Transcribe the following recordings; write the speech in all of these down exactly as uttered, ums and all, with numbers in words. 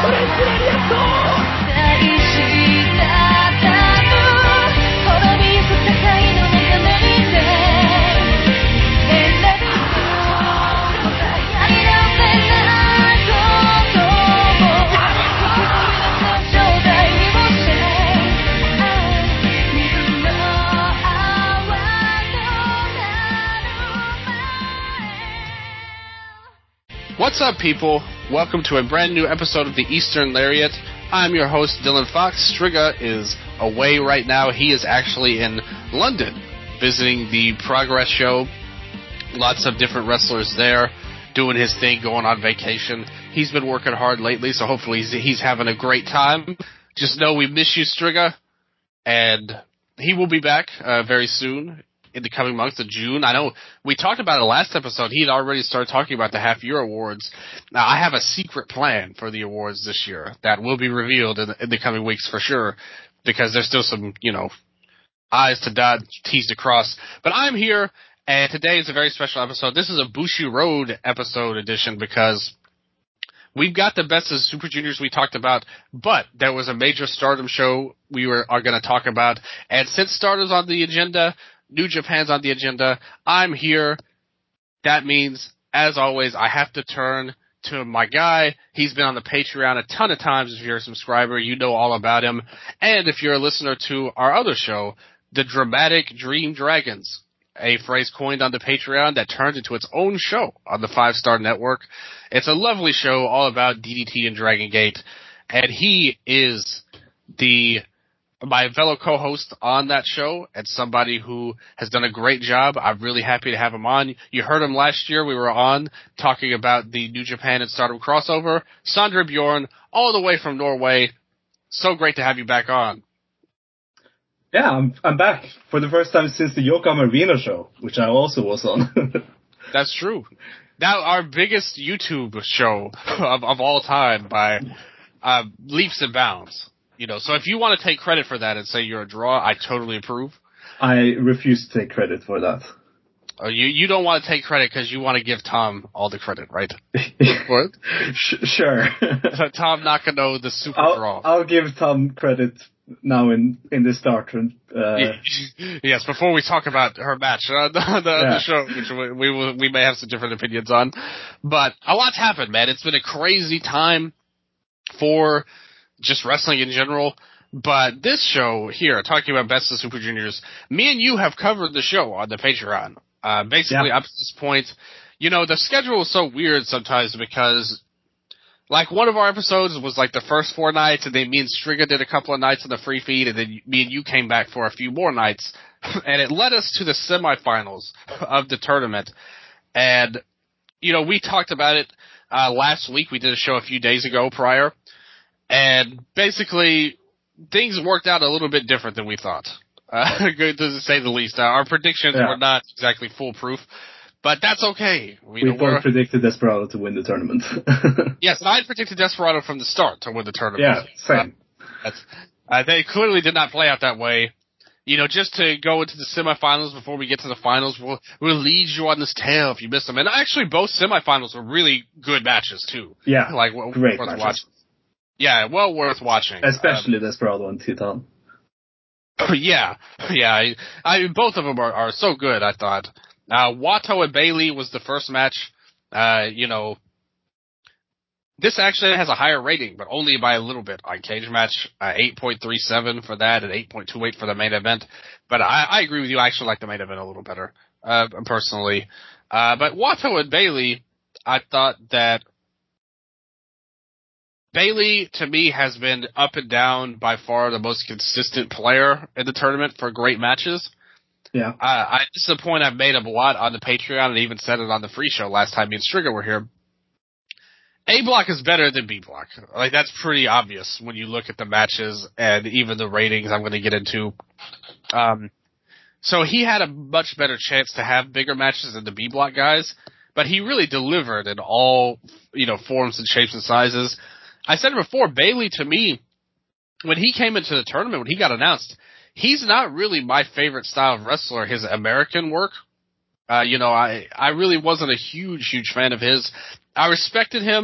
What's up, people? Welcome to a brand new episode of the Eastern Lariat. I'm your host, Dylan Fox. Striga is away right now. He is actually in London visiting the Progress show. Lots of different wrestlers there doing his thing, going on vacation. He's been working hard lately, so hopefully he's, he's having a great time. Just know we miss you, Striga, and he will be back uh, very soon. In the coming months of June. I know we talked about it last episode. He had already started talking about the half-year awards. Now, I have a secret plan for the awards this year that will be revealed in the, in the coming weeks for sure, because there's still some, you know, I's to dot, T's to cross. But I'm here, and today is a very special episode. This is a Bushiroad episode edition because we've got the best of Super Juniors we talked about, but there was a major Stardom show we were are going to talk about. And since Stardom's on the agenda, New Japan's on the agenda. I'm here. That means, as always, I have to turn to my guy. He's been on the Patreon a ton of times. If you're a subscriber, you know all about him. And if you're a listener to our other show, The Dramatic Dream Dragons, a phrase coined on the Patreon that turned into its own show on the Five Star Network. It's a lovely show all about D D T and Dragon Gate. And he is the my fellow co-host on that show and somebody who has done a great job. I'm really happy to have him on. You heard him last year. We were on talking about the New Japan and Stardom crossover. Sondre Bjorn, all the way from Norway. So great to have you back on. Yeah, I'm I'm back for the first time since the Yokohama Arena show, which I also was on. That's true. Now, our biggest YouTube show of, of all time by uh, leaps and bounds. You know, so if you want to take credit for that and say you're a draw, I totally approve. I refuse to take credit for that. Oh, you you don't want to take credit because you want to give Tom all the credit, right? What? Sure. Tom Nakano, the super I'll, draw. I'll give Tom credit now in, in the start. Uh, yes, before we talk about her match on uh, the, the, yeah. the show, which we, we, will, we may have some different opinions on. But a lot's happened, man. It's been a crazy time for just wrestling in general, but this show here, talking about Best of Super Juniors, me and you have covered the show on the Patreon. Uh, basically, yeah. Up to this point, you know, the schedule is so weird sometimes because, like, one of our episodes was like the first four nights, and then me and Striga did a couple of nights on the free feed, and then me and you came back for a few more nights, and it led us to the semifinals of the tournament. And, you know, we talked about it uh, last week. We did a show a few days ago prior. And basically, things worked out a little bit different than we thought, uh, good to say the least. Uh, our predictions yeah. were not exactly foolproof, but that's okay. We, we know, both predicted Desperado to win the tournament. Yes, and I had predicted Desperado from the start to win the tournament. Yeah, same. Uh, that's, uh, they clearly did not play out that way. You know, just to go into the semifinals before we get to the finals, we'll, we'll lead you on this tale if you miss them. And actually, both semifinals were really good matches, too. Yeah, like great worth matches. Watching. Yeah, well worth watching. Especially um, Desperado and Titan. Yeah, yeah. I, I both of them are, are so good, I thought. Uh, Wato and Bailey was the first match. Uh, you know, this actually has a higher rating, but only by a little bit on Cage Match. Uh, eight point three seven for that and eight point two eight for the main event. But I, I agree with you. I actually like the main event a little better, uh, personally. Uh, but Wato and Bailey, I thought that Bailey, to me, has been up and down by far the most consistent player in the tournament for great matches. Yeah. Uh, I, this is a point I've made a lot on the Patreon and even said it on the free show last time me and Striga were here. A Block is better than B Block. Like, that's pretty obvious when you look at the matches and even the ratings I'm going to get into. Um, so he had a much better chance to have bigger matches than the B Block guys, but he really delivered in all, you know, forms and shapes and sizes. I said it before, Bailey, to me, when he came into the tournament, when he got announced, he's not really my favorite style of wrestler, his American work. Uh, you know, I, I really wasn't a huge, huge fan of his. I respected him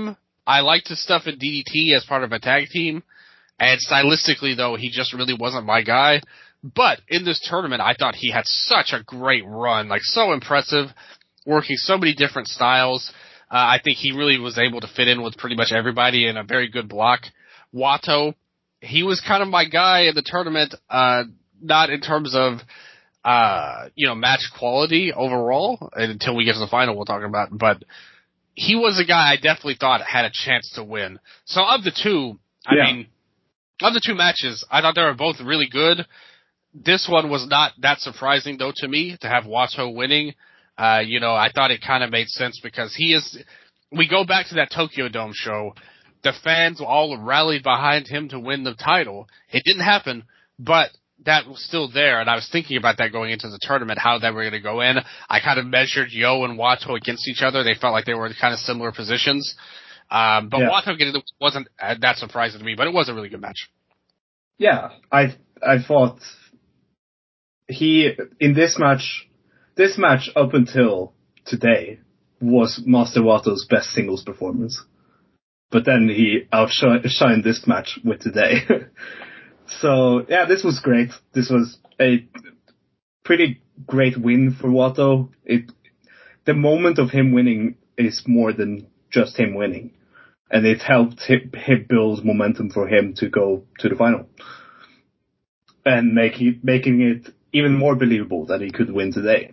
I liked his stuff in D D T as part of a tag team, and stylistically, though, he just really wasn't my guy. But in this tournament, I thought he had such a great run, like so impressive, working so many different styles. Uh, I think he really was able to fit in with pretty much everybody in a very good block. Wato, he was kind of my guy in the tournament, uh, not in terms of, uh, you know, match quality overall, until we get to the final we'll talk about, but he was a guy I definitely thought had a chance to win. So of the two, I yeah. mean, of the two matches, I thought they were both really good. This one was not that surprising, though, to me, to have Wato winning. Uh, you know, I thought it kind of made sense because he is, we go back to that Tokyo Dome show, the fans all rallied behind him to win the title. It didn't happen, but that was still there, and I was thinking about that going into the tournament, how they were going to go in. I kind of measured Yo and Wato against each other. They felt like they were in kind of similar positions. Um, but yeah. Wato getting it wasn't that surprising to me, but it was a really good match. Yeah, I I thought he, in this match, this match up until today was Master Wato's best singles performance. But then he outshined this match with today. So, yeah, this was great. This was a pretty great win for Wato. It, the moment of him winning is more than just him winning. And it helped him, him build momentum for him to go to the final. And make it, making it even more believable that he could win today.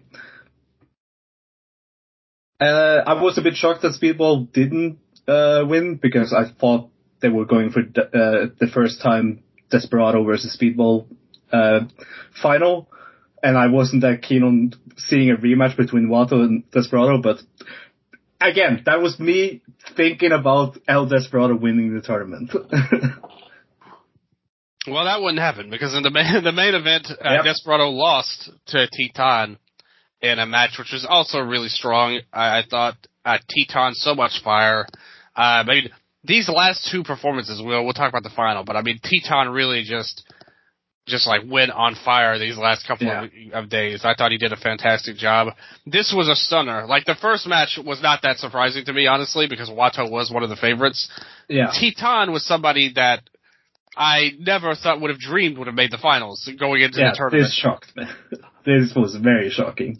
Uh, I was a bit shocked that Speedball didn't uh, win, because I thought they were going for the, uh, the first time Desperado versus Speedball uh, final, and I wasn't that keen on seeing a rematch between Wato and Desperado, but again, that was me thinking about El Desperado winning the tournament. Well, that wouldn't happen, because in the main, the main event, uh, yep. Desperado lost to Titan in a match which was also really strong. I, I thought uh, Titan so much fire. Uh, I mean, these last two performances, we'll, we'll talk about the final, but I mean, Titan really just, just like went on fire these last couple yeah. of, of days. I thought he did a fantastic job. This was a stunner. Like, the first match was not that surprising to me, honestly, because Wato was one of the favorites. Yeah. Titan was somebody that I never thought would have dreamed would have made the finals going into yeah, the tournament. This shocked me. This was very shocking.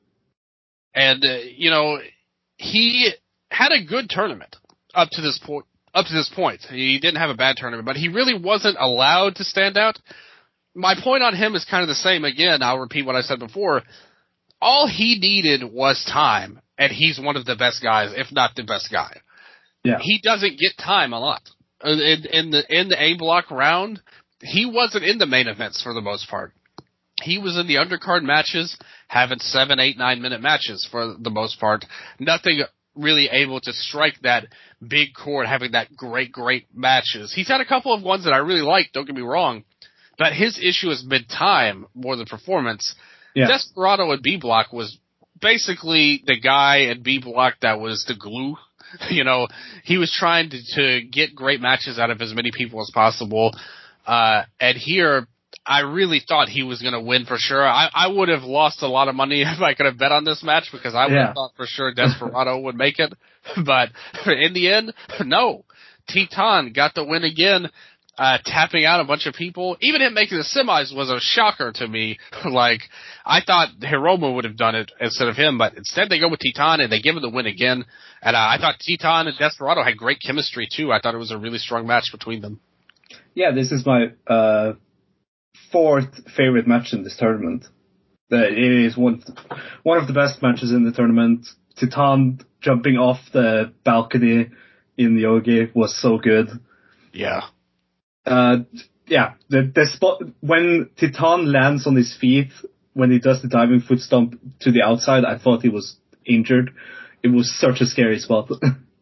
And, uh, you know, he had a good tournament up to this point. Up to this point, he didn't have a bad tournament, but he really wasn't allowed to stand out. My point on him is kind of the same. Again, I'll repeat what I said before. All he needed was time, and he's one of the best guys, if not the best guy. Yeah. He doesn't get time a lot. In, in the in the A block round, he wasn't in the main events for the most part. He was in the undercard matches, having seven, eight, nine minute matches for the most part. Nothing really able to strike that big chord, having that great, great matches. He's had a couple of ones that I really liked, don't get me wrong, but his issue is mid-time more than performance. Yeah. Desperado at B-Block was basically the guy at B-Block that was the glue. You know, he was trying to, to get great matches out of as many people as possible. Uh, and here, I really thought he was going to win for sure. I, I would have lost a lot of money if I could have bet on this match, because I would yeah. have thought for sure Desperado would make it. But in the end, no. Titan got the win again, uh, tapping out a bunch of people. Even him making the semis was a shocker to me. Like, I thought Hiromu would have done it instead of him, but instead they go with Titan and they give him the win again. And uh, I thought Titan and Desperado had great chemistry too. I thought it was a really strong match between them. Yeah, this is my uh, fourth favorite match in this tournament. It is one one of the best matches in the tournament. Titan jumping off the balcony in Yogi was so good. Yeah. Uh, yeah, the, the spot when Titan lands on his feet, when he does the diving foot stomp to the outside, I thought he was injured. It was such a scary spot.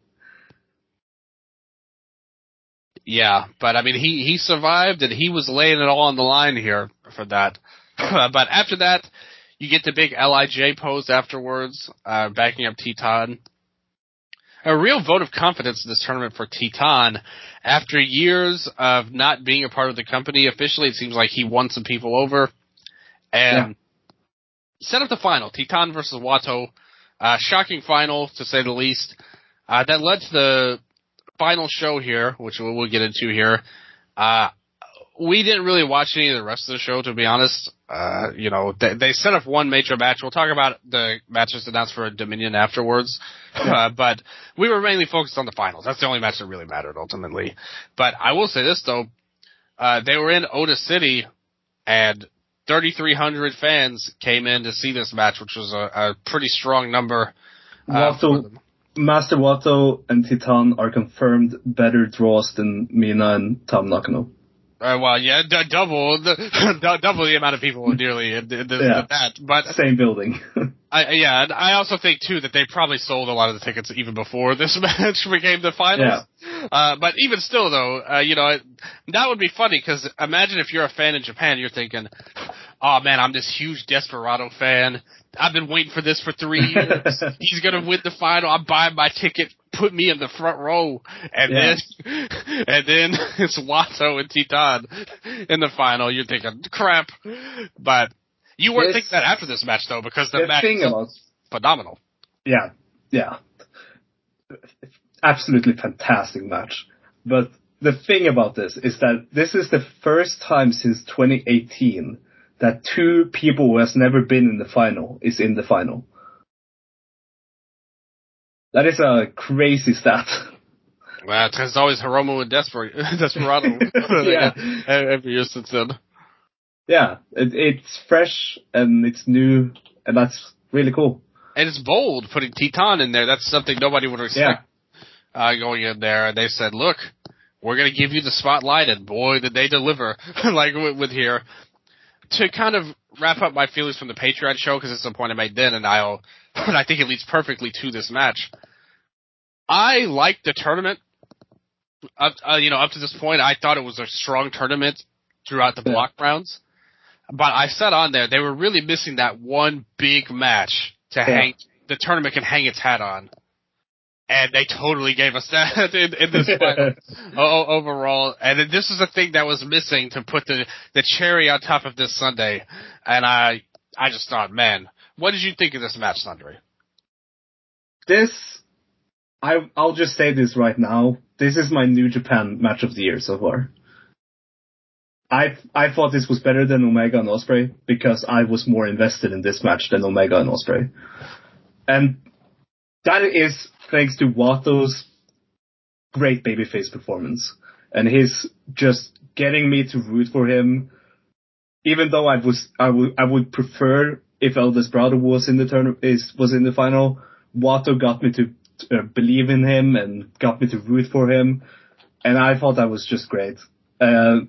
Yeah, but I mean, he, he survived, and he was laying it all on the line here for that. But after that, you get the big L I J pose afterwards, uh, backing up Titan. A real vote of confidence in this tournament for Titan. After years of not being a part of the company officially, it seems like he won some people over. And yeah. set up the final, Titan versus Wato. Uh, shocking final, to say the least. Uh, that led to the final show here, which we'll, we'll get into here. Uh, we didn't really watch any of the rest of the show, to be honest. Uh, you know, they, they set up one major match. We'll talk about the matches announced for Dominion afterwards. Yeah. Uh, but we were mainly focused on the finals. That's the only match that really mattered, ultimately. But I will say this, though. Uh, they were in Otis City, and thirty-three hundred fans came in to see this match, which was a, a pretty strong number. Uh, Wato, Master Wato and Titan are confirmed better draws than Mina and Tam Nakano. Uh, well, yeah, d- double the d- double the amount of people nearly in, in, in yeah. that, but same building. I, yeah, and I also think too that they probably sold a lot of the tickets even before this match became the finals. Yeah. Uh, but even still, though, uh, you know, it, that would be funny because imagine if you're a fan in Japan, you're thinking, "Oh man, I'm this huge Desperado fan. I've been waiting for this for three years. He's gonna win the final. I'm buying my ticket. Put me in the front row." And yeah. then, and then it's Wato and Titan in the final. You're thinking, "Crap," but you weren't this, thinking that after this match, though, because the, the match was phenomenal. Yeah, yeah. Absolutely fantastic match. But the thing about this is that this is the first time since twenty eighteen that two people who has never been in the final is in the final. That is a crazy stat. Well, it's always Hiromu and Desper- Desperado yeah. every year since then. Yeah, it, it's fresh and it's new, and that's really cool. And it's bold putting Titan in there. That's something nobody would expect yeah. uh, going in there. And they said, "Look, we're going to give you the spotlight," and boy, did they deliver! like with, with here. To kind of wrap up my feelings from the Patreon show, because it's the point I made then, and I'll, and I think it leads perfectly to this match. I liked the tournament. Up, uh, you know, up to this point, I thought it was a strong tournament throughout the yeah. block rounds. But I said on there, they were really missing that one big match to yeah. hang, the tournament can hang its hat on. And they totally gave us that in, in this final o- overall. And this is the thing that was missing to put the, the cherry on top of this Sunday. And I, I just thought, man, what did you think of this match, Sundry? This, I, I'll just say this right now. This is my New Japan match of the year so far. I I thought this was better than Omega and Ospreay because I was more invested in this match than Omega and Ospreay. And that is thanks to Wato's great babyface performance and his just getting me to root for him. Even though I was I would I would prefer if El Desperado was in the turn is was in the final, Wato got me to uh, believe in him and got me to root for him, and I thought that was just great. Uh,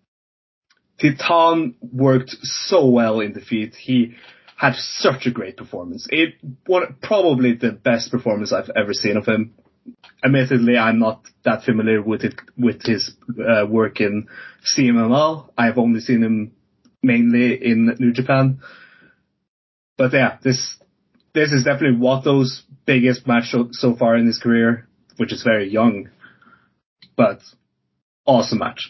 Titan worked so well in defeat. He had such a great performance. It was probably the best performance I've ever seen of him. Admittedly, I'm not that familiar with it, with his uh, work in C M M L. I've only seen him mainly in New Japan. But yeah, this this is definitely Wato's biggest match so, so far in his career, which is very young. But awesome match.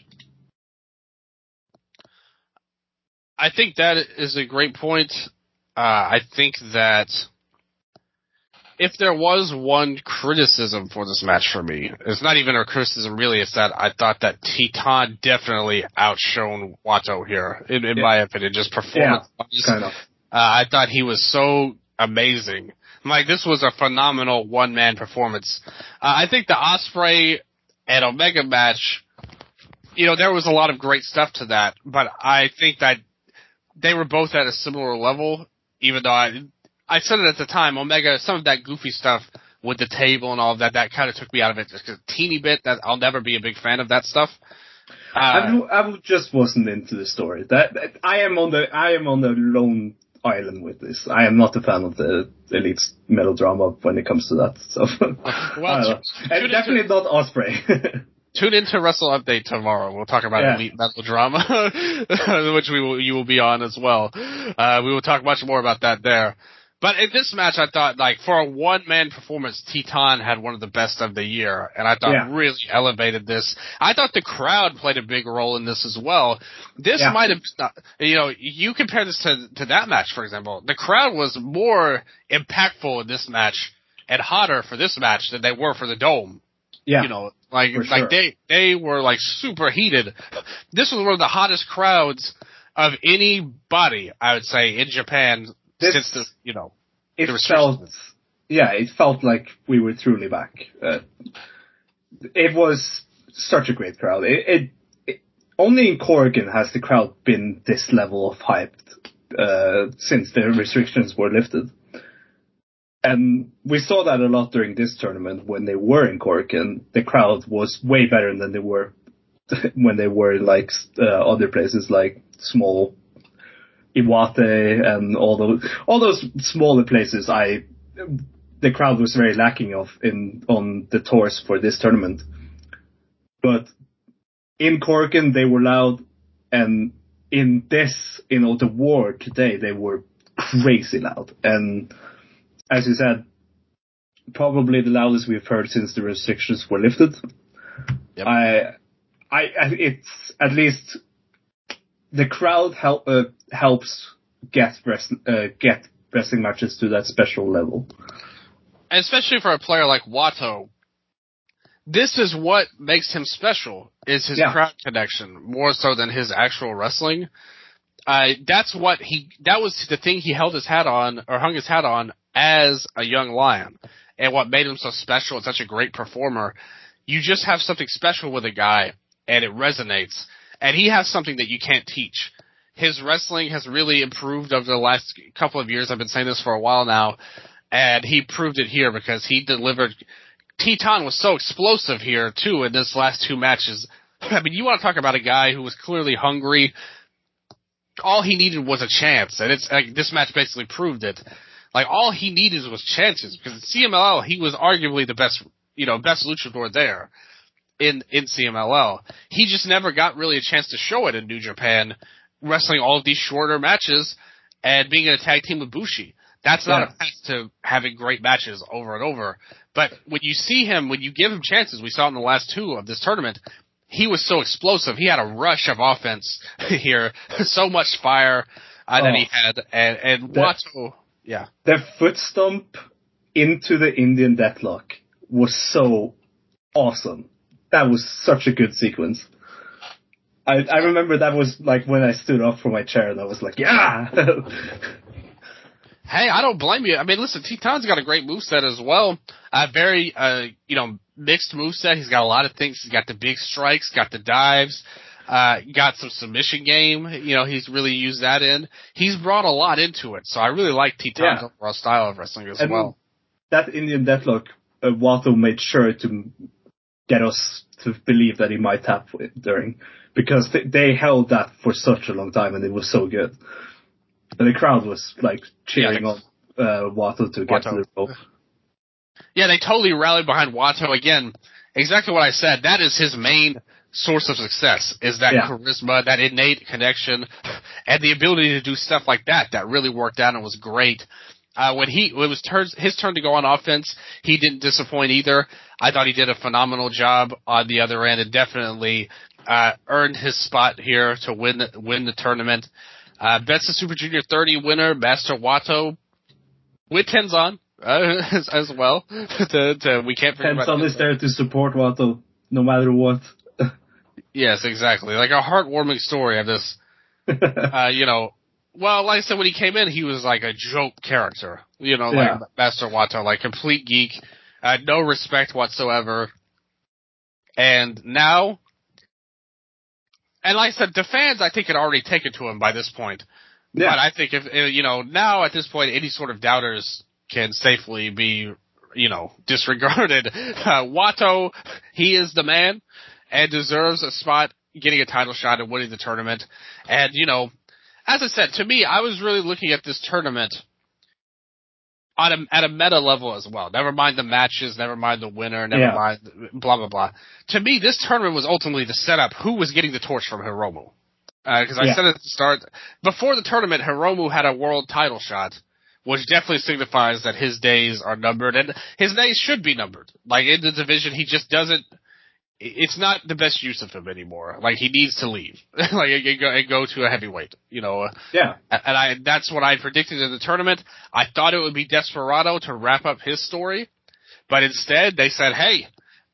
I think that is a great point. Uh, I think that if there was one criticism for this match for me, it's not even a criticism really, it's that I thought that Titan definitely outshone Wato here, in, in yeah. my opinion, just performance. Yeah, kind of. Uh, I thought he was so amazing. Like, this was a phenomenal one-man performance. Uh, I think the Ospreay and Omega match, you know, there was a lot of great stuff to that, but I think that they were both at a similar level, even though I, I said it at the time, Omega, some of that goofy stuff with the table and all of that, that kind of took me out of it just a teeny bit. That I'll never be a big fan of that stuff. Uh, I, I just wasn't into the story. That, that I am on the I am on the lone island with this. I am not a fan of the Elite melodrama when it comes to that. So, well, and definitely not Ospreay. Tune into Wrestle Update tomorrow. We'll talk about yeah. Elite melodrama, which we will, you will be on as well. Uh, we will talk much more about that there. But in this match, I thought, like, for a one-man performance, Titan had one of the best of the year, and I thought yeah. really elevated this. I thought the crowd played a big role in this as well. This yeah. might have, you know, you compare this to, to that match, for example. The crowd was more impactful in this match and hotter for this match than they were for the Dome. Yeah, you know, like for like sure. they they were like super heated. This was one of the hottest crowds of anybody, I would say, in Japan This, since the you know it the felt, restrictions. yeah, it felt like we were truly back. Uh, it was such a great crowd. It, it, it only in Corrigan has the crowd been this level of hyped uh, since the restrictions were lifted. And we saw that a lot during this tournament when they were in Corrigan. The crowd was way better than they were when they were in like uh, other places like small Iwate and all those all those smaller places. I the crowd was very lacking of in on the tours for this tournament. But in Corrigan they were loud, and in this, you know, the war today they were crazy loud. And as you said, probably the loudest we've heard since the restrictions were lifted. Yep. I, I, I, it's at least the crowd help uh, helps get rest, uh, get wrestling matches to that special level. And especially for a player like Wato, this is what makes him special, is his Yeah. crowd connection, more so than his actual wrestling. Uh, that's what he, that was the thing he held his hat on, or hung his hat on as a young lion. And what made him so special and such a great performer. You just have something special with a guy, and it resonates. And he has something that you can't teach. His wrestling has really improved over the last couple of years. I've been saying this for a while now. And he proved it here because he delivered. Teton was so explosive here, too, in this last two matches. I mean, you want to talk about a guy who was clearly hungry. All he needed was a chance, and it's like, this match basically proved it. Like, all he needed was chances, because in C M L L, he was arguably the best, you know, best luchador there in, in C M L L. He just never got really a chance to show it in New Japan, wrestling all of these shorter matches and being in a tag team with Bushi. That's not Yeah. a path to having great matches over and over. But when you see him, when you give him chances, we saw it in the last two of this tournament, he was so explosive. He had a rush of offense here, so much fire uh, that Oh. he had. And, and The- Wato, yeah. The foot stomp into the Indian deathlock was so awesome. That was such a good sequence. I, I remember that was like when I stood up from my chair and I was like, yeah! Hey, I don't blame you. I mean, listen, Teton's got a great moveset as well. A very, uh, you know, mixed moveset. He's got a lot of things. He's got the big strikes, got the dives, uh, got some submission game. You know, he's really used that in. He's brought a lot into it. So I really like Teton's Yeah. overall style of wrestling as And well. that Indian deathlock, uh, Wato made sure to get us to believe that he might tap during, because th- they held that for such a long time and it was so good. And the crowd was like cheering Yeah, on uh, Wato to get Wato. to the rope. Yeah, they totally rallied behind Wato. Again, exactly what I said. That is his main source of success, is that Yeah. charisma, that innate connection, and the ability to do stuff like that. That really worked out and was great. Uh, when he, when it was turn, his turn to go on offense, he didn't disappoint either. I thought he did a phenomenal job on the other end and definitely, uh, earned his spot here to win, win the tournament. Uh, Best of Super Junior thirty winner, Master Wato, with Tenzan, uh, as, as well. to, to, we can't forget And about Son is Tenzan. there to support Wato no matter what. Yes, exactly. Like a heartwarming story of this, uh, you know, well, like I said, when he came in, he was like a joke character, you know, like Yeah. Master Wato, like complete geek, uh, no respect whatsoever. And now, and like I said, the fans, I think, had already taken to him by this point. Yeah. But I think if, uh, you know, now at this point, any sort of doubters can safely be, you know, disregarded. Uh, Wato, he is the man and deserves a spot getting a title shot and winning the tournament. And, you know, as I said, to me, I was really looking at this tournament on a, at a meta level as well. Never mind the matches, never mind the winner, never Yeah. mind blah, blah, blah. To me, this tournament was ultimately the setup. Who was getting the torch from Hiromu? Because uh, I Yeah. said at the start, before the tournament, Hiromu had a world title shot, which definitely signifies that his days are numbered, and his days should be numbered. Like, in the division, he just doesn't, it's not the best use of him anymore. Like, he needs to leave. like, and go, and go to a heavyweight, you know. Yeah. And I, that's what I predicted in the tournament. I thought it would be Desperado to wrap up his story, but instead, they said, hey,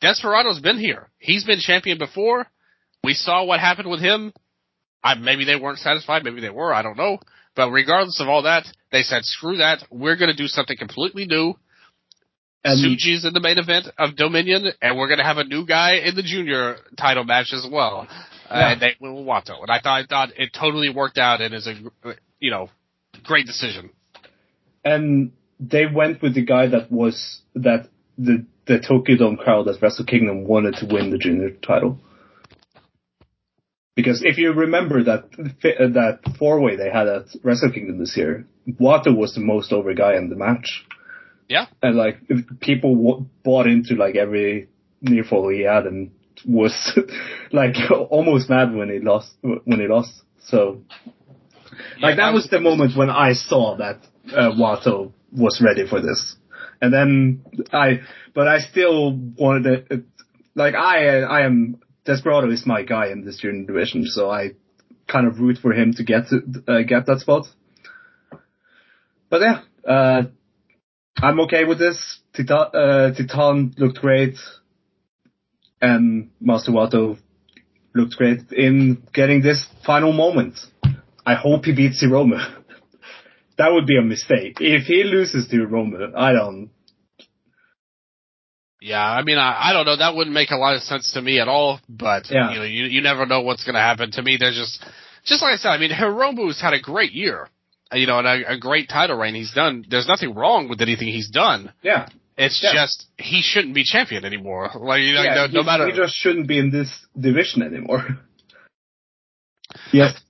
Desperado's been here. He's been champion before. We saw what happened with him. I, maybe they weren't satisfied. Maybe they were. I don't know. But regardless of all that, they said, screw that. We're going to do something completely new. And Tsuji's in the main event of Dominion, and we're going to have a new guy in the junior title match as well. Yeah. Uh, and they will Wato. And I thought, I thought it totally worked out and is a, you know, great decision. And they went with the guy that was, that the, the Tokyo Dome crowd at Wrestle Kingdom wanted to win the junior title. Because if you remember that, that four-way they had at Wrestle Kingdom this year, Wato was the most over guy in the match. Yeah. And like, people w- bought into like every near fall he had and was like almost mad when he lost, when he lost. So, yeah, like that, that was, was the moment when I saw that, uh, Wato was ready for this. And then I, but I still wanted to, like I, I am, Desperado is my guy in this junior division, so I kind of root for him to get, to, uh, get that spot. But yeah, uh, I'm okay with this. Titan, uh, Titan looked great, and Master Wato looked great in getting this final moment. I hope he beats Hiromu. That would be a mistake. If he loses to Hiromu, I don't... Yeah, I mean, I, I don't know. That wouldn't make a lot of sense to me at all, but, yeah. you know, you, you never know what's going to happen. To me, there's just... Just like I said, I mean, Hiromu's had a great year. You know, and a, a great title reign he's done. There's nothing wrong with anything he's done. Yeah. It's yeah. just, he shouldn't be champion anymore. Like, you know, yeah, no, no he, matter. He just shouldn't be in this division anymore. Yes.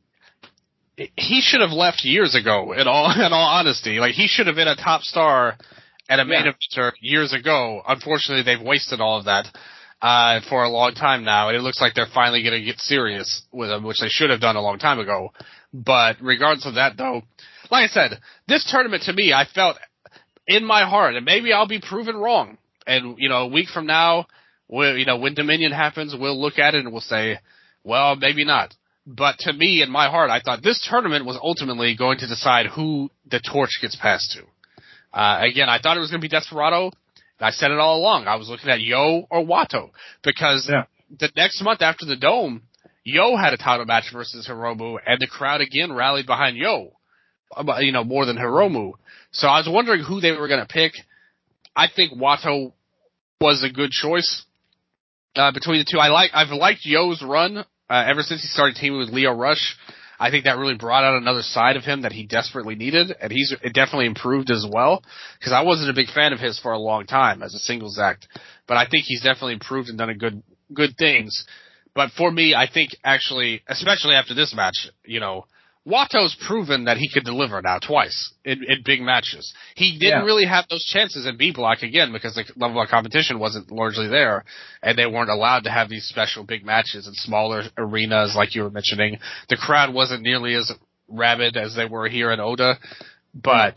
He should have left years ago, in all, in all honesty. Like, he should have been a top star at a main eventer years ago. Unfortunately, they've wasted all of that, uh, for a long time now. And it looks like they're finally going to get serious with him, which they should have done a long time ago. But regardless of that, though, like I said, this tournament to me, I felt in my heart, and maybe I'll be proven wrong. And, you know, a week from now, we'll, you know, when Dominion happens, we'll look at it and we'll say, well, maybe not. But to me, in my heart, I thought this tournament was ultimately going to decide who the torch gets passed to. Uh, again, I thought it was going to be Desperado. And I said it all along. I was looking at Yo or Wato because yeah. the next month after the Dome, Yo had a title match versus Hiromu, and the crowd again rallied behind Yo, you know, more than Hiromu. So I was wondering who they were going to pick. I think Wato was a good choice uh, between the two. I like, I've liked Yo's run uh, ever since he started teaming with Lio Rush. I think that really brought out another side of him that he desperately needed, and he's it definitely improved as well. Because I wasn't a big fan of his for a long time as a singles act, but I think he's definitely improved and done a good good things. But for me, I think actually, especially after this match, you know, Wato's proven that he could deliver now twice in, in big matches. He didn't yeah. really have those chances in B Block again because the level of competition wasn't largely there, and they weren't allowed to have these special big matches in smaller arenas like you were mentioning. The crowd wasn't nearly as rabid as they were here in Oda, but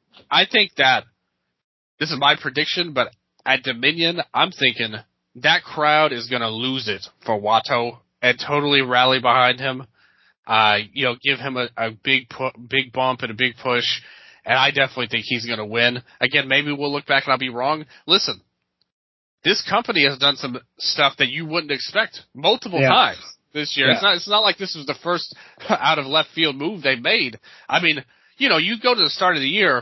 I think that this is my prediction. But at Dominion, I'm thinking that crowd is going to lose it for Wato and totally rally behind him. Uh, you know, give him a, a big pu- big bump and a big push, and I definitely think he's going to win. Again, maybe we'll look back and I'll be wrong. Listen, this company has done some stuff that you wouldn't expect multiple yeah. times this year. Yeah. It's not it's not like this was the first out of left field move they made. I mean, you know, you go to the start of the year,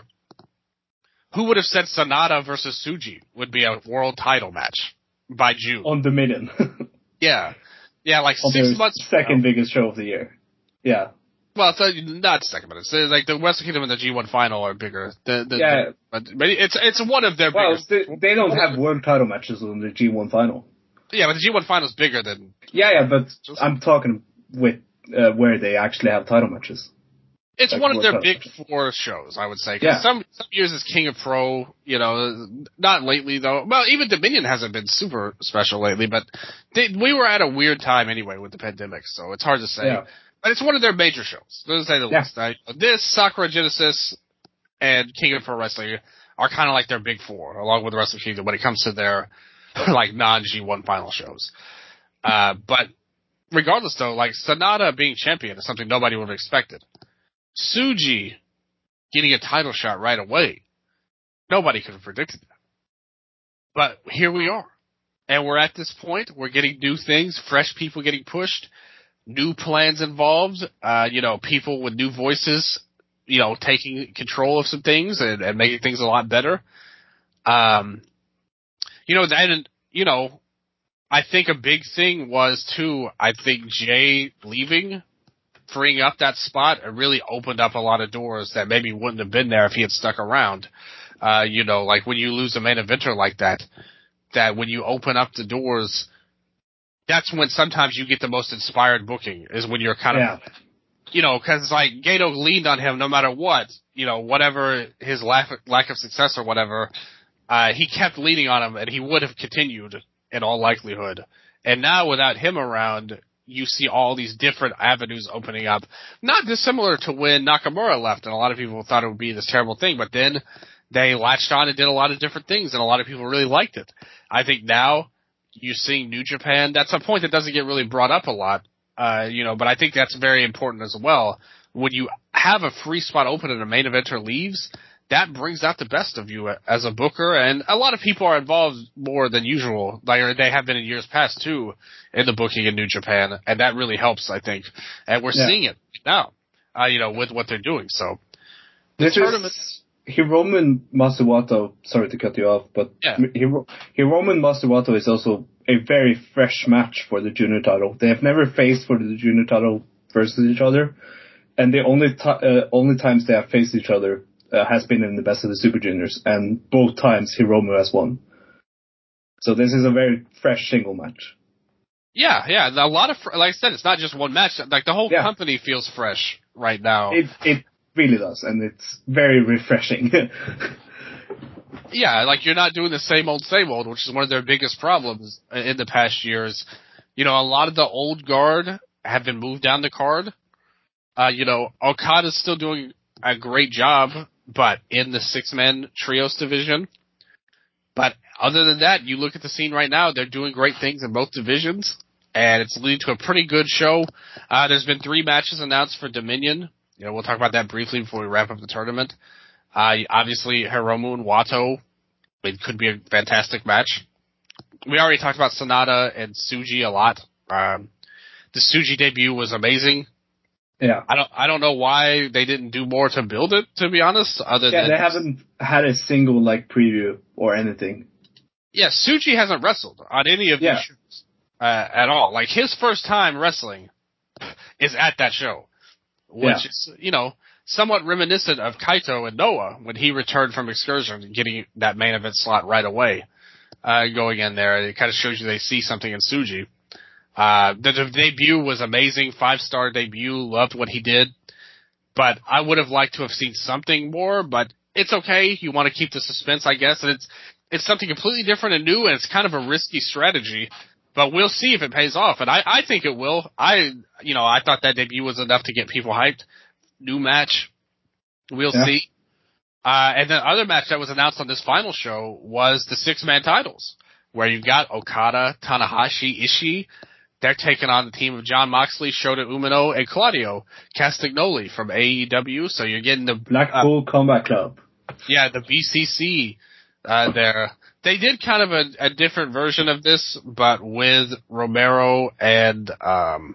who would have said Sanada versus Tsuji would be a world title match by June? On Dominion. yeah. Yeah, like On six months. Second biggest show of the year. Yeah. Well, it's uh, not second, but it's like the Wrestle Kingdom and the G one final are bigger. The, the, yeah. The, but it's it's one of their well, biggest. They, they don't have world title matches on the G one final. Yeah, but the G one final is bigger than. Yeah, yeah, but just, I'm talking with uh, where they actually have title matches. It's like one of their big matches. four shows, I would say. Cause yeah. Some some years it's King of Pro, you know, not lately though. Well, even Dominion hasn't been super special lately, but they, we were at a weird time anyway with the pandemic, so it's hard to say. Yeah. But it's one of their major shows. Let's say the yeah. list. Right? This, Sakura Genesis, and King of Pro Wrestling are kind of like their big four, along with the Wrestle Kingdom when it comes to their like non G one final shows. Uh, but regardless though, like Sanada being champion is something nobody would have expected. Tsuji getting a title shot right away. Nobody could have predicted that. But here we are. and we're at this point. We're getting new things, fresh people getting pushed, new plans involved. Uh, you know, people with new voices, you know, taking control of some things and, and making things a lot better. Um, you know, and you know, I think a big thing was too. I think Jay leaving, freeing up that spot, it really opened up a lot of doors that maybe wouldn't have been there if he had stuck around. Uh, you know, like when you lose a main eventer like that, that when you open up the doors, that's when sometimes you get the most inspired booking, is when you're kind yeah. of, you know, because like Gato leaned on him no matter what, you know, whatever his lack, lack of success or whatever, uh, he kept leaning on him and he would have continued in all likelihood. And now without him around, you see all these different avenues opening up. Not dissimilar to when Nakamura left, and a lot of people thought it would be this terrible thing, but then they latched on and did a lot of different things, and a lot of people really liked it. I think now you're seeing New Japan. That's a point that doesn't get really brought up a lot, uh, you know, but I think that's very important as well. When you have a free spot open and a main eventer leaves, that brings out the best of you as a booker, and a lot of people are involved more than usual, like they have been in years past too, in the booking in New Japan, and that really helps, I think. And we're yeah. seeing it now, uh, you know, with what they're doing. So the this tournament. Is Hiromu Masuwato, sorry to cut you off, but yeah. Hiro, Hiromu Masuwato is also a very fresh match for the junior title. They have never faced for the junior title versus each other, and the only t- uh, only times they have faced each other uh, has been in the Best of the Super Juniors, and both times Hiromu has won. So this is a very fresh single match. Yeah, yeah, a lot of fr- like I said, it's not just one match. Like the whole yeah. company feels fresh right now. It it. Really does, and it's very refreshing. Yeah, like you're not doing the same old, same old, which is one of their biggest problems in the past years. You know, a lot of the old guard have been moved down the card. Uh, you know, Okada's still doing a great job, but in the six-man trios division. But other than that, you look at the scene right now, they're doing great things in both divisions, and it's leading to a pretty good show. Uh, there's been three matches announced for Dominion. You know, we'll talk about that briefly before we wrap up the tournament. Uh, obviously, Hiromu and Wato, it could be a fantastic match. We already talked about Sonata and Tsuji a lot. Um, the Tsuji debut was amazing. Yeah. I don't, I don't know why they didn't do more to build it, to be honest, other yeah, than. Yeah, they haven't had a single, like, preview or anything. Yeah, Tsuji hasn't wrestled on any of yeah. these shows, uh, at all. Like, his first time wrestling is at that show. Which yeah. is, you know, somewhat reminiscent of Kaito and Noah when he returned from Excursion and getting that main event slot right away, uh, going in there. It kind of shows you they see something in Tsuji. Uh, the, the debut was amazing, five-star debut, loved what he did. But I would have liked to have seen something more, but it's okay. You want to keep the suspense, I guess, and it's, it's something completely different and new, and it's kind of a risky strategy. But we'll see if it pays off, and I, I think it will. I, you know, I thought that debut was enough to get people hyped. New match, we'll yeah. see. Uh, and the other match that was announced on this final show was the six-man titles, where you've got Okada, Tanahashi, Ishii. They're taking on the team of Jon Moxley, Shota Umino, and Claudio Castagnoli from A E W. So you're getting the Blackpool uh, Combat Club. Yeah, the B C C uh, there. They did kind of a, a different version of this, but with Romero and um,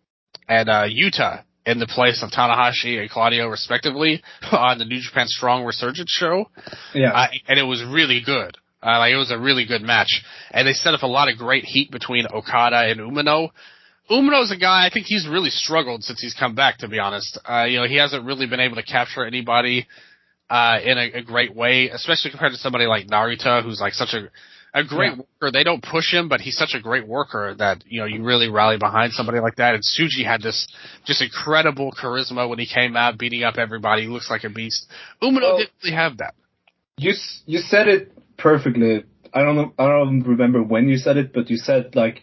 and uh, Yuta in the place of Tanahashi and Claudio, respectively, on the New Japan Strong Resurgence show. Yeah, uh, and it was really good. Uh, like it was a really good match, and they set up a lot of great heat between Okada and Umino. Umino's a guy, I think he's really struggled since he's come back, to be honest. Uh, you know, he hasn't really been able to capture anybody uh, in a, a great way, especially compared to somebody like Narita, who's like such a, a great yeah. worker. They don't push him, but he's such a great worker that, you know, you really rally behind somebody like that. And Tsuji had this just incredible charisma when he came out, beating up everybody. He looks like a beast. Umino well, didn't really have that. You you said it perfectly. I don't know. I don't remember when you said it, but you said like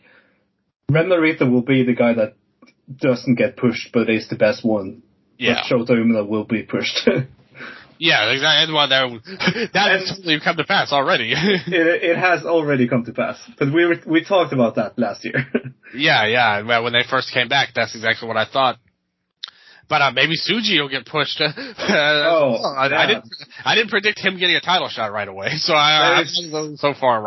Ren Narita will be the guy that doesn't get pushed, but is the best one. Yeah. But Shota Umino will be pushed. Yeah, exactly. Well, that that has totally come to pass already. it, it has already come to pass, but we were, we talked about that last year. yeah, yeah. Well, when they first came back, that's exactly what I thought. But uh, maybe Tsuji will get pushed. Uh, oh, I, yeah. I didn't. I didn't predict him getting a title shot right away. So I, is, I'm so far right.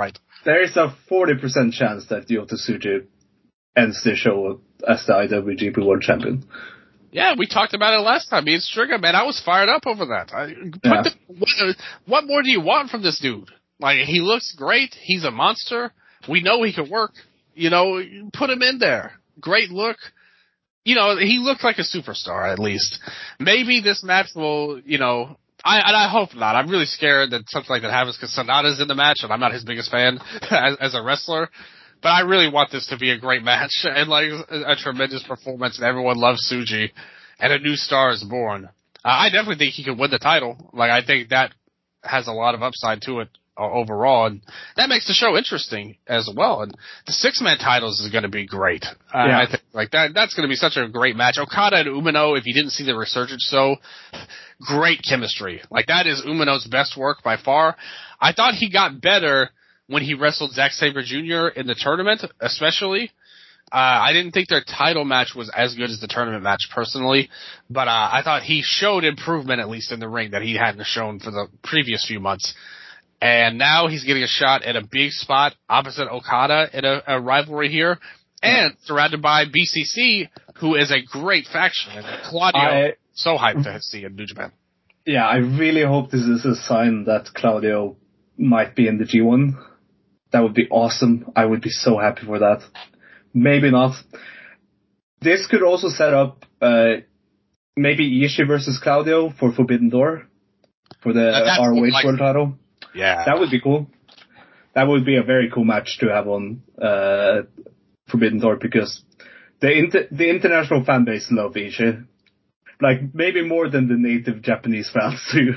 there is a forty percent chance that Yota Tsuji ends the show as the I W G P World Champion. Yeah, we talked about it last time. Me and Striga, man, I was fired up over that. I, put Yeah. the, what, what more do you want from this dude? Like, he looks great. He's a monster. We know he can work. You know, put him in there. Great look. You know, he looked like a superstar, at least. Maybe this match will, you know, I, and I hope not. I'm really scared that something like that happens because Sanada's in the match, and I'm not his biggest fan as, as a wrestler. But I really want this to be a great match and like a, a tremendous performance, and everyone loves Tsuji, and a new star is born. Uh, I definitely think he could win the title. Like, I think that has a lot of upside to it uh, overall, and that makes the show interesting as well. And the six-man titles is going to be great. Uh, Yeah. I think like that. That's going to be such a great match. Okada and Umino, if you didn't see the Resurgence show, great chemistry. Like, that is Umino's best work by far. I thought he got better when he wrestled Zack Sabre Junior in the tournament, especially. Uh, I didn't think their title match was as good as the tournament match, personally, but uh, I thought he showed improvement, at least in the ring, that he hadn't shown for the previous few months. And now he's getting a shot at a big spot opposite Okada in a, a rivalry here, and surrounded by B C C, who is a great faction. And Claudio, I, so hyped to see in New Japan. Yeah, I really hope this is a sign that Claudio might be in the G one. That would be awesome. I would be so happy for that. Maybe not. This could also set up uh, maybe Ishii versus Claudio for Forbidden Door for the That's R O H like, World title. Yeah, that would be cool. That would be a very cool match to have on uh, Forbidden Door because the inter- the international fan base love Ishii, like maybe more than the native Japanese fans do.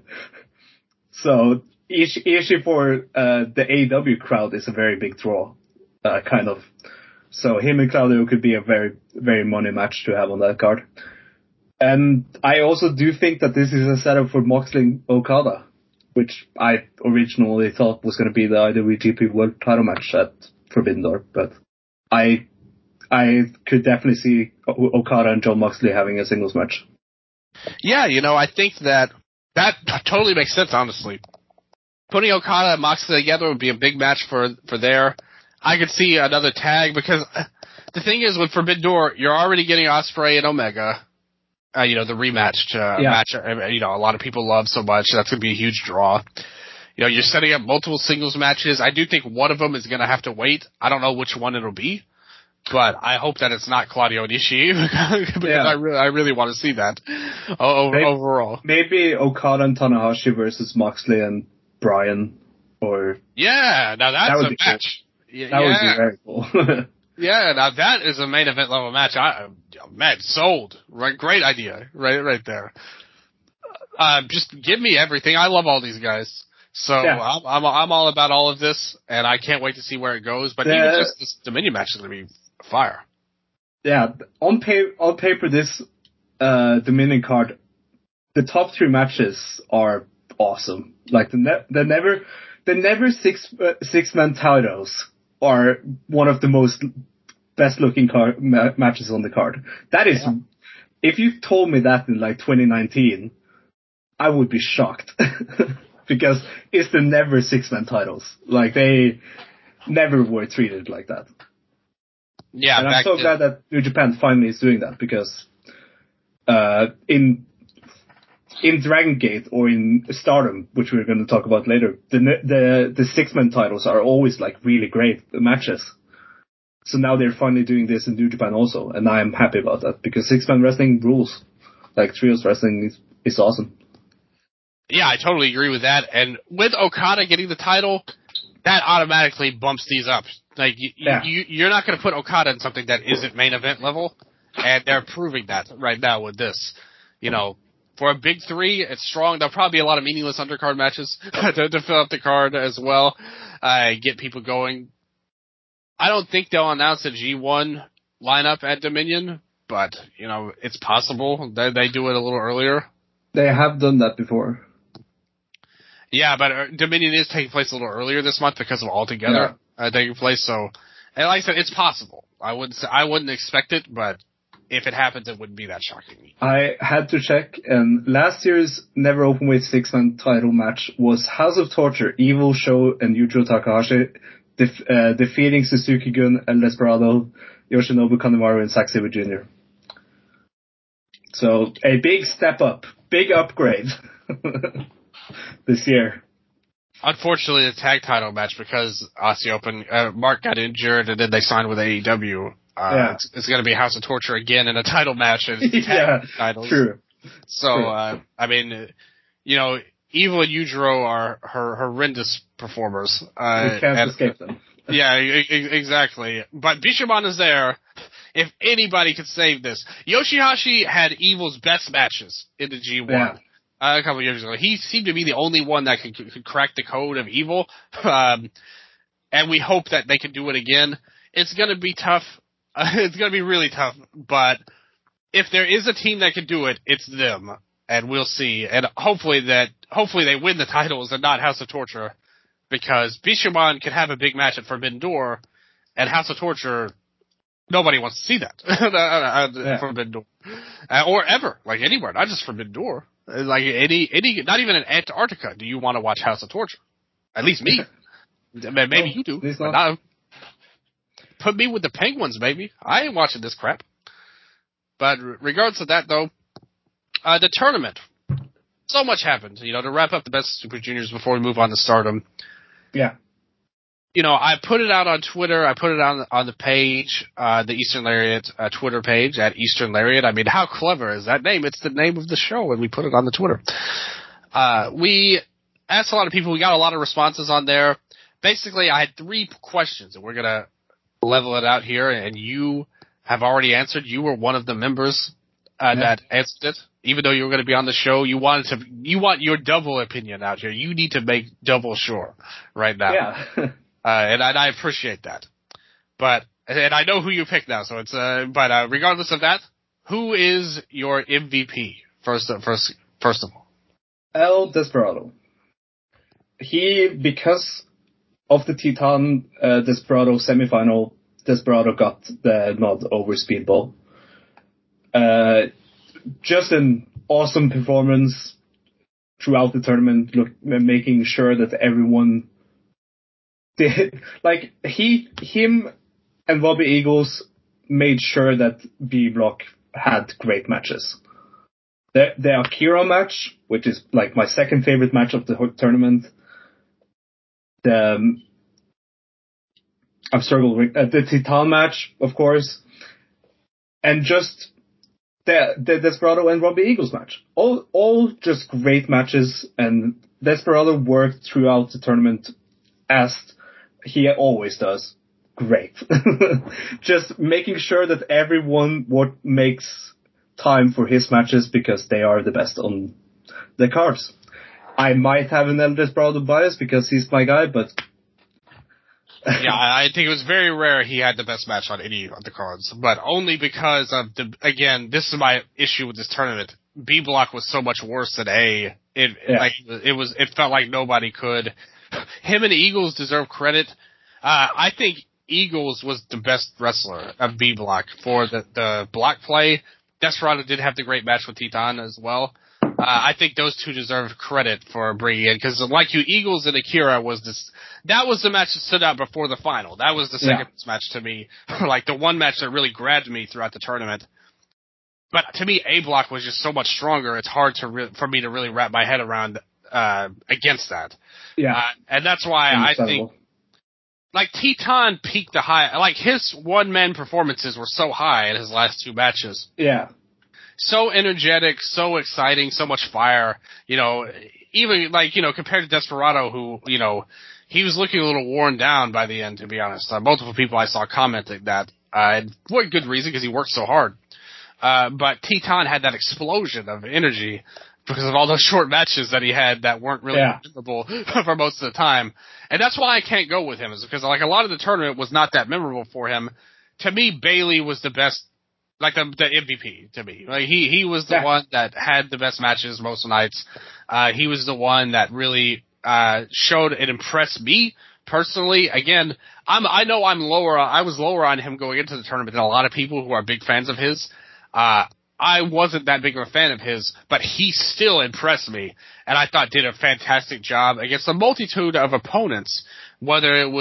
So Ishii, Ishii for uh, the A E W crowd is a very big draw, uh, kind of. So him and Claudio could be a very, very money match to have on that card. And I also do think that this is a setup for Moxley and Okada, which I originally thought was going to be the I W G P World title match at Forbidden Door. But I I could definitely see Okada and Jon Moxley having a singles match. Yeah, you know, I think that that totally makes sense, honestly. Putting Okada and Moxley together would be a big match for, for there. I could see another tag because the thing is with Forbidden Door, you're already getting Ospreay and Omega. Uh, you know, the rematch uh, yeah. match, uh, you know, a lot of people love so much. That's going to be a huge draw. You know, you're setting up multiple singles matches. I do think one of them is going to have to wait. I don't know which one it'll be, but I hope that it's not Claudio and Ishii because yeah. I, re- I really want to see that o- maybe, overall. Maybe Okada and Tanahashi versus Moxley and Bryan, or yeah, now that's that a match. Cool. Yeah, that would be very cool. Yeah, now that is a main event level match. I, man, sold. Right, great idea. Right, right there. Uh, just give me everything. I love all these guys. So yeah. I'm, I'm, I'm all about all of this, and I can't wait to see where it goes. But the, even just this Dominion match is going to be fire. Yeah, on paper, on paper, this uh, Dominion card, the top three matches are awesome. Like the ne- the never the never six uh, six man titles are one of the most best looking car- ma- matches on the card. That is, yeah. If you told me that in like twenty nineteen, I would be shocked because it's the never six man titles. Like they never were treated like that. Yeah, and I'm so glad that New Japan finally is doing that because uh, in in Dragon Gate or in Stardom, which we're going to talk about later, the the the six man titles are always like really great matches. So now they're finally doing this in New Japan also, and I'm happy about that because six man wrestling rules. Like trios wrestling is is awesome. Yeah, I totally agree with that. And with Okada getting the title, that automatically bumps these up. Like you, yeah. you you're not going to put Okada in something that isn't main event level, and they're proving that right now with this. You know, for a big three, it's strong. There'll probably be a lot of meaningless undercard matches to, to fill up the card as well, uh, get people going. I don't think they'll announce a G one lineup at Dominion, but you know it's possible that they do it a little earlier. They have done that before. Yeah, but Dominion is taking place a little earlier this month because of All Together yeah. uh, taking place. So, and like I said, it's possible. I wouldn't say, I wouldn't expect it, but if it happens, it wouldn't be that shocking. I had to check, and last year's Never Openweight six-man title match was House of Torture, Evil, Show, and Yujiro Takahashi def- uh, defeating Suzuki Gun, El Desperado, Yoshinobu Kanemaru, and Zack Sabre Junior So a big step up, big upgrade this year. Unfortunately, the tag title match, because Aussie Open, uh, Mark got injured and then they signed with A E W. Uh, yeah. It's, it's going to be House of Torture again in a title match and tag yeah, titles. True. So, true. Uh, I mean, you know, Evil and Yujiro are her horrendous performers. Uh, we can't and, escape them. yeah, e- e- exactly. But Bishamon is there. If anybody could save this, Yoshihashi had Evil's best matches in the G one. Yeah. Uh, a couple of years ago. He seemed to be the only one that could, could crack the code of Evil. Um, and we hope that they can do it again. It's going to be tough. Uh, it's going to be really tough. But if there is a team that can do it, it's them. And we'll see. And hopefully that, hopefully they win the titles and not House of Torture. Because Bishamon could have a big match at Forbidden Door, and House of Torture, nobody wants to see that. yeah. Forbidden Door. Uh, or ever. Like anywhere. Not just Forbidden Door. Like any, any, not even in Antarctica do you want to watch House of Torture. At least me. Maybe no, you do. But not. Not, put me with the Penguins, baby. I ain't watching this crap. But regardless of that, though, uh, the tournament. So much happened. You know, to wrap up the best Super Juniors before we move on to Stardom. Yeah. You know, I put it out on Twitter. I put it on on the page, uh, the Eastern Lariat uh, Twitter page at Eastern Lariat. I mean, how clever is that name? It's the name of the show, and we put it on the Twitter. Uh, we asked a lot of people. We got a lot of responses on there. Basically, I had three questions, and we're gonna level it out here. And you have already answered. You were one of the members uh, yeah. that answered it. Even though you were going to be on the show, you wanted to. You want your double opinion out here. You need to make double sure right now. Yeah. Uh, and, I, and I appreciate that. But, and I know who you picked now, so it's, uh, but, uh, regardless of that, who is your M V P? First, uh, first, first of all. El Desperado. He, because of the Titan, uh, Desperado semifinal, Desperado got the nod over Speedball. Uh, just an awesome performance throughout the tournament, look, making sure that everyone did, like, he, him and Bobby Eagles made sure that B Block had great matches. The, the Akira match, which is like my second favorite match of the tournament. The, um, I've struggled with uh, the Titan match, of course. And just the, the Desperado and Robbie Eagles match. All, all just great matches, and Desperado worked throughout the tournament as he always does. Great. Just making sure that everyone what makes time for his matches because they are the best on the cards. I might have an El Desperado bias because he's my guy, but yeah, I think it was very rare he had the best match on any of the cards, but only because of the, again, this is my issue with this tournament. B Block was so much worse than A. It, yeah. like, it was, it felt like nobody could. Him and Eagles deserve credit. Uh, I think Eagles was the best wrestler of B Block for the, the block play. Desperado did have the great match with Titan as well. Uh, I think those two deserve credit for bringing in, because like you, Eagles and Akira was this, that was the match that stood out before the final. That was the second yeah. match to me. Like the one match that really grabbed me throughout the tournament. But to me, A Block was just so much stronger. It's hard to re- for me to really wrap my head around, uh, against that. Yeah. Uh, and that's why I think, like, Titan peaked the high, like, his one-man performances were so high in his last two matches. Yeah. So energetic, so exciting, so much fire, you know, even, like, you know, compared to Desperado, who, you know, he was looking a little worn down by the end, to be honest. Uh, multiple people I saw commenting that, uh, and for good reason, because he worked so hard. Uh, but Titan had that explosion of energy because of all those short matches that he had that weren't really yeah. memorable for most of the time. And that's why I can't go with him, is because, like, a lot of the tournament was not that memorable for him. To me, Bailey was the best, like, the, the M V P to me. Like, he, he was the yeah. one that had the best matches most nights. Uh, he was the one that really, uh, showed and impressed me personally. Again, I'm, I know I'm lower, I was lower on him going into the tournament than a lot of people who are big fans of his. Uh, I wasn't that big of a fan of his, but he still impressed me, and I thought did a fantastic job against a multitude of opponents, whether it was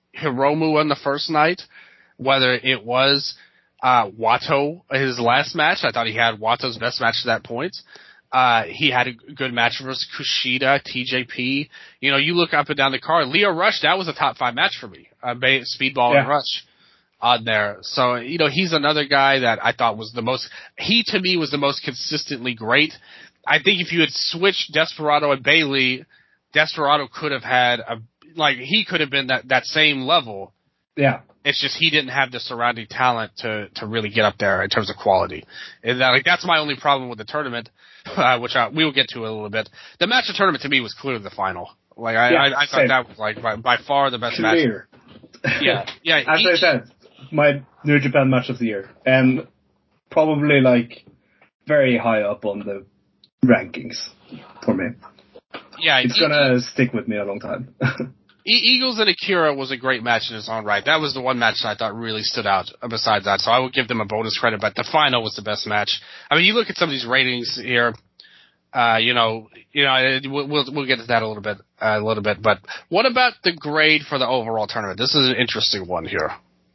Hiromu on the first night, whether it was uh, Wato his last match. I thought he had Wato's best match to that point. Uh, he had a good match versus Kushida, T J P. You know, you look up and down the card. Leo Rush, that was a top five match for me. Uh, Speedball yeah. and Rush on there. So, you know, he's another guy that I thought was the most, he to me was the most consistently great. I think if you had switched Desperado and Bailey, Desperado could have had a, like, he could have been that, that same level. Yeah. It's just he didn't have the surrounding talent to, to really get up there in terms of quality. And that, like, that's my only problem with the tournament, uh, which I, we will get to in a little bit. The match of tournament to me was clearly the final. Like, I, yeah, I, I thought that was, like, by, by far the best Clear. match. Yeah. Yeah. As each, I said, my New Japan match of the year. And probably, like, very high up on the rankings for me. Yeah. It's each, gonna stick with me a long time. Eagles and Akira was a great match in its own right. That was the one match that I thought really stood out besides that. So I would give them a bonus credit, but the final was the best match. I mean, you look at some of these ratings here, uh, you know, you know, we'll, we'll get to that a little bit, uh, a little bit, but what about the grade for the overall tournament? This is an interesting one here.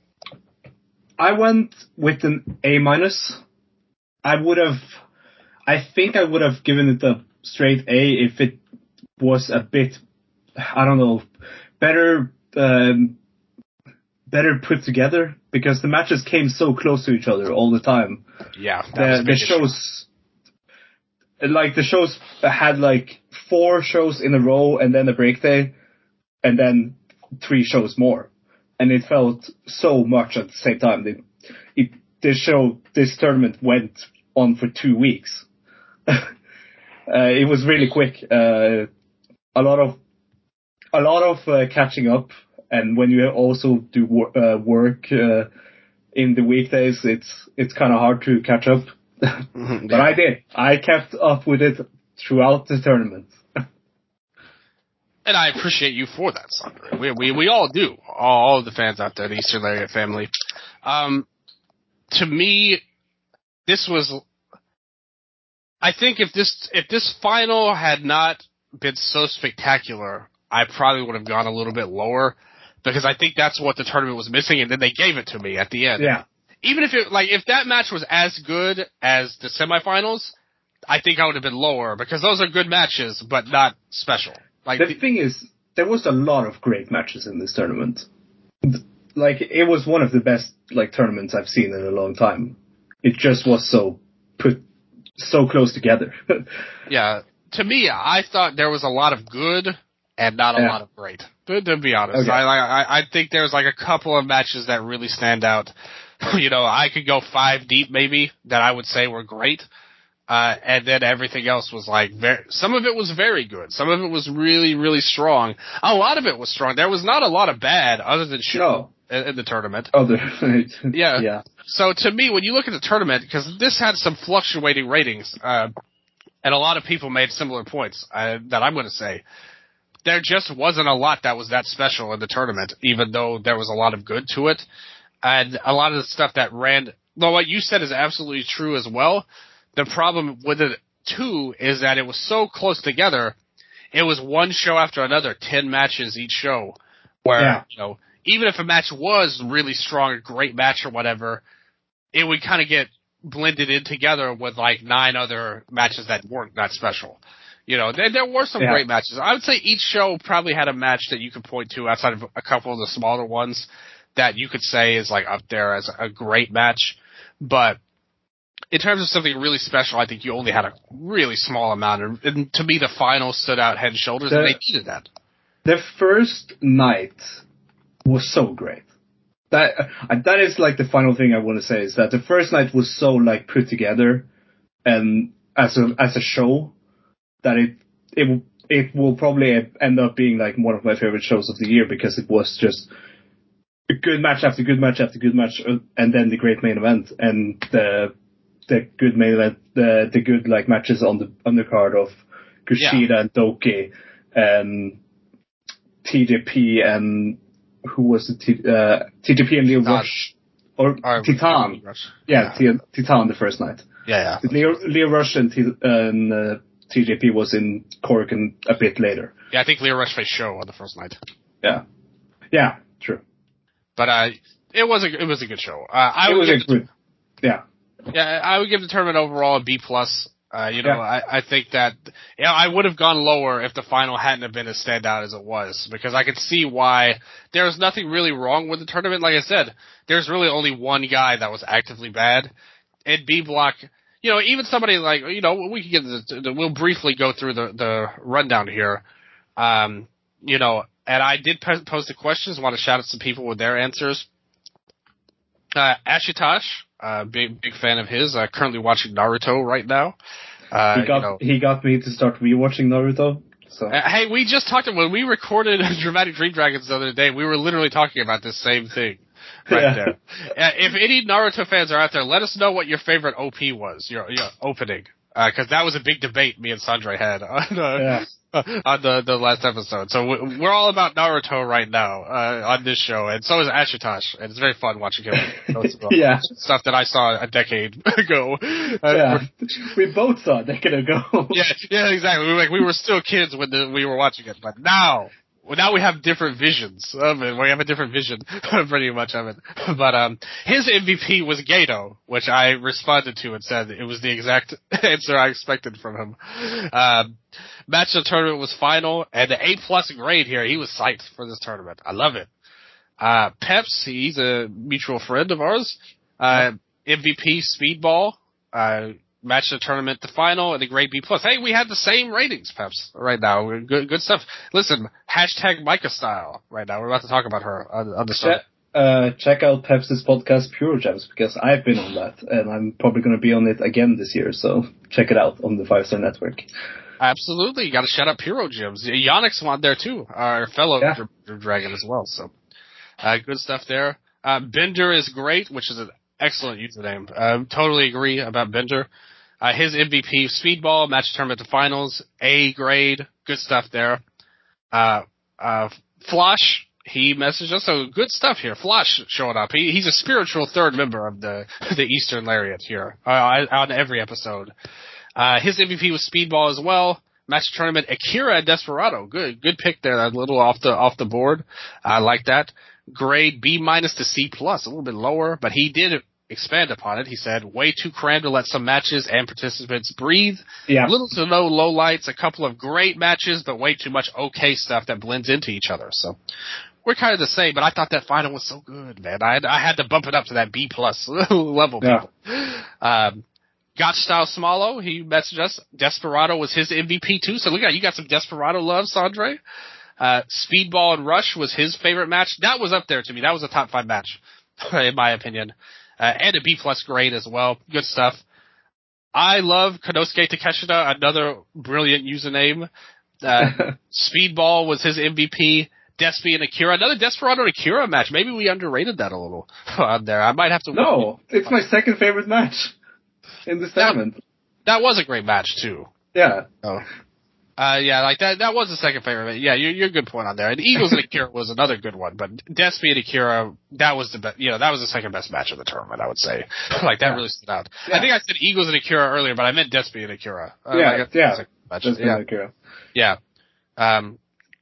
I went with an A minus. I would have, I think I would have given it a straight A if it was a bit, I don't know, better, um, better put together, because the matches came so close to each other all the time. Yeah, the, the shows, like the shows had like four shows in a row and then a break day, and then three shows more, and it felt so much at the same time. It, it, this show, this tournament went on for two weeks. uh, it was really quick. Uh, a lot of A lot of uh, catching up, and when you also do wor- uh, work uh, in the weekdays, it's it's kind of hard to catch up. Mm-hmm, but yeah. I did. I kept up with it throughout the tournament. And I appreciate you for that, Sandra. We we we all do. All, all of the fans out there, the Eastern Lariat family. Um, to me, this was. I think if this if this final had not been so spectacular, I probably would have gone a little bit lower, because I think that's what the tournament was missing, and then they gave it to me at the end. Yeah. Even if it, like, if that match was as good as the semifinals, I think I would have been lower, because those are good matches, but not special. Like the, the thing is, there was a lot of great matches in this tournament. Like, it was one of the best, like, tournaments I've seen in a long time. It just was so put so close together. Yeah. To me, I thought there was a lot of good and not a yeah. lot of great. To, to be honest, okay. I, I I think there's like a couple of matches that really stand out. You know, I could go five deep maybe that I would say were great, uh, and then everything else was like very. Some of it was very good. Some of it was really really strong. A lot of it was strong. There was not a lot of bad other than shit no. in, in the tournament. Other, yeah. yeah. So to me, when you look at the tournament, because this had some fluctuating ratings, uh, and a lot of people made similar points uh, that I'm going to say. There just wasn't a lot that was that special in the tournament, even though there was a lot of good to it. And a lot of the stuff that ran, though what you said is absolutely true as well. The problem with it, too, is that it was so close together. It was one show after another, ten matches each show, where, yeah. you know, even if a match was really strong, a great match or whatever, it would kind of get blended in together with like nine other matches that weren't that special. You know, there, there were some yeah. great matches. I would say each show probably had a match that you could point to outside of a couple of the smaller ones that you could say is like up there as a great match. But in terms of something really special, I think you only had a really small amount. And to me, the final stood out head and shoulders, the, and they needed that. The first night was so great. That uh, that is like the final thing I want to say, is that the first night was so like put together and as a as a show, that it it it will probably end up being like one of my favorite shows of the year, because it was just a good match after good match after good match, and then the great main event, and the the good main event, the the good like matches on the undercard of Kushida yeah. and Doki and T J P and who was the T, uh, T J P and Leo Rush or uh, Titan, Rush. yeah, yeah. T- Titan the first night. Yeah, yeah. Leo, Leo Rush and, T, and uh, T J P was in Korakuen a bit later. Yeah, I think Leo Rush faced Show on the first night. Yeah. Yeah, true. But uh, it was a it was a good show. Uh, I it would was give a good, the, yeah. Yeah, I would give the tournament overall a B plus. Uh, you know, Yeah. I, I think that you know, I would have gone lower if the final hadn't have been as standout as it was, because I could see why there was nothing really wrong with the tournament. Like I said, there's really only one guy that was actively bad. In B block, you know, even somebody like, you know, we can get the, the we'll briefly go through the, the rundown here. Um, you know, and I did post the questions. I want to shout out some people with their answers. Uh, Ashutosh, uh, big, big fan of his, uh, currently watching Naruto right now. Uh, he got, you know, he got me to start rewatching Naruto. So. Uh, hey, we just talked about, when we recorded Dramatic Dream Dragons the other day, we were literally talking about this same thing right yeah. there. Uh, if any Naruto fans are out there, let us know what your favorite O P was, your, your opening. Uh, cause that was a big debate me and Sandre had on, uh, yeah. on the, the last episode. So we're all about Naruto right now, uh, on this show, and so is Ashutosh, and it's very fun watching him. yeah. Stuff that I saw a decade ago. Uh, yeah. We both saw a decade ago. yeah, yeah, exactly. We were like, we were still kids when the, we were watching it, but now, well, now we have different visions of it. We have a different vision, pretty much, of it. But um, his M V P was Gato, which I responded to and said it was the exact answer I expected from him. Um, match of the tournament was final, and the A plus grade here. He was psyched for this tournament. I love it. Uh, Peps, he's a mutual friend of ours. Uh, M V P Speedball. Uh, match the tournament, the final, and the grade B plus. Hey, we have the same ratings, Peps, right now. We're good, good stuff. Listen, hashtag Micah style right now. We're about to talk about her on, on the show. Check, uh, check out Pep's podcast, Pure Gems, because I've been on that, and I'm probably going to be on it again this year. So check it out on the Five Star Network. Absolutely, you got to shout out Puro Gems. Yannick's on there too, our fellow yeah. Dr- Dragon as well. So, uh, good stuff there. Uh, Bender is great, which is an excellent username. Uh, totally agree about Bender. Uh, his M V P, Speedball, match tournament to finals, A grade, good stuff there. Uh, uh, Flosh, he messaged us, so good stuff here. Flosh showing up. He, he's a spiritual third member of the, the Eastern Lariat here, uh, on every episode. Uh, his M V P was Speedball as well. Match tournament, Akira and Desperado. Good, good pick there. A little off the, off the board. I like that. Grade B minus to C plus, a little bit lower, but he did expand upon it. He said, way too crammed to let some matches and participants breathe. Yeah. Little to no lowlights, a couple of great matches, but way too much okay stuff that blends into each other. So we're kind of the same, but I thought that final was so good, man. I had, I had to bump it up to that B plus level. Yeah. Um, Gotch Style Smallo, he messaged us. Desperado was his M V P too. So look at, you got some Desperado love, Sandre. Uh, Speedball and Rush was his favorite match. That was up there to me. That was a top five match, in my opinion. Uh, and a B plus grade as well. Good stuff. I love Konosuke Takeshita, another brilliant username. Uh, Speedball was his M V P. Despy and Akira, another Desperado and Akira match. Maybe we underrated that a little on there. I might have to. No, it's my second favorite match in this tournament. That, that was a great match too. Yeah. Oh. Uh, yeah, like that, that was the second favorite. Yeah, you're, you're a good point on there. And Eagles and Akira was another good one, but Despy and Akira, that was the best, you know, that was the second best match of the tournament, I would say. Like, that yeah. really stood out. Yeah. I think I said Eagles and Akira earlier, but I meant Despy and Akira. Uh, yeah, like, yeah. Despy yeah. and Akira. Yeah. Um,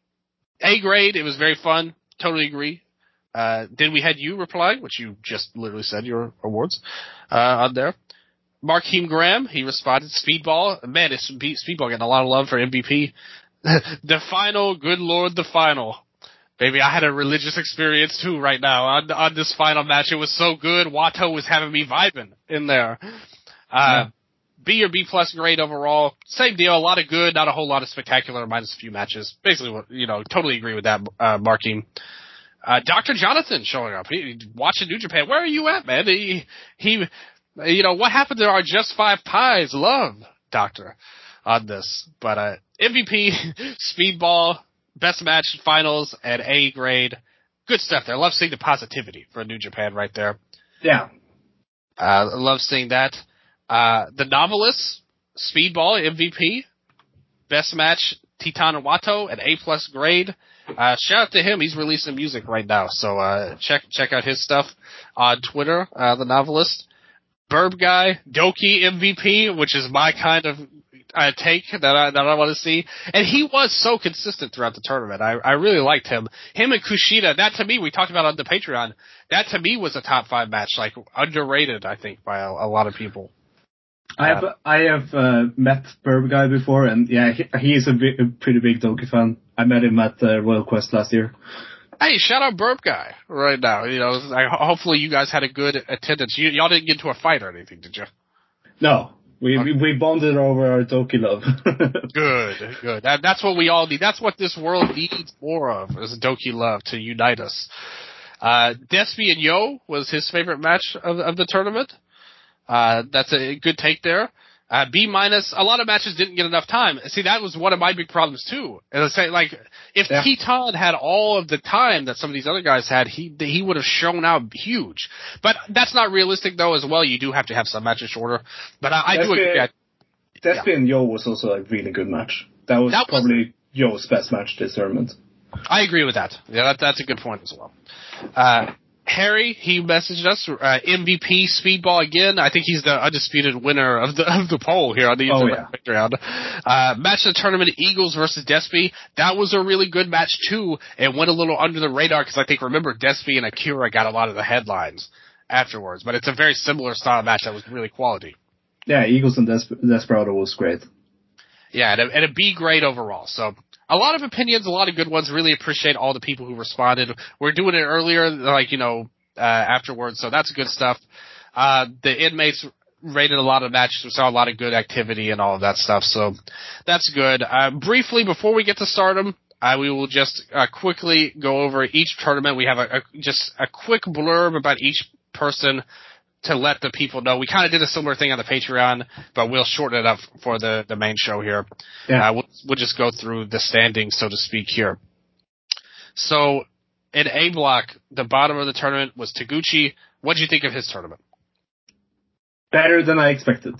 A grade, it was very fun. Totally agree. Uh, then we had you reply, which you just literally said your awards, uh, on there. Markeem Graham, he responded, Speedball. Man, it's Speedball getting a lot of love for M V P. The final, good lord, the final. Baby, I had a religious experience too right now on, on this final match. It was so good. Watto was having me vibing in there. Uh, yeah. B or B plus grade overall. Same deal. A lot of good, not a whole lot of spectacular, minus a few matches. Basically, you know, totally agree with that, uh, Markeem. Uh, Doctor Jonathan showing up. He, watching New Japan. Where are you at, man? He, he, You know, what happened to our Just Five Pies love, Doctor, on this? But, uh, M V P, Speedball, best match, finals, and A grade. Good stuff there. Love seeing the positivity for New Japan right there. Yeah. Uh, love seeing that. Uh, the Novelist, Speedball, M V P, best match, Titan and Watto, an A plus grade. Uh, shout out to him. He's releasing music right now. So, uh, check, check out his stuff on Twitter, uh, the Novelist. Burb Guy, Doki M V P, which is my kind of uh, take that I, that I want to see. And he was so consistent throughout the tournament. I, I really liked him. Him and Kushida, that to me, we talked about on the Patreon, that to me was a top five match, like underrated, I think, by a, a lot of people. I have, uh, I have uh, met Burb Guy before, and yeah, he, he is a, big, a pretty big Doki fan. I met him at uh, Royal Quest last year. Hey, shout out Burb Guy right now. You know, I, hopefully you guys had a good attendance. You, y'all didn't get into a fight or anything, did you? No. We, okay. we we bonded over our Doki love. Good, good. That, that's what we all need. That's what this world needs more of, is Doki love to unite us. Uh, Despy and Yo was his favorite match of, of the tournament. Uh, that's a good take there. Uh, B minus, a lot of matches didn't get enough time. See, that was one of my big problems too. And I say, like, if yeah. Teton had all of the time that some of these other guys had, he he would have shown out huge. But that's not realistic though as well. You do have to have some matches shorter. But I, I do agree. Despy yeah. and Yo was also a really good match. That was that probably was, Yo's best match this tournament. I agree with that. Yeah, that, that's a good point as well. Uh, Harry, he messaged us, uh, M V P Speedball again. I think he's the undisputed winner of the of the poll here on the oh, yeah. round. Uh, match of the tournament, Eagles versus Despy. That was a really good match too. It went a little under the radar because I think, remember, Despy and Akira got a lot of the headlines afterwards. But it's a very similar style match that was really quality. Yeah, Eagles and Desp- Desperado was great. Yeah, and a, and a B grade overall. So a lot of opinions, a lot of good ones. Really appreciate all the people who responded. We're doing it earlier, like, you know, uh, afterwards, so that's good stuff. Uh, the inmates rated a lot of matches. We saw a lot of good activity and all of that stuff, so that's good. Uh, briefly, before we get to Stardom, uh, we will just uh, quickly go over each tournament. We have a, a just a quick blurb about each person to let the people know. We kind of did a similar thing on the Patreon, but we'll shorten it up for the, the main show here. Yeah. Uh, we'll, we'll just go through the standings, so to speak, here. So, in A block, the bottom of the tournament was Taguchi. What did you think of his tournament? Better than I expected.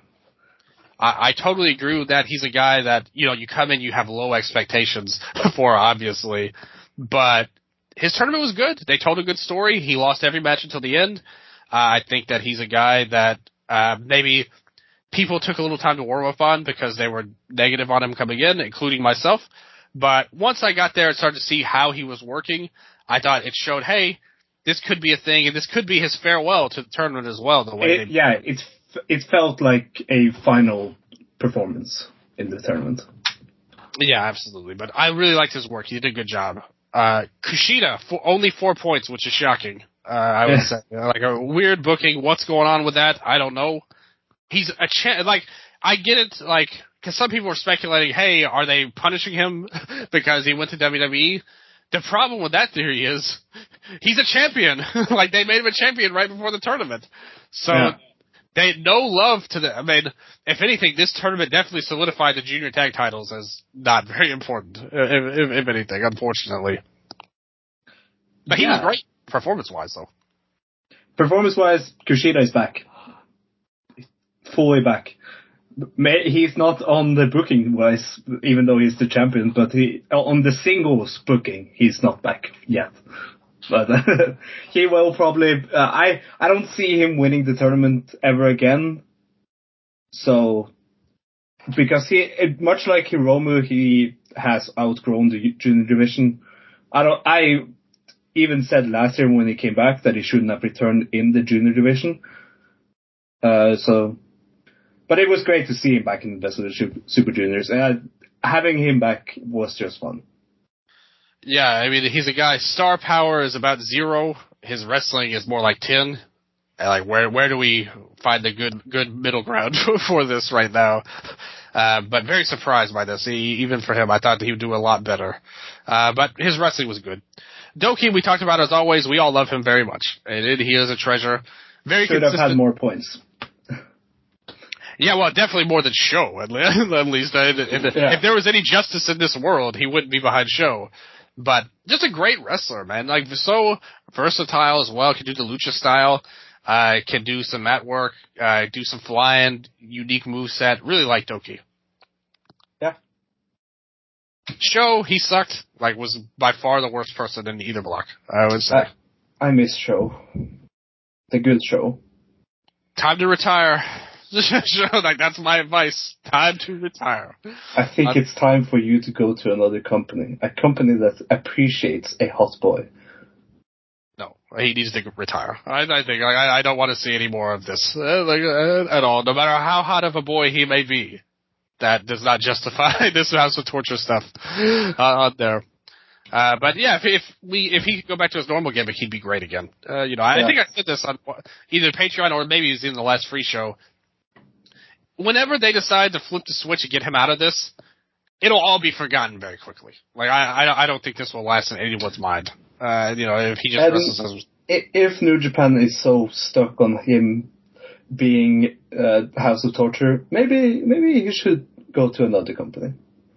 I, I totally agree with that. He's a guy that, you know, you come in, you have low expectations for, obviously. But his tournament was good. They told a good story. He lost every match until the end. Uh, I think that he's a guy that uh, maybe people took a little time to warm up on because they were negative on him coming in, including myself. But once I got there and started to see how he was working, I thought it showed, hey, this could be a thing, and this could be his farewell to the tournament as well. The way it, they yeah, it's it felt like a final performance in the tournament. Yeah, absolutely. But I really liked his work. He did a good job. Uh, Kushida, for only four points, which is shocking. Uh, I would say, you know, like a weird booking. What's going on with that? I don't know. He's a cha- like, I get it, like, cause some people are speculating, hey, are they punishing him because he went to W W E? The problem with that theory is, he's a champion. Like, they made him a champion right before the tournament. So, yeah. They no love to the, I mean, if anything, this tournament definitely solidified the junior tag titles as not very important, if, if, if anything, unfortunately. But he yeah. was great. Performance-wise, though. Performance-wise, Kushida is back. Fully back. He's not on the booking-wise, even though he's the champion, but he on the singles booking, he's not back yet. But uh, he will probably... Uh, I, I don't see him winning the tournament ever again. So... Because he, much like Hiromu, he has outgrown the junior division. I don't... I... even said last year when he came back that he shouldn't have returned in the junior division. Uh, so, but it was great to see him back in the Best of the Super Juniors, and uh, having him back was just fun. Yeah, I mean, he's a guy, star power is about zero. His wrestling is more like ten. And like, where, where do we find the good, good middle ground for this right now? Uh, but very surprised by this. He, even for him, I thought that he would do a lot better. Uh, but his wrestling was good. Doki, we talked about as always. We all love him very much. And it, he is a treasure. Very Should consistent. have had more points. Yeah, well, definitely more than Sho, at least. If, yeah. if there was any justice in this world, he wouldn't be behind Sho. But just a great wrestler, man. Like, so versatile as well. Can do the lucha style. Uh, can do some mat work. Uh, do some flying. Unique moveset. Really like Doki. Sho, he sucked, like, was by far the worst person in either block, I would say. I, I miss Sho. The good Sho. Time to retire. Like, that's my advice. Time to retire. I think I'm, it's time for you to go to another company. A company that appreciates a hot boy. No, he needs to retire. I, I think like, I, I don't want to see any more of this uh, like, uh, at all. No matter how hot of a boy he may be, that does not justify this House of Torture stuff uh, on there. Uh, but yeah, if, if we if he could go back to his normal gimmick, he'd be great again. Uh, you know, I, yeah. I think I said this on either Patreon or maybe it was in the last free show. Whenever they decide to flip the switch and get him out of this, it'll all be forgotten very quickly. Like I, I, I don't think this will last in anyone's mind. Uh, you know, if he just and wrestles as if New Japan is so stuck on him being uh, House of Torture, maybe maybe he should go to another company.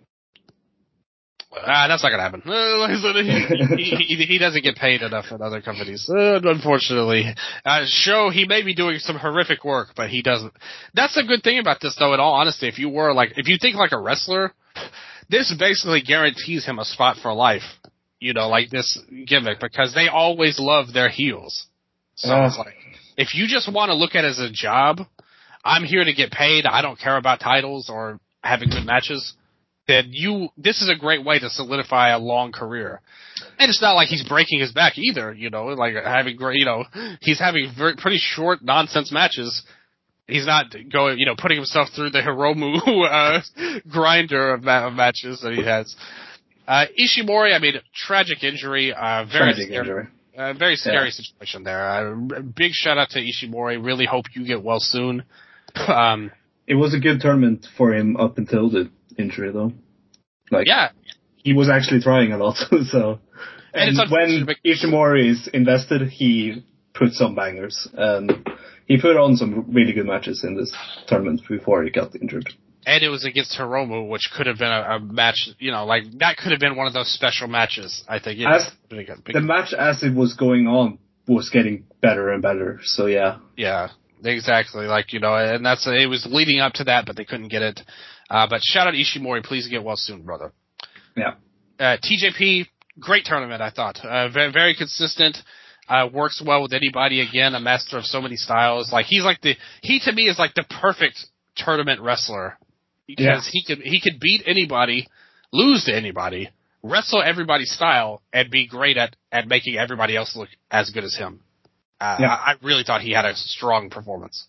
Ah, uh, that's not gonna happen. Uh, he, he, he doesn't get paid enough at other companies, uh, unfortunately. Uh, show he may be doing some horrific work, but he doesn't. That's a good thing about this, though. In all honesty, if you were like, if you think like a wrestler, this basically guarantees him a spot for life. You know, like this gimmick, because they always love their heels. So uh. it's like, if you just want to look at it as a job, I'm here to get paid. I don't care about titles or having good matches. That you, this is a great way to solidify a long career. And it's not like he's breaking his back either, you know, like having great, you know, he's having very, pretty short nonsense matches. He's not going, you know, putting himself through the Hiromu, uh, grinder of, ma- of matches that he has. Uh, Ishimori, I mean, tragic injury, uh, very tragic scary, injury. Uh, very scary yeah. situation there. Uh, big shout out to Ishimori. Really hope you get well soon. Um, it was a good tournament for him up until the injury, though. Like, yeah, he was actually trying a lot. So, and, and when Ishimori is invested, he put some bangers, and he put on some really good matches in this tournament before he got injured. And it was against Hiromu, which could have been a, a match, you know, like, that could have been one of those special matches, I think. As big, big the match as it was going on was getting better and better, so yeah. Yeah, exactly. Like, you know, and that's, it was leading up to that, but they couldn't get it. Uh, but shout out Ishimori, please get well soon, brother. Yeah. Uh, T J P, great tournament, I thought. Uh, very, very consistent. Uh, works well with anybody. Again, a master of so many styles. Like, he's like the, he to me is like the perfect tournament wrestler. Because yeah. he could he could beat anybody, lose to anybody, wrestle everybody's style, and be great at, at making everybody else look as good as him. Uh, yeah. I, I really thought he had a strong performance.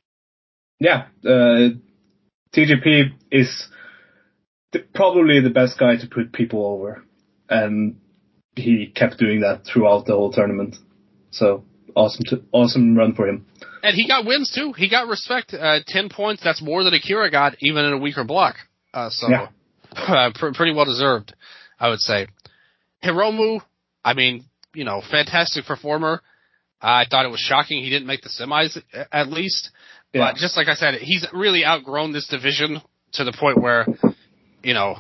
Yeah, uh, T J P is the, probably the best guy to put people over, and he kept doing that throughout the whole tournament. So awesome, to, awesome run for him. And he got wins, too. He got respect. Uh, ten points, that's more than Akira got, even in a weaker block. Uh, so, yeah. uh, pr- pretty well deserved, I would say. Hiromu, I mean, you know, fantastic performer. Uh, I thought it was shocking he didn't make the semis, at least. Yeah. But just like I said, he's really outgrown this division to the point where, you know,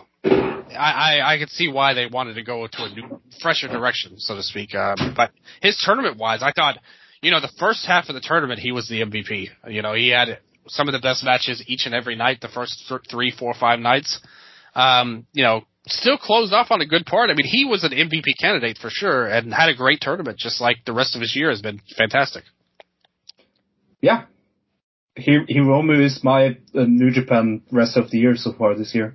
I, I, I could see why they wanted to go to a new, fresher direction, so to speak. Uh, but his tournament-wise, I thought... You know, the first half of the tournament, he was the M V P. You know, he had some of the best matches each and every night, the first th- three, four, five nights. Um, you know, still closed off on a good part. I mean, he was an M V P candidate for sure and had a great tournament, just like the rest of his year has been fantastic. Yeah. Hiromu is my uh, New Japan rest of the year so far this year.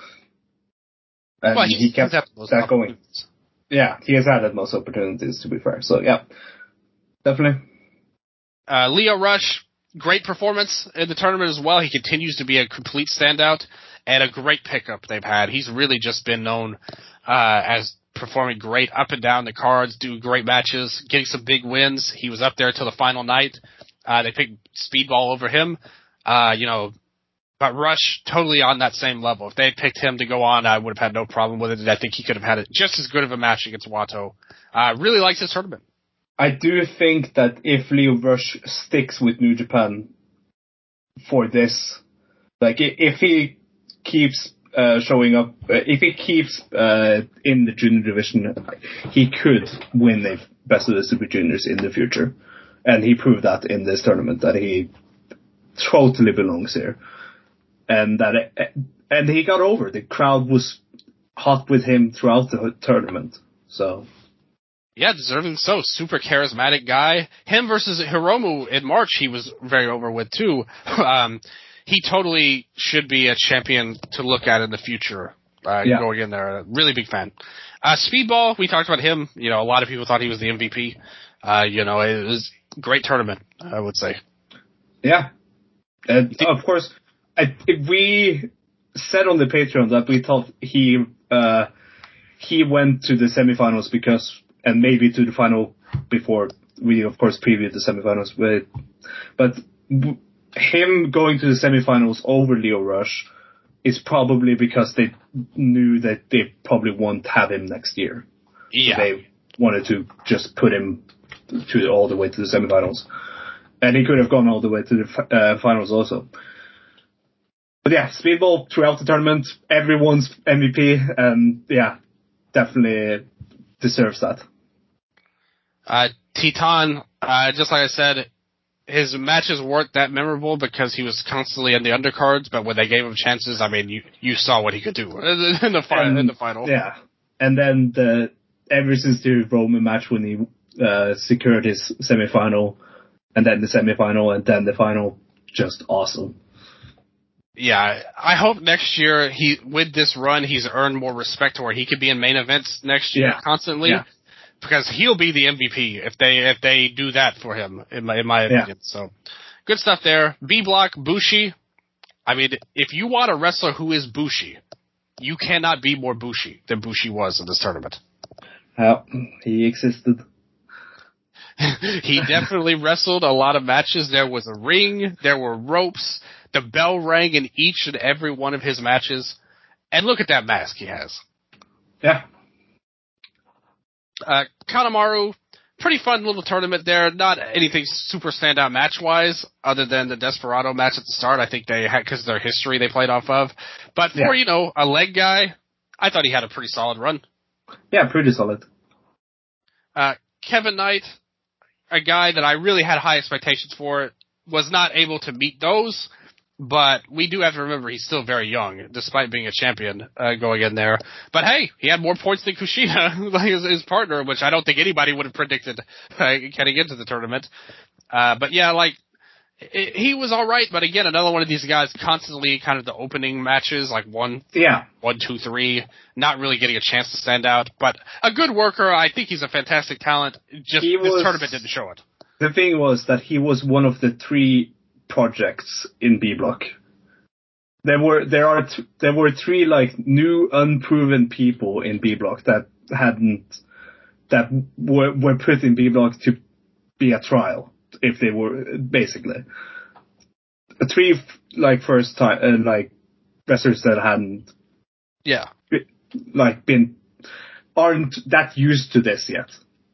And well, he kept that going. Yeah, he has had the most opportunities, to be fair. So, yeah. Definitely. Uh, Leo Rush, great performance in the tournament as well. He continues to be a complete standout and a great pickup they've had. He's really just been known uh, as performing great up and down the cards, doing great matches, getting some big wins. He was up there till the final night. Uh, they picked Speedball over him. Uh, you know, but Rush totally on that same level. If they had picked him to go on, I would have had no problem with it. I think he could have had it just as good of a match against Wato. Uh, really likes this tournament. I do think that if Leo Rush sticks with New Japan for this, like if he keeps uh, showing up, uh, if he keeps uh, in the junior division, he could win the Best of the Super Juniors in the future. And he proved that in this tournament, that he totally belongs here. And that, it, and he got over. The crowd was hot with him throughout the tournament. So... Yeah, deserving so. Super charismatic guy. Him versus Hiromu in March, he was very over with too. Um, he totally should be a champion to look at in the future. Uh, Yeah. Going in there, really big fan. Uh, Speedball, we talked about him. You know, a lot of people thought he was the M V P. Uh, you know, it was a great tournament, I would say. Yeah. And of course, I, if we said on the Patreon that we thought he uh, he went to the semifinals because, and maybe to the final before we, of course, previewed the semifinals. But, but him going to the semifinals over Lio Rush is probably because they knew that they probably won't have him next year. Yeah. So they wanted to just put him to all the way to the semifinals. And he could have gone all the way to the uh, finals also. But yeah, Speedball throughout the tournament, everyone's M V P, and yeah, definitely deserves that. Uh, Titan, uh, just like I said, his matches weren't that memorable because he was constantly in the undercards, but when they gave him chances, I mean, you, you saw what he could do in the, fi- and, in the final. Yeah. And then the, ever since the Roman match when he uh, secured his semifinal, and then the semifinal, and then the final, just awesome. Yeah, I hope next year he with this run he's earned more respect to where he could be in main events next year yeah. constantly, yeah. because he'll be the M V P if they if they do that for him in my in my opinion. Yeah. So good stuff there. B Block Bushi. I mean, if you want a wrestler who is Bushi, you cannot be more Bushi than Bushi was in this tournament. Uh, he existed. He definitely wrestled a lot of matches. There was a ring, there were ropes. The bell rang in each and every one of his matches. And look at that mask he has. Yeah. Uh, Kanemaru, pretty fun little tournament there. Not anything super standout match-wise, other than the Desperado match at the start. I think they had, because of their history they played off of. But for, yeah. you know, a leg guy, I thought he had a pretty solid run. Yeah, pretty solid. Uh, Kevin Knight, a guy that I really had high expectations for, was not able to meet those. But we do have to remember he's still very young, despite being a champion uh, going in there. But hey, he had more points than Kushida, like his, his partner, which I don't think anybody would have predicted uh, getting into the tournament. Uh, but yeah, like, it, he was alright, but again, another one of these guys constantly kind of the opening matches, like one, yeah. one, two, three, not really getting a chance to stand out. But a good worker, I think he's a fantastic talent, just he this was, tournament didn't show it. The thing was that he was one of the three projects in B Block. There were there are th- there were three like new unproven people in B Block that hadn't that were were put in B Block to be a trial if they were basically three like first time uh, like wrestlers that hadn't yeah like been aren't that used to this yet.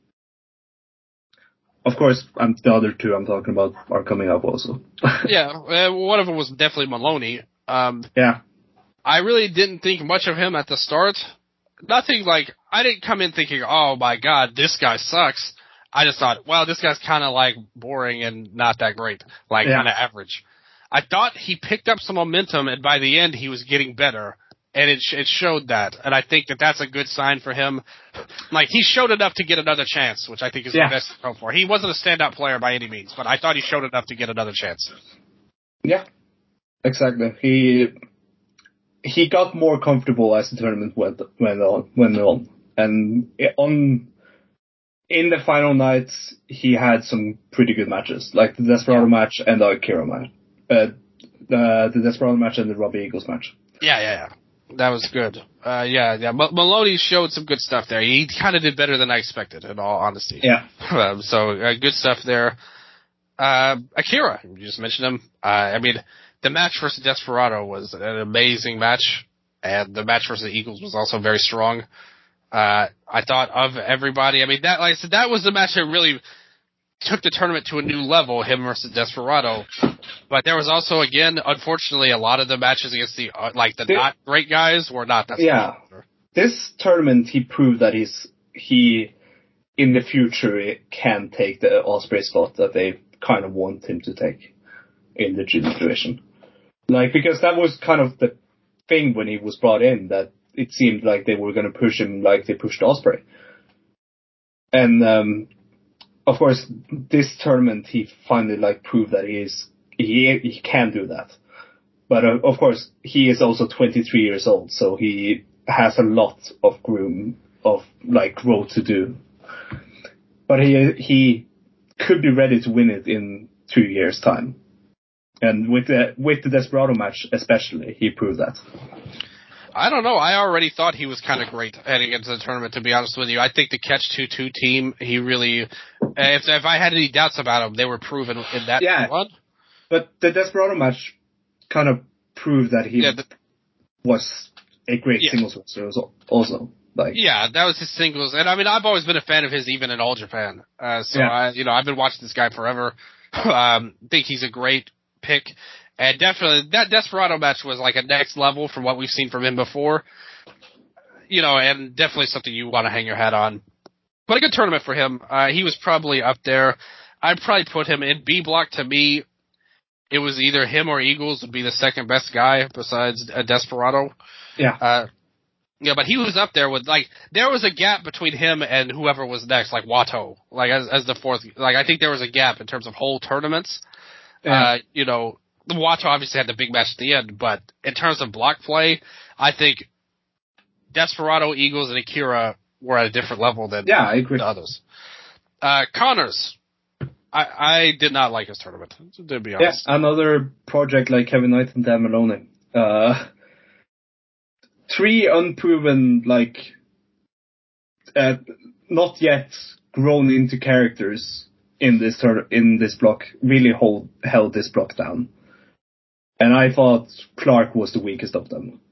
Of course, um, the other two I'm talking about are coming up also. yeah, uh, one of them was definitely Maloney. Um, yeah. I really didn't think much of him at the start. Nothing like, I didn't come in thinking, oh my god, this guy sucks. I just thought, well, this guy's kind of like boring and not that great. Like, yeah. kind of average. I thought he picked up some momentum, and by the end he was getting better. And it, it showed that. And I think that that's a good sign for him. Like, he showed enough to get another chance, which I think is yeah. the best to go for. He wasn't a standout player by any means, but I thought he showed enough to get another chance. Yeah, exactly. He he got more comfortable as the tournament went, went on. Went on. And on in the final nights, he had some pretty good matches, like the Desperado yeah. match and the Akira match. Uh, the, the Desperado match and the Robbie Eagles match. Yeah, yeah, yeah. That was good. Uh, yeah, yeah. M- Maloney showed some good stuff there. He kind of did better than I expected, in all honesty. Yeah. Um, so, uh, good stuff there. Uh, Akira, you just mentioned him. Uh, I mean, the match versus Desperado was an amazing match, and the match versus the Eagles was also very strong. Uh, I thought of everybody. I mean, that, like I said, that was the match that really took the tournament to a new level, him versus Desperado. But there was also, again, unfortunately, a lot of the matches against the, uh, like, the this, not great guys were not that Yeah. Strong. This tournament, he proved that he's, he, in the future, can take the Ospreay spot that they kind of want him to take in the junior division. Like, because that was kind of the thing when he was brought in, that it seemed like they were going to push him like they pushed Ospreay. and um, of course, this tournament he finally like proved that he is he he can do that. But uh, of course, he is also twenty-three years old, so he has a lot of groom of like growth to do. But he he could be ready to win it in two years' time, and with the with the Desperado match especially, he proved that. I don't know. I already thought he was kind of great heading into the tournament, to be honest with you. I think the Catch two two team, he really, if if I had any doubts about him, they were proven in that yeah, run. But the Desperado match kind of proved that he yeah, the, was a great yeah. singles wrestler also. Like, yeah, that was his singles. And I mean, I've always been a fan of his even in All Japan. Uh, so, yeah. I, you know, I've been watching this guy forever. um, think he's a great pick. And definitely, that Desperado match was like a next level from what we've seen from him before. You know, and definitely something you want to hang your hat on. But a good tournament for him. Uh, he was probably up there. I'd probably put him in B block. To me, it was either him or Eagles would be the second best guy besides uh, Desperado. Yeah. Uh, yeah, but he was up there with, like, there was a gap between him and whoever was next, like Wato, like as, as the fourth. Like, I think there was a gap in terms of whole tournaments. Yeah. Uh, you know, Wato obviously had the big match at the end, but in terms of block play, I think Desperado, Eagles, and Akira were at a different level than yeah, I agree. the others. Uh, Connors, I, I did not like his tournament, to be honest. Yeah, another project like Kevin Knight and Dan Maloney. Uh, three unproven, like, uh, not yet grown into characters in this in this block really hold held this block down. And I thought Clark was the weakest of them.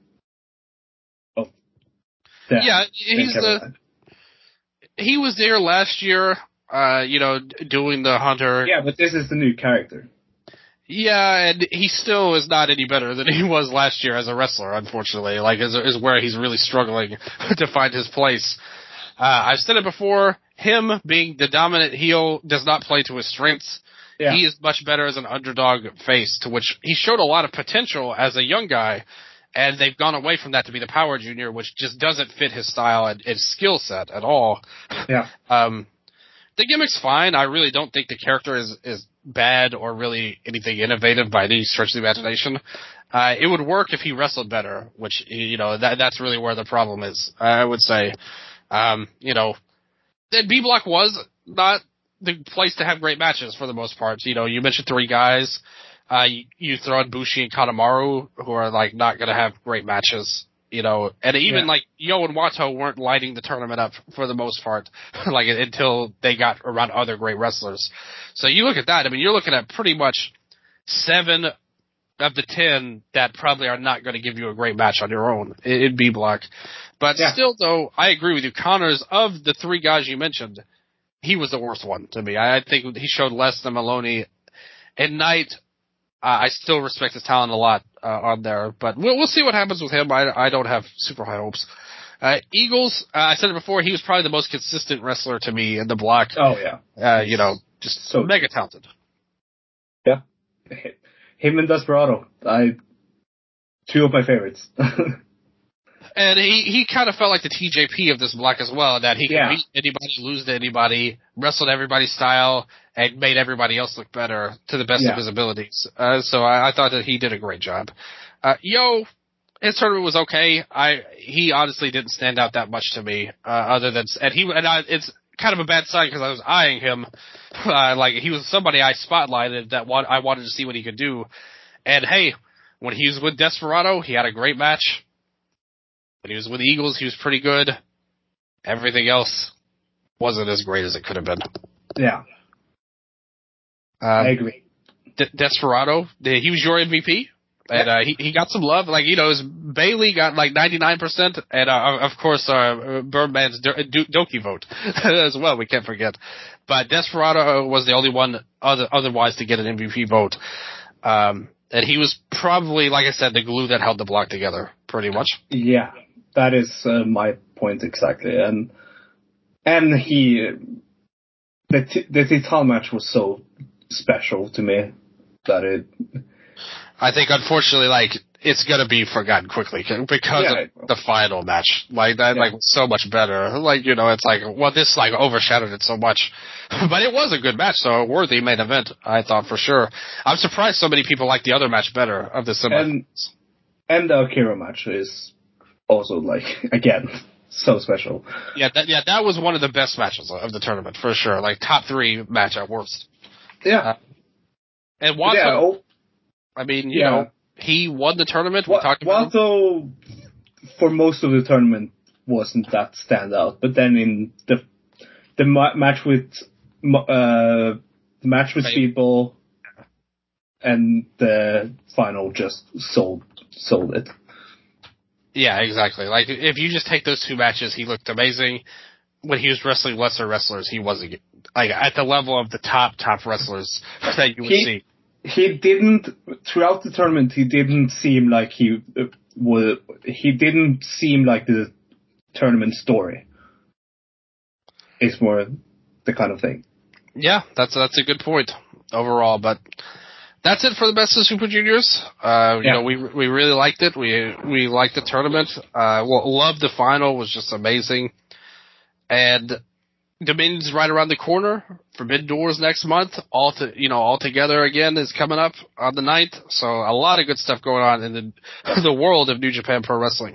Of them. Yeah, he's the. He was there last year, uh, you know, doing the Hunter. Yeah, but this is the new character. Yeah, and he still is not any better than he was last year as a wrestler, unfortunately. Like, is, is where he's really struggling to find his place. Uh, I've said it before, him being the dominant heel does not play to his strengths. Yeah. He is much better as an underdog face, to which he showed a lot of potential as a young guy, and they've gone away from that to be the Power Junior, which just doesn't fit his style and, and skill set at all. Yeah. Um, the gimmick's fine. I really don't think the character is, is bad or really anything innovative by any stretch of the imagination. Uh, it would work if he wrestled better, which, you know, that, that's really where the problem is, I would say. Um, you know, B-Block was not the place to have great matches for the most part. You know, you mentioned three guys. Uh, you, you throw in Bushi and Kanemaru, who are, like, not going to have great matches. You know, and even, yeah. like, Yo and Wato weren't lighting the tournament up for the most part, like, until they got around other great wrestlers. So you look at that, I mean, you're looking at pretty much seven of the ten that probably are not going to give you a great match on your own in B block. But yeah. still, though, I agree with you. Connors, of the three guys you mentioned, he was the worst one to me. I think he showed less than Maloney. At Knight, Uh, I still respect his talent a lot uh, on there, but we'll, we'll see what happens with him. I, I don't have super high hopes. Uh, Eagles, uh, I said it before, he was probably the most consistent wrestler to me in the block. Oh, yeah. Uh, you know, just so mega talented. Yeah. Him and Desperado, I, two of my favorites. And he, he kind of felt like the T J P of this block as well, that he could yeah. beat anybody, lose to anybody, wrestled everybody's style, and made everybody else look better to the best yeah. of his abilities. Uh, so I, I thought that he did a great job. Uh, Yo, his tournament was okay. I he honestly didn't stand out that much to me, uh, other than and he and I, it's kind of a bad sign because I was eyeing him, uh, like he was somebody I spotlighted that want, I wanted to see what he could do. And hey, when he was with Desperado, he had a great match. When he was with the Eagles, he was pretty good. Everything else wasn't as great as it could have been. Yeah. Um, I agree. De- Desperado, he was your M V P, and yeah. uh, he he got some love. Like, you know, his Bailey got like ninety-nine percent, and uh, of course, uh, Birdman's Do- Do- Doki vote as well. We can't forget. But Desperado was the only one other otherwise to get an M V P vote, um, and he was probably, like I said, the glue that held the block together, pretty much. Yeah, that is uh, my point exactly, and and he the t- the Titan match was so special to me that it. I think, unfortunately, like, it's going to be forgotten quickly because yeah, of the final match. Like, that, yeah. like, so much better. Like, you know, it's like, well, this, like, overshadowed it so much. But it was a good match, so a worthy main event, I thought, for sure. I'm surprised so many people like the other match better of the semi. And, and the Akira match is also, like, again, so special. Yeah, that, yeah, that was one of the best matches of the tournament, for sure. Like, top three match at worst. Yeah. Uh, and Wato, yeah, oh, I mean, you yeah. know, he won the tournament. We Wa- talked about Wato, him. For most of the tournament, wasn't that standout. But then in the the ma- match with uh, the match with Speedball and the final just sold sold it. Yeah, exactly. Like, if you just take those two matches, he looked amazing. When he was wrestling lesser wrestlers, he wasn't, like, at the level of the top, top wrestlers that you would he, see. He didn't, throughout the tournament, he didn't seem like he uh, was, he didn't seem like the tournament story. It's more the kind of thing. Yeah, that's, that's a good point overall, but that's it for the Best of Super Juniors. Uh, you yeah. know, we, we really liked it. We, we liked the tournament. Uh, well, loved the final, was just amazing. And Dominion's right around the corner. Forbidden Doors next month. All to, you know, all together again is coming up on the ninth. So a lot of good stuff going on in the the world of New Japan Pro Wrestling.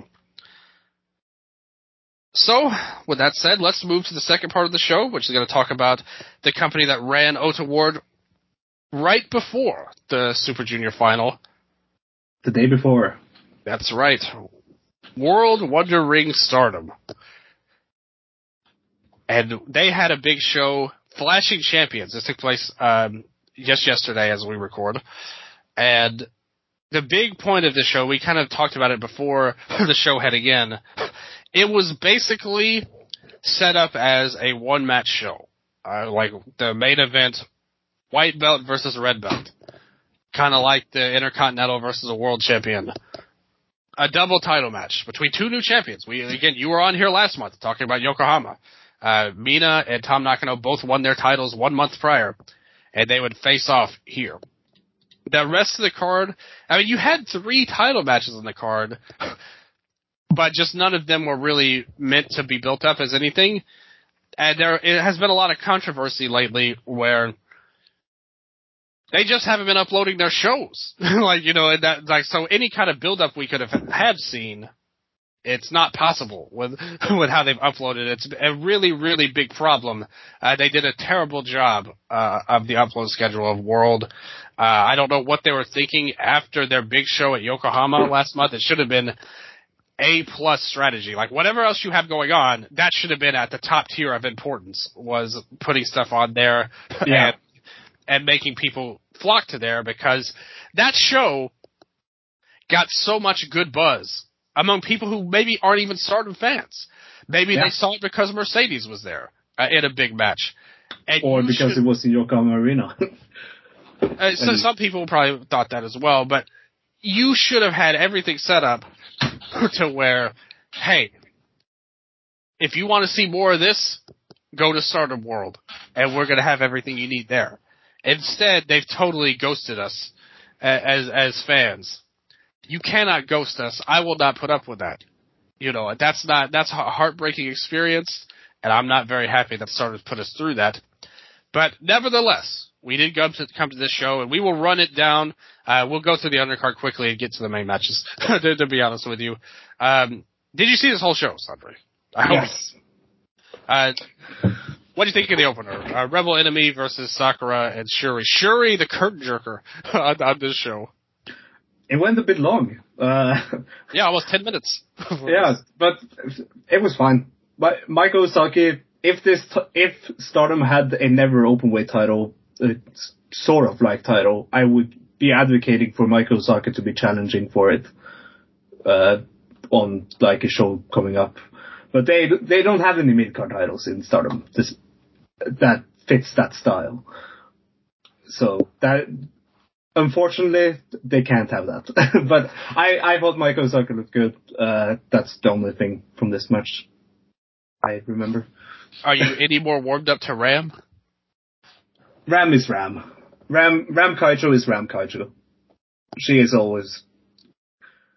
So, with that said, let's move to the second part of the show, which is going to talk about the company that ran Ota Ward right before the Super Junior final. The day before. That's right. World Wonder Ring Stardom. And they had a big show, Flashing Champions. This took place um, just yesterday as we record. And the big point of the show, we kind of talked about it before the show had again. It was basically set up as a one-match show. Uh, like the main event, white belt versus red belt. Kind of like the Intercontinental versus a world champion. A double title match between two new champions. We Again, you were on here last month talking about Yokohama. Uh, Mina and Tom Nakano both won their titles one month prior, and they would face off here. The rest of the card, I mean, you had three title matches on the card, but just none of them were really meant to be built up as anything. And there it has been a lot of controversy lately where they just haven't been uploading their shows. like, you know, and that, like, so any kind of build up we could have had seen, it's not possible with with how they've uploaded. It's a really, really big problem. Uh, they did a terrible job uh, of the upload schedule of World. Uh, I don't know what they were thinking after their big show at Yokohama last month. It should have been A plus strategy. Like, whatever else you have going on, that should have been at the top tier of importance, was putting stuff on there yeah. and, and making people flock to there, because that show got so much good buzz among people who maybe aren't even Stardom fans. Maybe yeah. they saw it because Mercedes was there uh, in a big match. And or because should, it was in Yokohama Arena. uh, so some people probably thought that as well, but you should have had everything set up to where, hey, if you want to see more of this, go to Stardom World, and we're going to have everything you need there. Instead, they've totally ghosted us as as fans. You cannot ghost us. I will not put up with that. You know, that's not, that's a heartbreaking experience, and I'm not very happy that Stardom put us through that. But nevertheless, we did come to, come to this show, and we will run it down. Uh, we'll go through the undercard quickly and get to the main matches, to, to be honest with you. Um, did you see this whole show, Sandre? I hope yes. Uh, what do you think of the opener? Uh, Rebel Enemy versus Sakura and Shuri. Shuri, the curtain jerker on, on this show. It went a bit long. Uh, yeah, almost ten minutes. yeah, but it was fine. But Mike Osaki, if this, t- if Stardom had a never openweight title, uh, sort of like title, I would be advocating for Mike Osaki to be challenging for it uh, on like a show coming up. But they they don't have any mid-card titles in Stardom this, that fits that style. So that. Unfortunately, they can't have that. But I, I thought Mike Osaka looked good. Uh, that's the only thing from this match I remember. Are you any more warmed up to Ram? Ram is Ram. Ram Ram Kaijo is Ram Kaijo. She is always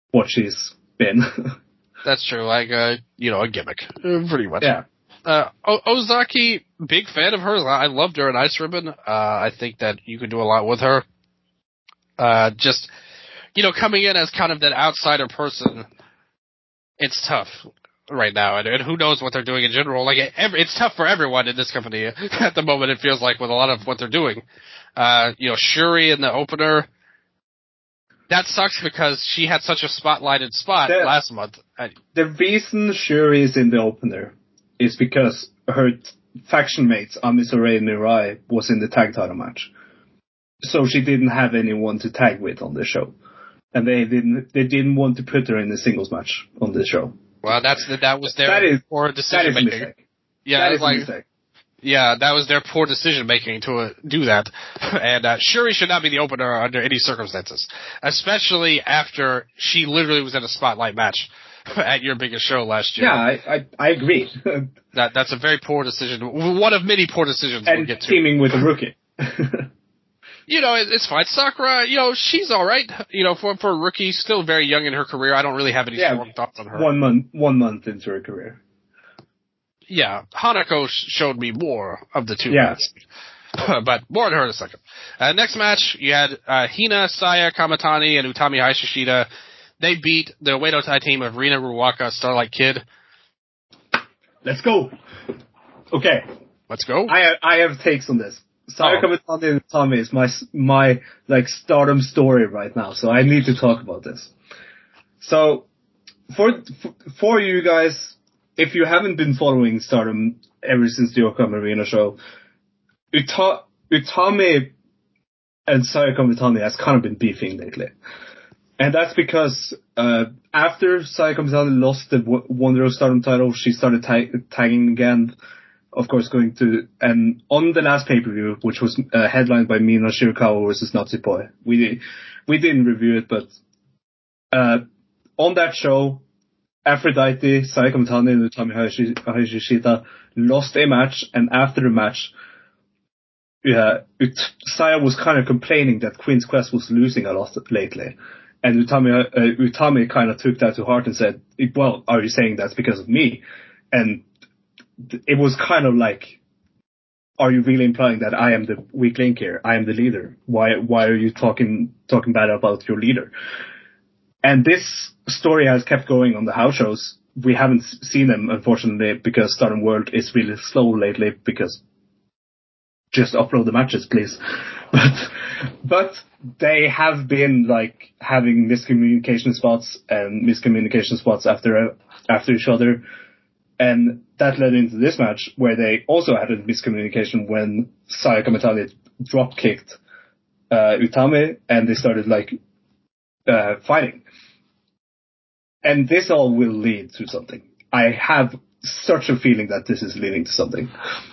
what she's been. That's true. Like, uh, you know, a gimmick, uh, pretty much. Yeah. Uh, o- Ozaki, big fan of hers. I loved her in Ice Ribbon. Uh, I think that you could do a lot with her. Uh, just, you know, coming in as kind of that outsider person, it's tough right now. And, and who knows what they're doing in general. Like, every, it's tough for everyone in this company at the moment, it feels like, with a lot of what they're doing. Uh, you know, Shuri in the opener, that sucks because she had such a spotlighted spot the, last month. The reason Shuri is in the opener is because her t- faction mates, Amisore and Mirai, was in the tag title match. So she didn't have anyone to tag with on the show. And they didn't they didn't want to put her in the singles match on the show. Well, that's the, that was their that is, poor decision that is making. A mistake. Yeah, that is like, a mistake. Yeah, that was their poor decision making to uh, do that. And uh, Shuri should not be the opener under any circumstances, especially after she literally was in a spotlight match at your biggest show last year. Yeah, I I, I agree. that that's a very poor decision. One of many poor decisions and we'll get to. Teaming with a rookie. You know, it, it's fine. Sakura, you know, she's all right. You know, for for a rookie, still very young in her career. I don't really have any yeah, strong thoughts on her. One month, one month into her career. Yeah, Hanako showed me more of the two. Yeah. But more on her in a second. Uh, next match, you had uh, Hina, Saya, Kamatani, and Utami Hayashishita. They beat the Oedo Tai team of Rina Ruwaka, Starlight Kid. Let's go. Okay. Let's go. I I have takes on this. Saya, oh. Kamatani, and Utami is my my like stardom story right now, so I need to talk about this. So for for you guys, if you haven't been following Stardom ever since the Yokohama Arena show, Uta- Utami and Saya Kamitani has kind of been beefing lately. And that's because uh, after Saya Kamitani lost the w- Wonder of Stardom title, she started ta- tagging again, of course going to, and on the last pay-per-view, which was uh, headlined by Mina Shirakawa versus Natsupoi, we, we didn't review it, but uh, on that show, Aphrodite, Saya Kamitani, and Utami Hayashishita lost a match, and after the match, yeah, Ut- Saya was kind of complaining that Queen's Quest was losing a lot lately. And Utami, uh, Utami kind of took that to heart and said, well, are you saying that's because of me? And th- it was kind of like, are you really implying that I am the weak link here? I am the leader. Why, why are you talking, talking bad about your leader? And this story has kept going on the house shows. We haven't seen them, unfortunately, because Stardom World is really slow lately, because just upload the matches, please. But, but they have been like having miscommunication spots and miscommunication spots after, after each other. And that led into this match where they also had a miscommunication when Saya Kamitani drop kicked, uh, Utami, and they started like, uh, fighting. And this all will lead to something. I have such a feeling that this is leading to something.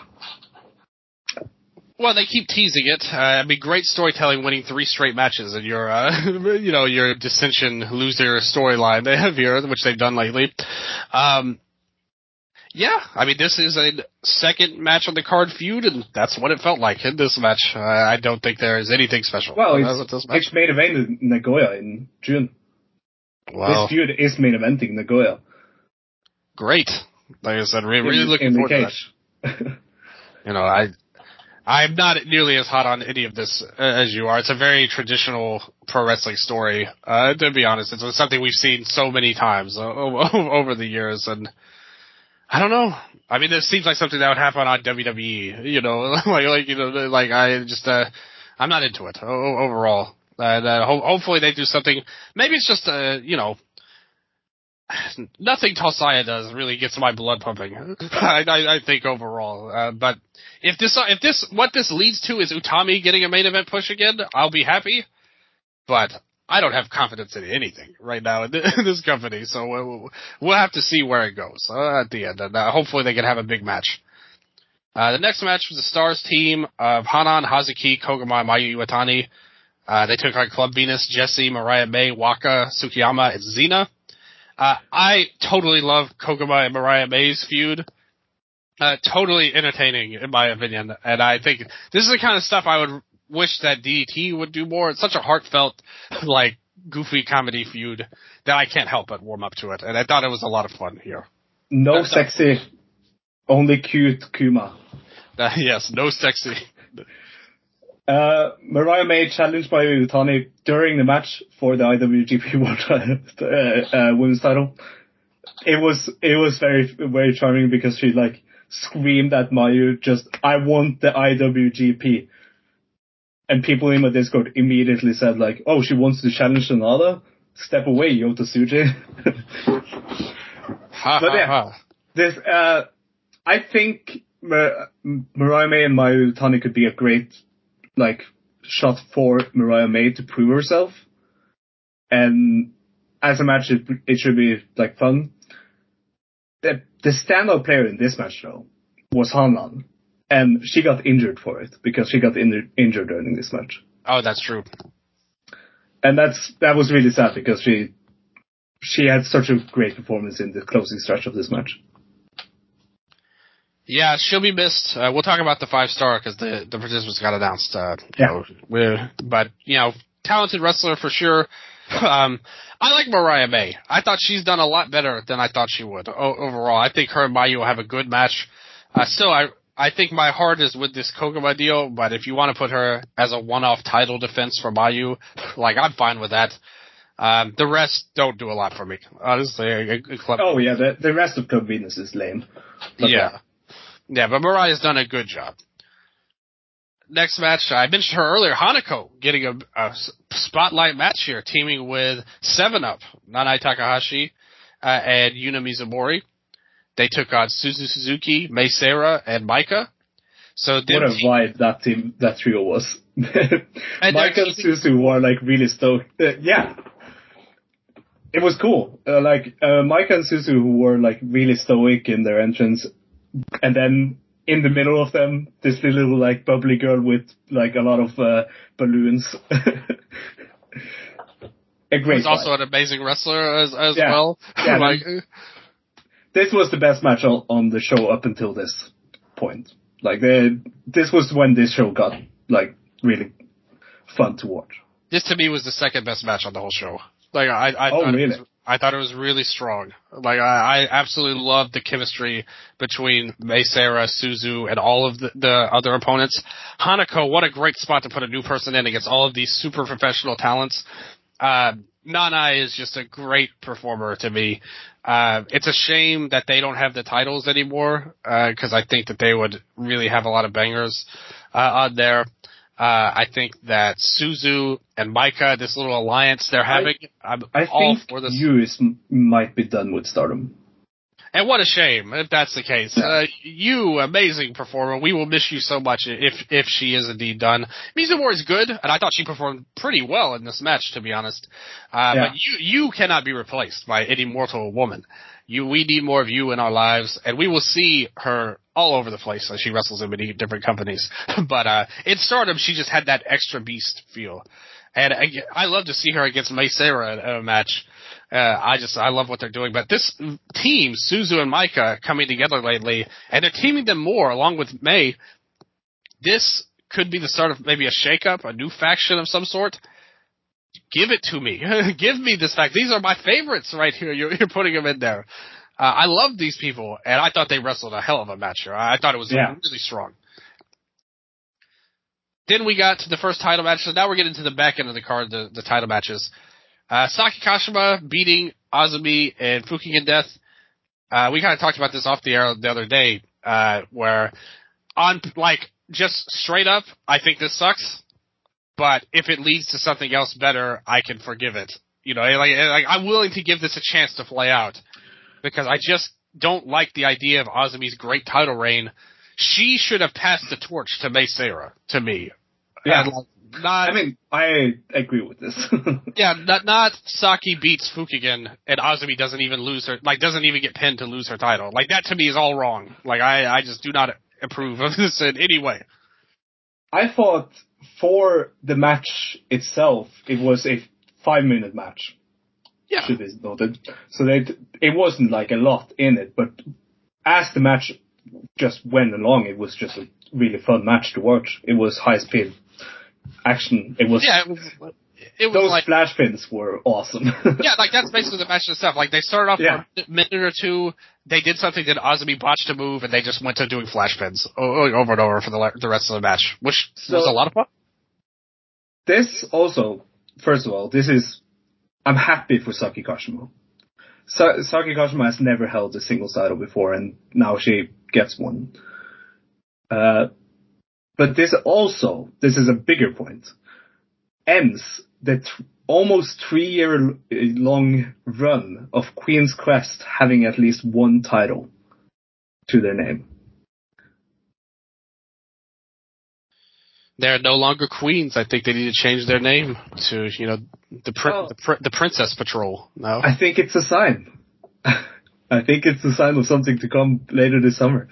Well, they keep teasing it. Uh, I mean, great storytelling, winning three straight matches in your, uh, you know, your dissension loser storyline they have here, which they've done lately. Um, yeah, I mean, this is a second match on the card feud, and that's what it felt like in this match. Uh, I don't think there is anything special. Well, it's, this match. It's main event in Nagoya in June. Wow. This feud is main eventing Nagoya. Great. Like I said, really, really in, looking in forward to that. You know, I, I'm not nearly as hot on any of this uh, as you are. It's a very traditional pro wrestling story. Uh, to be honest, it's something we've seen so many times uh, over the years, and I don't know. I mean, this seems like something that would happen on W W E. You know, like, like you know, like I just, uh, I'm not into it o- overall. And uh, ho- hopefully they do something. Maybe it's just, uh, you know, nothing Tosaya does really gets my blood pumping. I, I, I think overall, uh, but if this, if this, what this leads to is Utami getting a main event push again, I'll be happy. But I don't have confidence in anything right now in this company, so we'll, we'll have to see where it goes uh, at the end. And uh, hopefully they can have a big match. Uh, the next match was the Stars team of Hanan, Hazuki, Koguma, and Mayu Iwatani. Uh, they took on Club Venus, Jessie, Mariah May, Waka, Tsukiyama, and Xena. Uh, I totally love Koguma and Mariah May's feud. Uh, totally entertaining, in my opinion. And I think this is the kind of stuff I would wish that D D T would do more. It's such a heartfelt, like, goofy comedy feud that I can't help but warm up to it, and I thought it was a lot of fun here. No That's sexy, not... only cute Kuma. Uh, yes, no sexy. Uh, Mariah May challenged Mayu Iwatani during the match for the I W G P World uh, uh, Women's title. It was it was very very charming because she like screamed at Mayu, just "I want the I W G P," and people in my Discord immediately said like, "Oh, she wants to challenge Sonata? Step away, Yota Tsuji." ha, but ha, yeah, ha. this uh, I think Mar- Mariah May and Mayu Iwatani could be a great like shot for Mariah May to prove herself, and as a match it, it should be like fun. The, the standout player in this match though was Hanlan, and she got injured for it because she got in, injured during this match. Oh, that's true. And that's that was really sad because she she had such a great performance in the closing stretch of this match. Yeah, she'll be missed. Uh, we'll talk about the five star because the the participants got announced. Uh, you yeah. know, we're, but you know, talented wrestler for sure. Um, I like Mariah May. I thought she's done a lot better than I thought she would o- overall. I think her and Mayu will have a good match. Uh, still, I I think my heart is with this Koguma deal, but if you want to put her as a one-off title defense for Mayu, like I'm fine with that. Um, the rest don't do a lot for me. Honestly, a, a club. Oh yeah, the the rest of Club Venus is lame. But yeah. yeah. Yeah, but Mariah's done a good job. Next match, I mentioned her earlier, Hanako, getting a, a spotlight match here, teaming with seven up, Nanai Takahashi uh, and Yuna Mizumori. They took on Suzu Suzuki, Mei Seira, and Maika. So what a team- vibe that team, that trio was. Maika and Suzu were like really stoked. Uh, yeah. It was cool. Uh, like, uh, Maika and Suzu who were like really stoic in their entrance. And then in the middle of them, this little like bubbly girl with like a lot of uh, balloons. A great. He's also an amazing wrestler as as yeah. well. Yeah, like, this was the best match on, on the show up until this point. Like the, this was when this show got like really fun to watch. This to me was the second best match on the whole show. Like I, I oh thought really? It was, I thought it was really strong. Like I, I absolutely loved the chemistry between Mei Seira, Suzu, and all of the, the other opponents. Hanako, what a great spot to put a new person in against all of these super professional talents. Uh, Nanai is just a great performer to me. Uh, it's a shame that they don't have the titles anymore, uh, cause I think that they would really have a lot of bangers, uh, on there. Uh, I think that Suzu and Maika, this little alliance they're having, I, I'm I all think for this. you is, might be done with Stardom. And what a shame if that's the case. Yeah. Uh, you, amazing performer. We will miss you so much if if she is indeed done. Mizumori is good, and I thought she performed pretty well in this match, to be honest. Uh, yeah. But you you cannot be replaced by any mortal woman. You, we need more of you in our lives, and we will see her all over the place as she wrestles in many different companies. But uh, in Stardom, she just had that extra beast feel. And I, I love to see her against Mei Seira in a match. Uh, I just, I love what they're doing. But this team, Suzu and Maika, coming together lately, and they're teaming them more along with Mei. This could be the start of maybe a shakeup, a new faction of some sort. Give it to me. Give me this fact. These are my favorites right here. You're, you're putting them in there. Uh, I love these people, and I thought they wrestled a hell of a match here. I thought it was yeah. really strong. Then we got to the first title match. So now we're getting to the back end of the card, the, the title matches. Uh, Saki Kashima beating Azumi and Fukigen Death. Uh, we kind of talked about this off the air the other day, uh, where on, like, just straight up, I think this sucks. But if it leads to something else better, I can forgive it. You know, like, like I'm willing to give this a chance to play out. Because I just don't like the idea of Azumi's great title reign. She should have passed the torch to Mei Seira, to me. Yeah. And like, not, I mean, I agree with this. yeah, not, not Saki beats Fukigen and Azumi doesn't even lose her, like, doesn't even get pinned to lose her title. Like, that to me is all wrong. Like, I, I just do not approve of this in any way. I thought for the match itself, it was a five minute match. Yeah. Should be noted. So they, it wasn't like a lot in it, but as the match just went along, it was just a really fun match to watch. It was high speed action. It was, yeah, it was, it was those like flash pins were awesome. yeah, like that's basically the match itself. Like they started off Yeah. for a minute or two, they did something that Azumi botched a move, and they just went to doing flash pins over and over for the the rest of the match, which So, was a lot of fun. This also, first of all, this is I'm happy for Saki Kashima. Sa- Saki Kashima has never held a singles title before, and now she gets one. Uh, but this also, this is a bigger point, ends the th- almost three-year-long run of Queen's Quest having at least one title to their name. They're no longer queens. I think they need to change their name to, you know, the pr- Oh. the, pr- the Princess Patrol. No, I think it's a sign. I think it's a sign of something to come later this summer.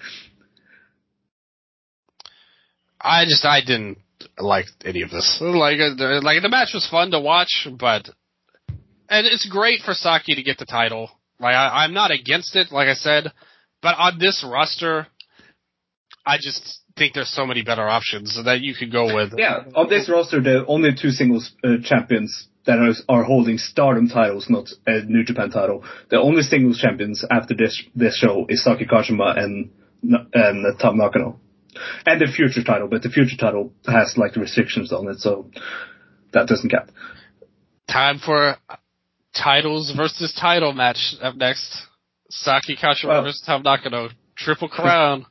I just I didn't like any of this. Like, uh, like the match was fun to watch, but and it's great for Saki to get the title. Like I, I'm not against it, like I said, but on this roster, I just think there's so many better options that you could go with. Yeah, on this roster, the only two singles uh, champions that are, are holding Stardom titles, not a New Japan title. The only singles champions after this this show is Saki Kashima and and Tam Nakano. And the future title, but the future title has like the restrictions on it, so that doesn't count. Time for titles versus title match up next. Saki Kashima well, versus Tam Nakano. Triple crown.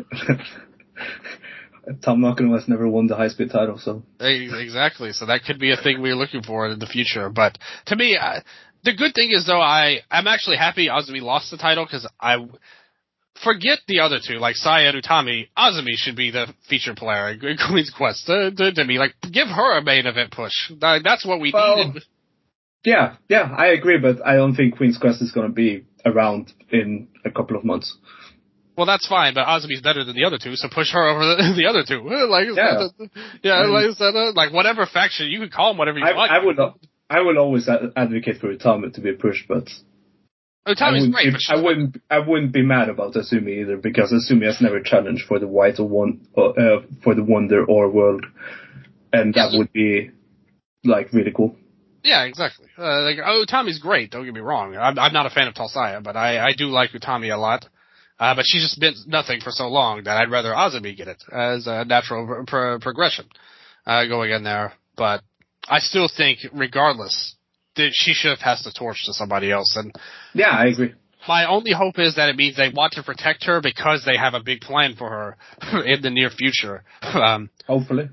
Tam Nakano has never won the high speed title, so exactly. So that could be a thing we're looking for in the future. But to me, I, the good thing is though, I I'm actually happy Azumi lost the title because I forget the other two like Saya and Utami. Azumi should be the featured player in Queen's Quest to, to, to me. Like give her a main event push. That's what we well, needed. Yeah, yeah, I agree, but I don't think Queen's Quest is going to be around in a couple of months. Well, that's fine, but Azumi's better than the other two, so push her over the, the other two. Like, yeah, yeah, I mean, like, that, uh, like whatever faction you can call them whatever you I, want. I would, I would always advocate for Utami to be pushed, but Utami's great. Be, But I wouldn't, I wouldn't be mad about Azumi either because Azumi has never challenged for the White or one, uh, for the Wonder or World, and that yeah, would be like really cool. Yeah, exactly. Uh, like, oh, Utami's great. Don't get me wrong. I'm, I'm not a fan of Talsaya, but I, I do like Utami a lot. Uh, but she's just been nothing for so long that I'd rather Azumi get it as a natural pro- progression uh, going in there. But I still think, regardless, that she should have passed the torch to somebody else. And yeah, I agree. My only hope is that it means they want to protect her because they have a big plan for her in the near future. Um, Hopefully.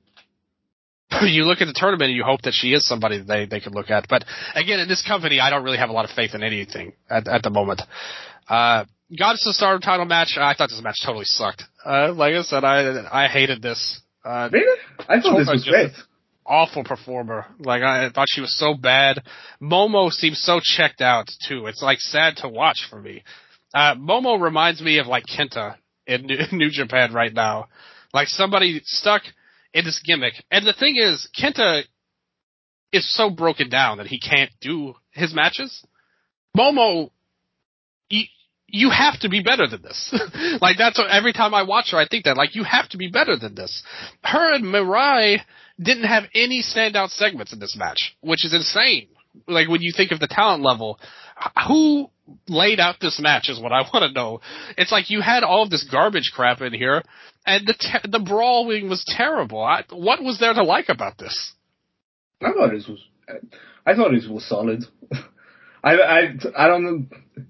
You look at the tournament and you hope that she is somebody that they, they could look at. But again, in this company, I don't really have a lot of faith in anything at, at the moment. Uh, Goddess of Stardom title match, I thought this match totally sucked. Uh, like I said, I I hated this. Uh, really? I thought this was great. Awful performer. Like, I thought she was so bad. Momo seems so checked out, too. It's, like, sad to watch for me. Uh, Momo reminds me of, like, Kenta in New, New Japan right now. Like, somebody stuck in this gimmick. And the thing is, Kenta is so broken down that he can't do his matches. Momo, you, you have to be better than this. Like, that's what, every time I watch her, I think that, like, you have to be better than this. Her and Mirai didn't have any standout segments in this match, which is insane. Like, when you think of the talent level, who laid out this match is what I want to know. It's like you had all of this garbage crap in here, and the te- the brawling was terrible. I, what was there to like about this? I thought this was, I thought this was solid. I, I, I don't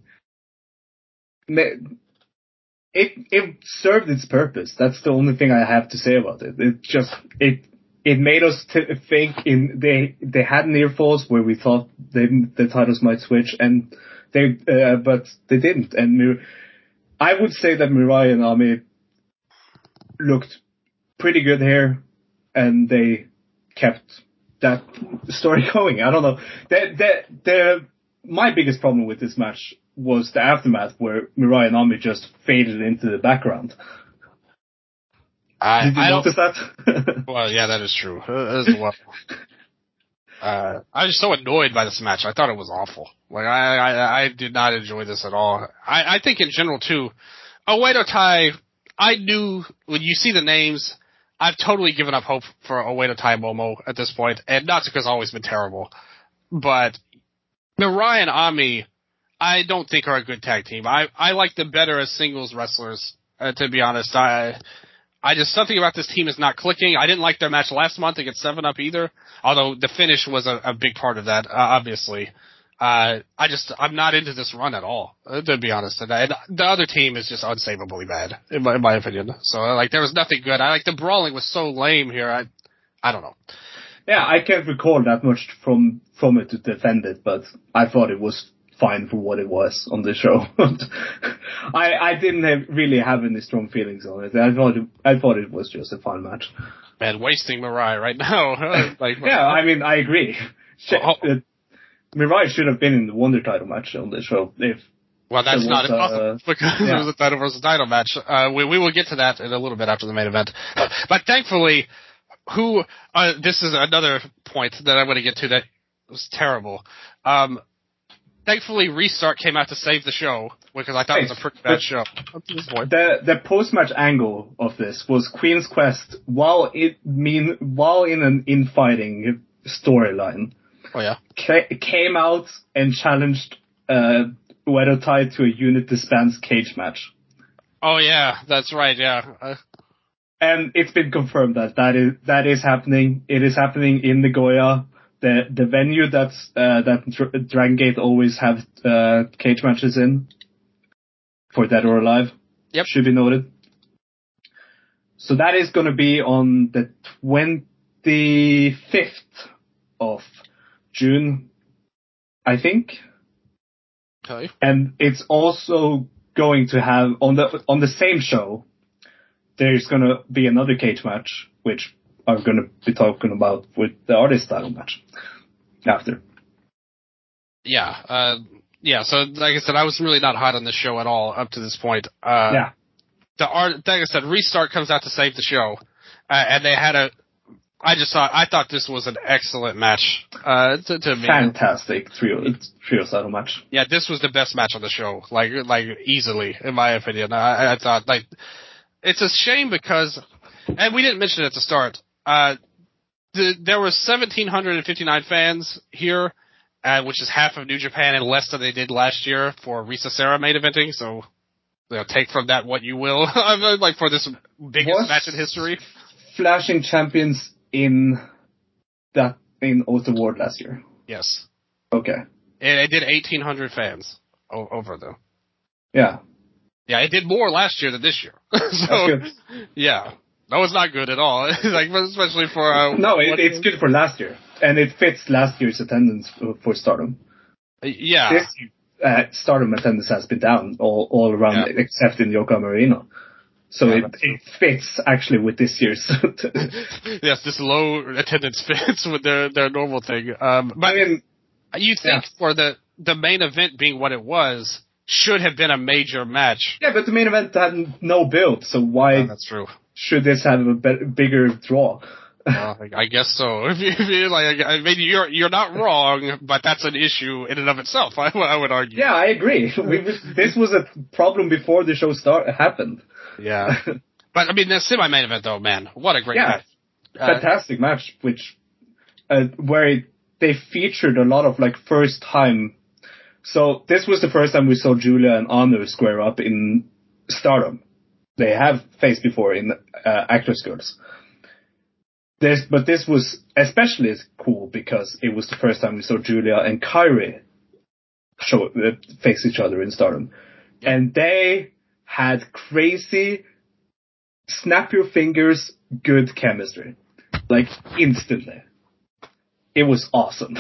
know. It, it served its purpose. That's the only thing I have to say about it. It just, it, it made us t- think in, they, they had near falls where we thought they, the titles might switch, and they, uh, but they didn't. And Mir- I would say that Mirai and Ami looked pretty good here, and they kept that story going. I don't know. The, the, the, my biggest problem with this match was the aftermath where Mirai and Ami just faded into the background. I, Did you I notice that? Well, yeah, that is true uh, as well. Uh, I was so annoyed by this match. I thought it was awful. Like, I, I, I did not enjoy this at all. I, I think in general too, Oedo Tai, I knew when you see the names, I've totally given up hope for Oedo Tai Momo at this point, and not because I've always been terrible, but Mirai and Ami, I don't think are a good tag team. I, I like them better as singles wrestlers, uh, to be honest. I, I just, something about this team is not clicking. I didn't like their match last month against seven up either, although the finish was a, a big part of that, uh, obviously. Uh, I just, I'm not into this run at all, uh, to be honest. And, I, and the other team is just unsavably bad, in my, in my opinion. So, like, there was nothing good. I like, the brawling was so lame here. I, I don't know. Yeah, I can't recall that much from from it to defend it, but I thought it was fine for what it was on the show. I I didn't have, really have any strong feelings on it. I thought it, I thought it was just a fun match. Man, wasting Mirai right now. like, yeah, I mean, I agree. Sh- oh, uh, Mirai should have been in the Wonder title match on the show. If well, that's not impossible uh, because yeah. it was a title versus title match. Uh, we we will get to that in a little bit after the main event, but thankfully. Who, uh, this is another point that I'm going to get to that was terrible. Um, thankfully Restart came out to save the show, because I thought hey, it was a pretty bad show up to this point. The, the post-match angle of this was Queen's Quest, while it mean, while in an infighting storyline. Oh yeah. Ca- came out and challenged, uh, Oedo Tai to a unit disbands cage match. Oh yeah, that's right, yeah. Uh, And it's been confirmed that that is that is happening. It is happening in Nagoya, the the venue that's uh, that Dr- Dragon Gate always have uh, cage matches in for Dead or Alive. Yep, should be noted. So that is going to be on the twenty-fifth of June, I think. Okay. And it's also going to have on the on the same show. There's going to be another cage match, which I'm going to be talking about with the artist title match after. Yeah, uh, yeah. So, like I said, I was really not hot on this show at all up to this point. Uh, yeah. The art, like I said, Restart comes out to save the show, uh, and they had a. I just thought I thought this was an excellent match. Uh, to, to me, fantastic trio trio title match. Yeah, this was the best match on the show, like like easily, in my opinion. I, I thought like. It's a shame because, and we didn't mention it at the start, uh, the, there were one thousand seven hundred fifty-nine fans here, uh, which is half of New Japan and less than they did last year for Risa Sera main eventing, so, you know, take from that what you will, like for this biggest was match in history. Flashing Champions in that, in Auto World last year? Yes. Okay. And it did eighteen hundred fans o- over though. Yeah. Yeah, it did more last year than this year. so, yeah. That was not good at all. like, especially for, uh, No, it, it's good for last year. And it fits last year's attendance for, for Stardom. Yeah. This uh, Stardom attendance has been down all, all around, yeah. except in Yokohama Arena. So yeah, it, it fits actually with this year's. Yes, this low attendance fits with their, their normal thing. Um, but I mean, you think yeah. for the, the main event being what it was, should have been a major match. Yeah, but the main event had no build, so why oh, that's true. should this have a be- bigger draw? uh, I guess so. If you, if you like, I mean, you're you're not wrong, but that's an issue in and of itself. I, I would argue. Yeah, I agree. we, this was a problem before the show start happened. Yeah, but I mean, the semi-main event, though, man, what a great yeah, match! Fantastic uh, match, which uh, where it, they featured a lot of like first time. So this was the first time we saw Julia and Anu square up in Stardom. They have faced before in uh, Actors Girls. This, but this was especially cool because it was the first time we saw Julia and Kairi show, uh, face each other in Stardom. Yep. And they had crazy, snap your fingers, good chemistry. Like, instantly. It was awesome.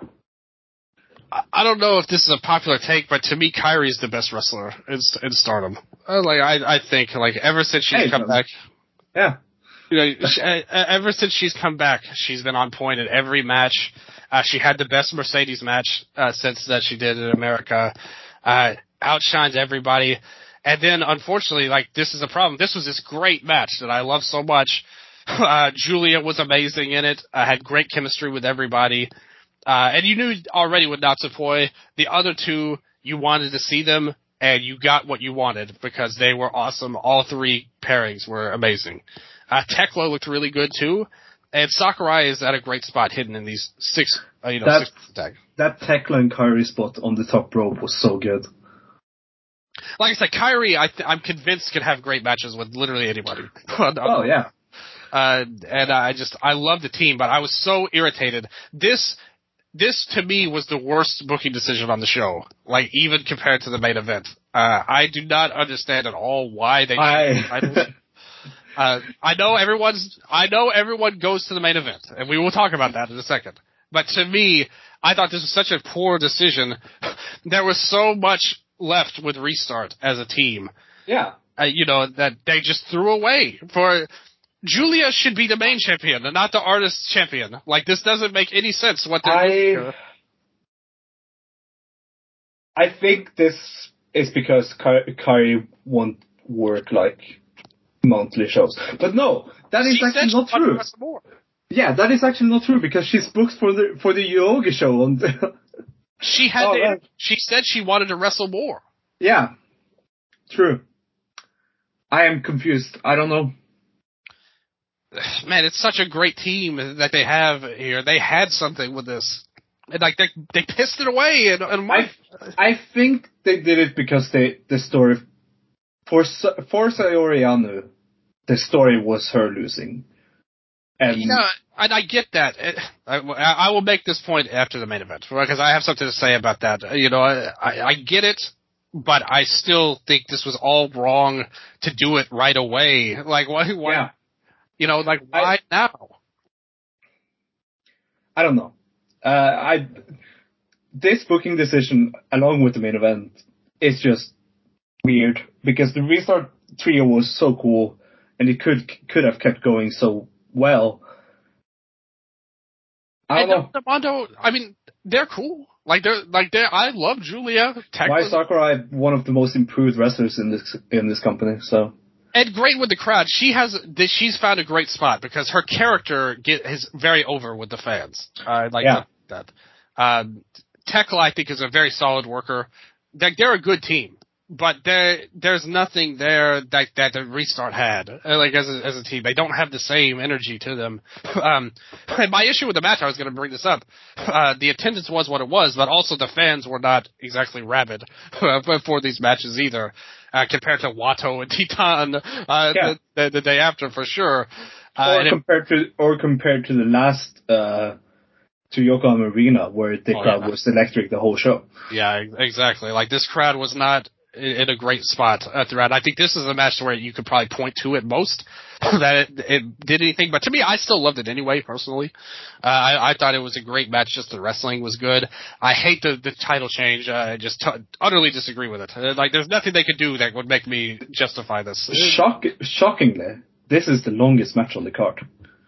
I don't know if this is a popular take, but to me, Kairi is the best wrestler in, in Stardom. Uh, like I, I think, like ever since she's hey, come um, back, yeah, you know, she, uh, ever since she's come back, she's been on point in every match. Uh, she had the best Mercedes match uh, since that she did in America. Uh, outshines everybody, and then unfortunately, like this is a problem. This was this great match that I love so much. Uh, Julia was amazing in it. Uh, had great chemistry with everybody. Uh, and you knew already with Natsupoi, the other two, you wanted to see them and you got what you wanted because they were awesome. All three pairings were amazing. Uh, Tekla looked really good too, and Sakurai is at a great spot hidden in these six, uh, you know, that, six tag. That Tekla and Kairi spot on the top rope was so good. Like I said, Kairi, I th- I'm convinced can have great matches with literally anybody. Oh yeah. Uh, and I just, I love the team, but I was so irritated. This, this to me was the worst booking decision on the show. Like, even compared to the main event. Uh, I do not understand at all why they changed the titles. Uh, I know everyone's, I know everyone goes to the main event, and we will talk about that in a second. But to me, I thought this was such a poor decision. There was so much left with Restart as a team. Yeah. Uh, you know, that they just threw away for, Julia should be the main champion and not the artist champion. Like, this doesn't make any sense what they're I, doing here. I think this is because Kairi won't work like monthly shows. But no, that is she actually not true. Yeah, that is actually not true because she's booked for the for the Yogi show on the She had oh, to, right. she said she wanted to wrestle more. Yeah. True. I am confused. I don't know. Man, it's such a great team that they have here. They had something with this. And like they they pissed it away and, and I I think they did it because they the story for for Sayori Anu, the story was her losing. And yeah, and I get that. I, I will make this point after the main event because I have something to say about that. You know, I, I get it, but I still think this was all wrong to do it right away. Like why? Why? Yeah. You know, like why I, now? I don't know. Uh, I this booking decision, along with the main event, is just weird because the Restart trio was so cool, and it could could have kept going so well. I don't and know. Mondo, I mean, they're cool. Like they're like they. I love Julia. Mai Sakurai, one of the most improved wrestlers in this in this company. So. And great with the crowd. She has this, she's found a great spot because her character get is very over with the fans. I like yeah. that. Um, Tekla, I think, is a very solid worker. They're, they're a good team, but there there's nothing there that that the Restart had. Like as a, as a team, they don't have the same energy to them. Um, and my issue with the match, I was going to bring this up. Uh, the attendance was what it was, but also the fans were not exactly rabid for these matches either. Uh, compared to Wato and Titan uh, yeah. the, the, the day after, for sure. Uh, or compared it, to or compared to the last uh, to Yokohama Arena, where the oh, crowd yeah. was electric the whole show. Yeah, exactly. Like this crowd was not in, in a great spot uh, throughout. I think this is a match where you could probably point to it most that it, it did anything. But to me, I still loved it anyway. Personally, uh, I, I thought it was a great match. Just the wrestling was good. I hate the, the title change. Uh, I just t- utterly disagree with it. Uh, like, there's nothing they could do that would make me justify this. Shock, shockingly, this is the longest match on the card.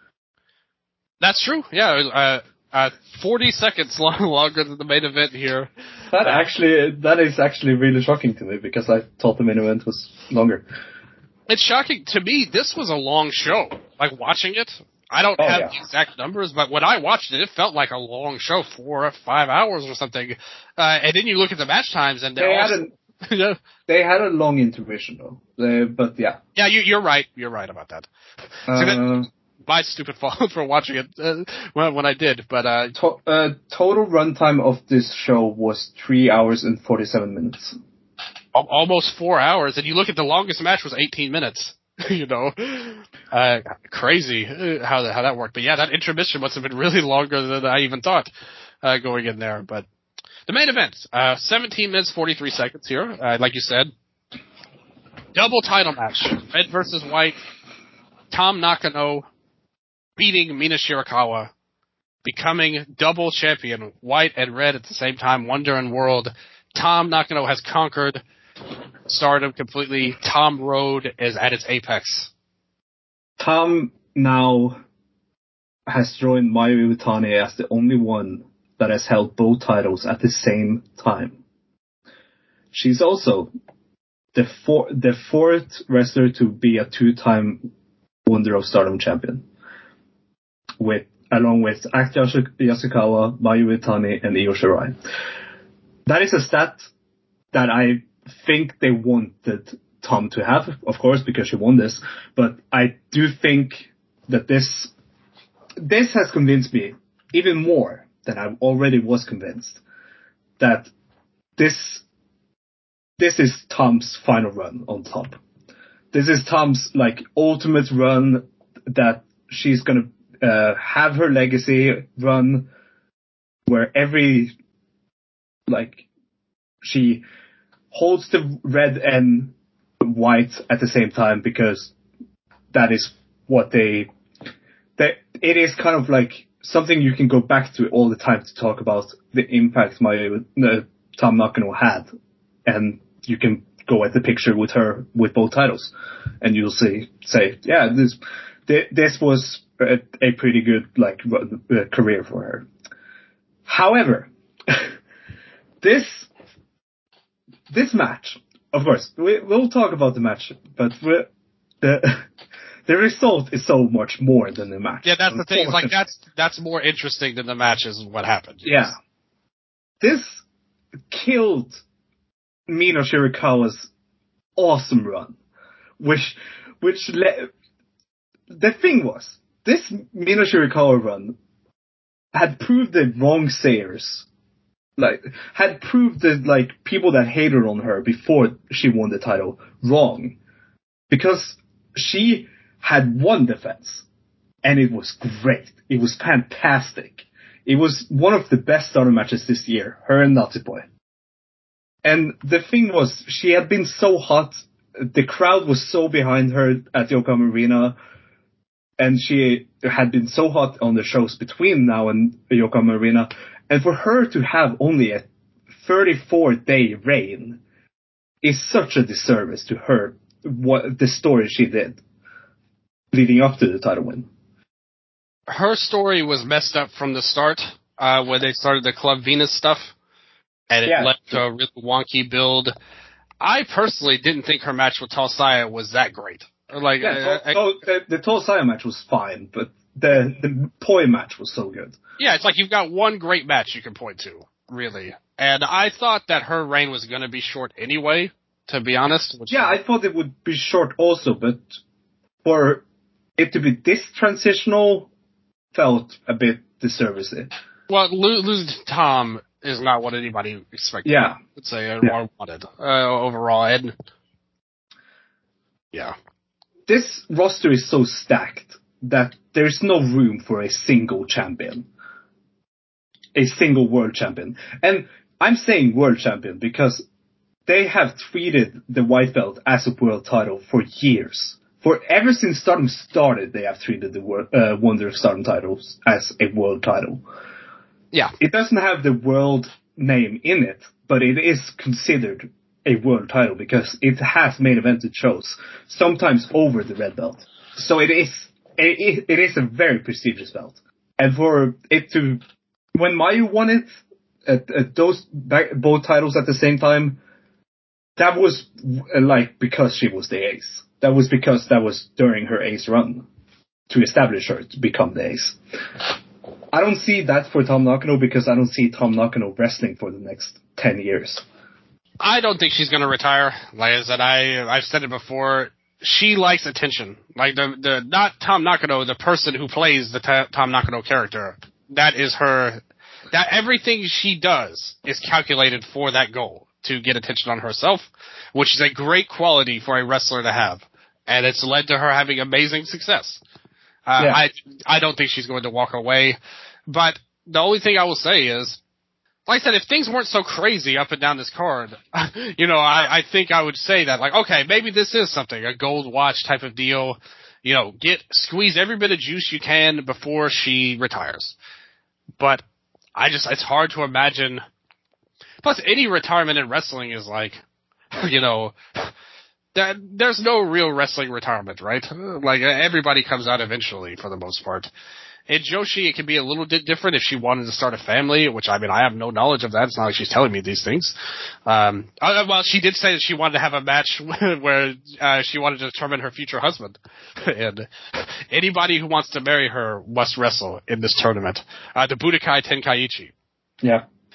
That's true. Yeah, uh, uh, forty seconds long, longer than the main event here. That uh, actually, that is actually really shocking to me because I thought the main event was longer. It's shocking to me. This was a long show. Like watching it, I don't oh, have yeah. the exact numbers, but when I watched it, it felt like a long show, four or five hours or something. Uh, and then you look at the match times, and they also, had a yeah. they had a long intermission though. They, but yeah, yeah, you, you're right. You're right about that. Uh, so that my stupid fault for watching it uh, when, when I did, but uh, to- uh, total runtime of this show was three hours and forty-seven minutes. Almost four hours, and you look at the longest match was eighteen minutes. You know, uh, crazy how that, how that worked. But yeah, that intermission must have been really longer than I even thought uh, going in there. But the main event, uh, seventeen minutes, forty-three seconds here. Uh, like you said, double title match, Red versus White. Tom Nakano beating Mina Shirakawa, becoming double champion, White and Red at the same time, Wonder and World. Tom Nakano has conquered Stardom completely. Tom Road is at its apex. Tom now has joined Mayu Iwatani as the only one that has held both titles at the same time. She's also the, four, the fourth wrestler to be a two-time Wonder of Stardom champion, with along with Akira Yasukawa, Mayu Iwatani, and Io Shirai. That is a stat that I think they wanted Tom to have, of course, because she won this. But I do think that this this has convinced me even more than I already was convinced that this this is Tom's final run on top. This is Tom's like ultimate run, that she's gonna uh, have her legacy run where every like she holds the red and white at the same time, because that is what they that it is kind of like something you can go back to all the time to talk about the impact my uh, Tom Nakano had, and you can go at the picture with her with both titles, and you'll see say yeah this this was a, a pretty good like uh, career for her. However, this this match, of course, we, we'll talk about the match, but the the result is so much more than the match. Yeah, that's the thing. It's like that's that's more interesting than the match is what happened. Yeah, this killed Mina Shirakawa's awesome run, which which le- the thing was, this Mina Shirakawa run had proved the wrong sayers, like had proved that like people that hated on her before she won the title wrong, because she had one defense and it was great. It was fantastic. It was one of the best starter matches this year, her and Natsupoi. And the thing was, she had been so hot, the crowd was so behind her at Yokohama Arena, and she had been so hot on the shows between now and Yokohama Arena, and for her to have only a thirty-four day reign is such a disservice to her, what the story she did leading up to the title win. Her story was messed up from the start, uh, when they started the Club Venus stuff. And it yeah. led to a really wonky build. I personally didn't think her match with Tulsaya was that great. Like, yeah, I, I, the, the Tulsaya match was fine, but the the Poi match was so good. Yeah, it's like you've got one great match you can point to, really. And I thought that her reign was going to be short anyway, to be honest. Which yeah, I thought it would be short also, but for it to be this transitional felt a bit disservicey. Well, losing to Tom is not what anybody expected. Yeah. I'd say, or yeah. wanted, uh, overall. And, yeah. This roster is so stacked that there's no room for a single champion. A single world champion. And I'm saying world champion because they have treated the white belt as a world title for years. For ever since Stardom started, they have treated the world, uh, Wonder of Stardom titles as a world title. Yeah. It doesn't have the world name in it, but it is considered a world title because it has main evented shows, sometimes over the red belt. So it is, it, it is a very prestigious belt. And for it to, when Mayu won it, at, at those, both titles at the same time, that was like because she was the ace. That was because that was during her ace run to establish her to become the ace. I don't see that for Tom Nakano because I don't see Tom Nakano wrestling for the next ten years. I don't think she's going to retire. Like I said, I, I've said it before. She likes attention. Like the, the, not Tom Nakano, the person who plays the t- Tom Nakano character. That is her, that everything she does is calculated for that goal, to get attention on herself, which is a great quality for a wrestler to have. And it's led to her having amazing success. Uh, yeah. I I don't think she's going to walk away, but the only thing I will say is, like I said, if things weren't so crazy up and down this card, you know, I, I think I would say that, like, okay, maybe this is something, a gold watch type of deal, you know, get, squeeze every bit of juice you can before she retires. But I just, it's hard to imagine, plus any retirement in wrestling is like, you know, That, there's no real wrestling retirement, right? Like, everybody comes out eventually, for the most part. In Joshi, it can be a little bit different if she wanted to start a family, which, I mean, I have no knowledge of that. It's not like she's telling me these things. Um, uh, well, she did say that she wanted to have a match where uh, she wanted to determine her future husband. And anybody who wants to marry her must wrestle in this tournament. Uh, the Budokai Tenkaichi. Yeah.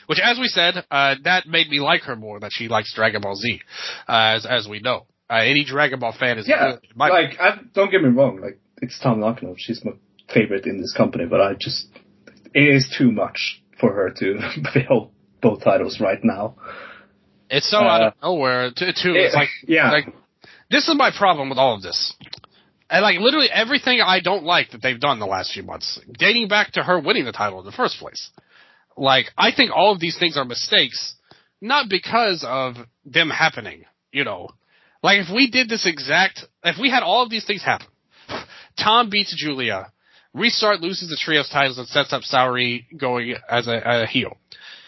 Which, as we said, uh, that made me like her more, that she likes Dragon Ball Z, uh, as, as we know. Uh, any Dragon Ball fan is yeah, good. My like, I, don't get me wrong, like, it's Tom Nakano. She's my favorite in this company, but I just, it is too much for her to hold both titles right now. It's so uh, out of nowhere, too. too. It's it, like, yeah. like, this is my problem with all of this. And, like, literally everything I don't like that they've done the last few months, dating back to her winning the title in the first place. Like, I think all of these things are mistakes, not because of them happening, you know. Like, if we did this exact, if we had all of these things happen, Tom beats Julia, Restart loses the trios titles and sets up Saori going as a, a heel.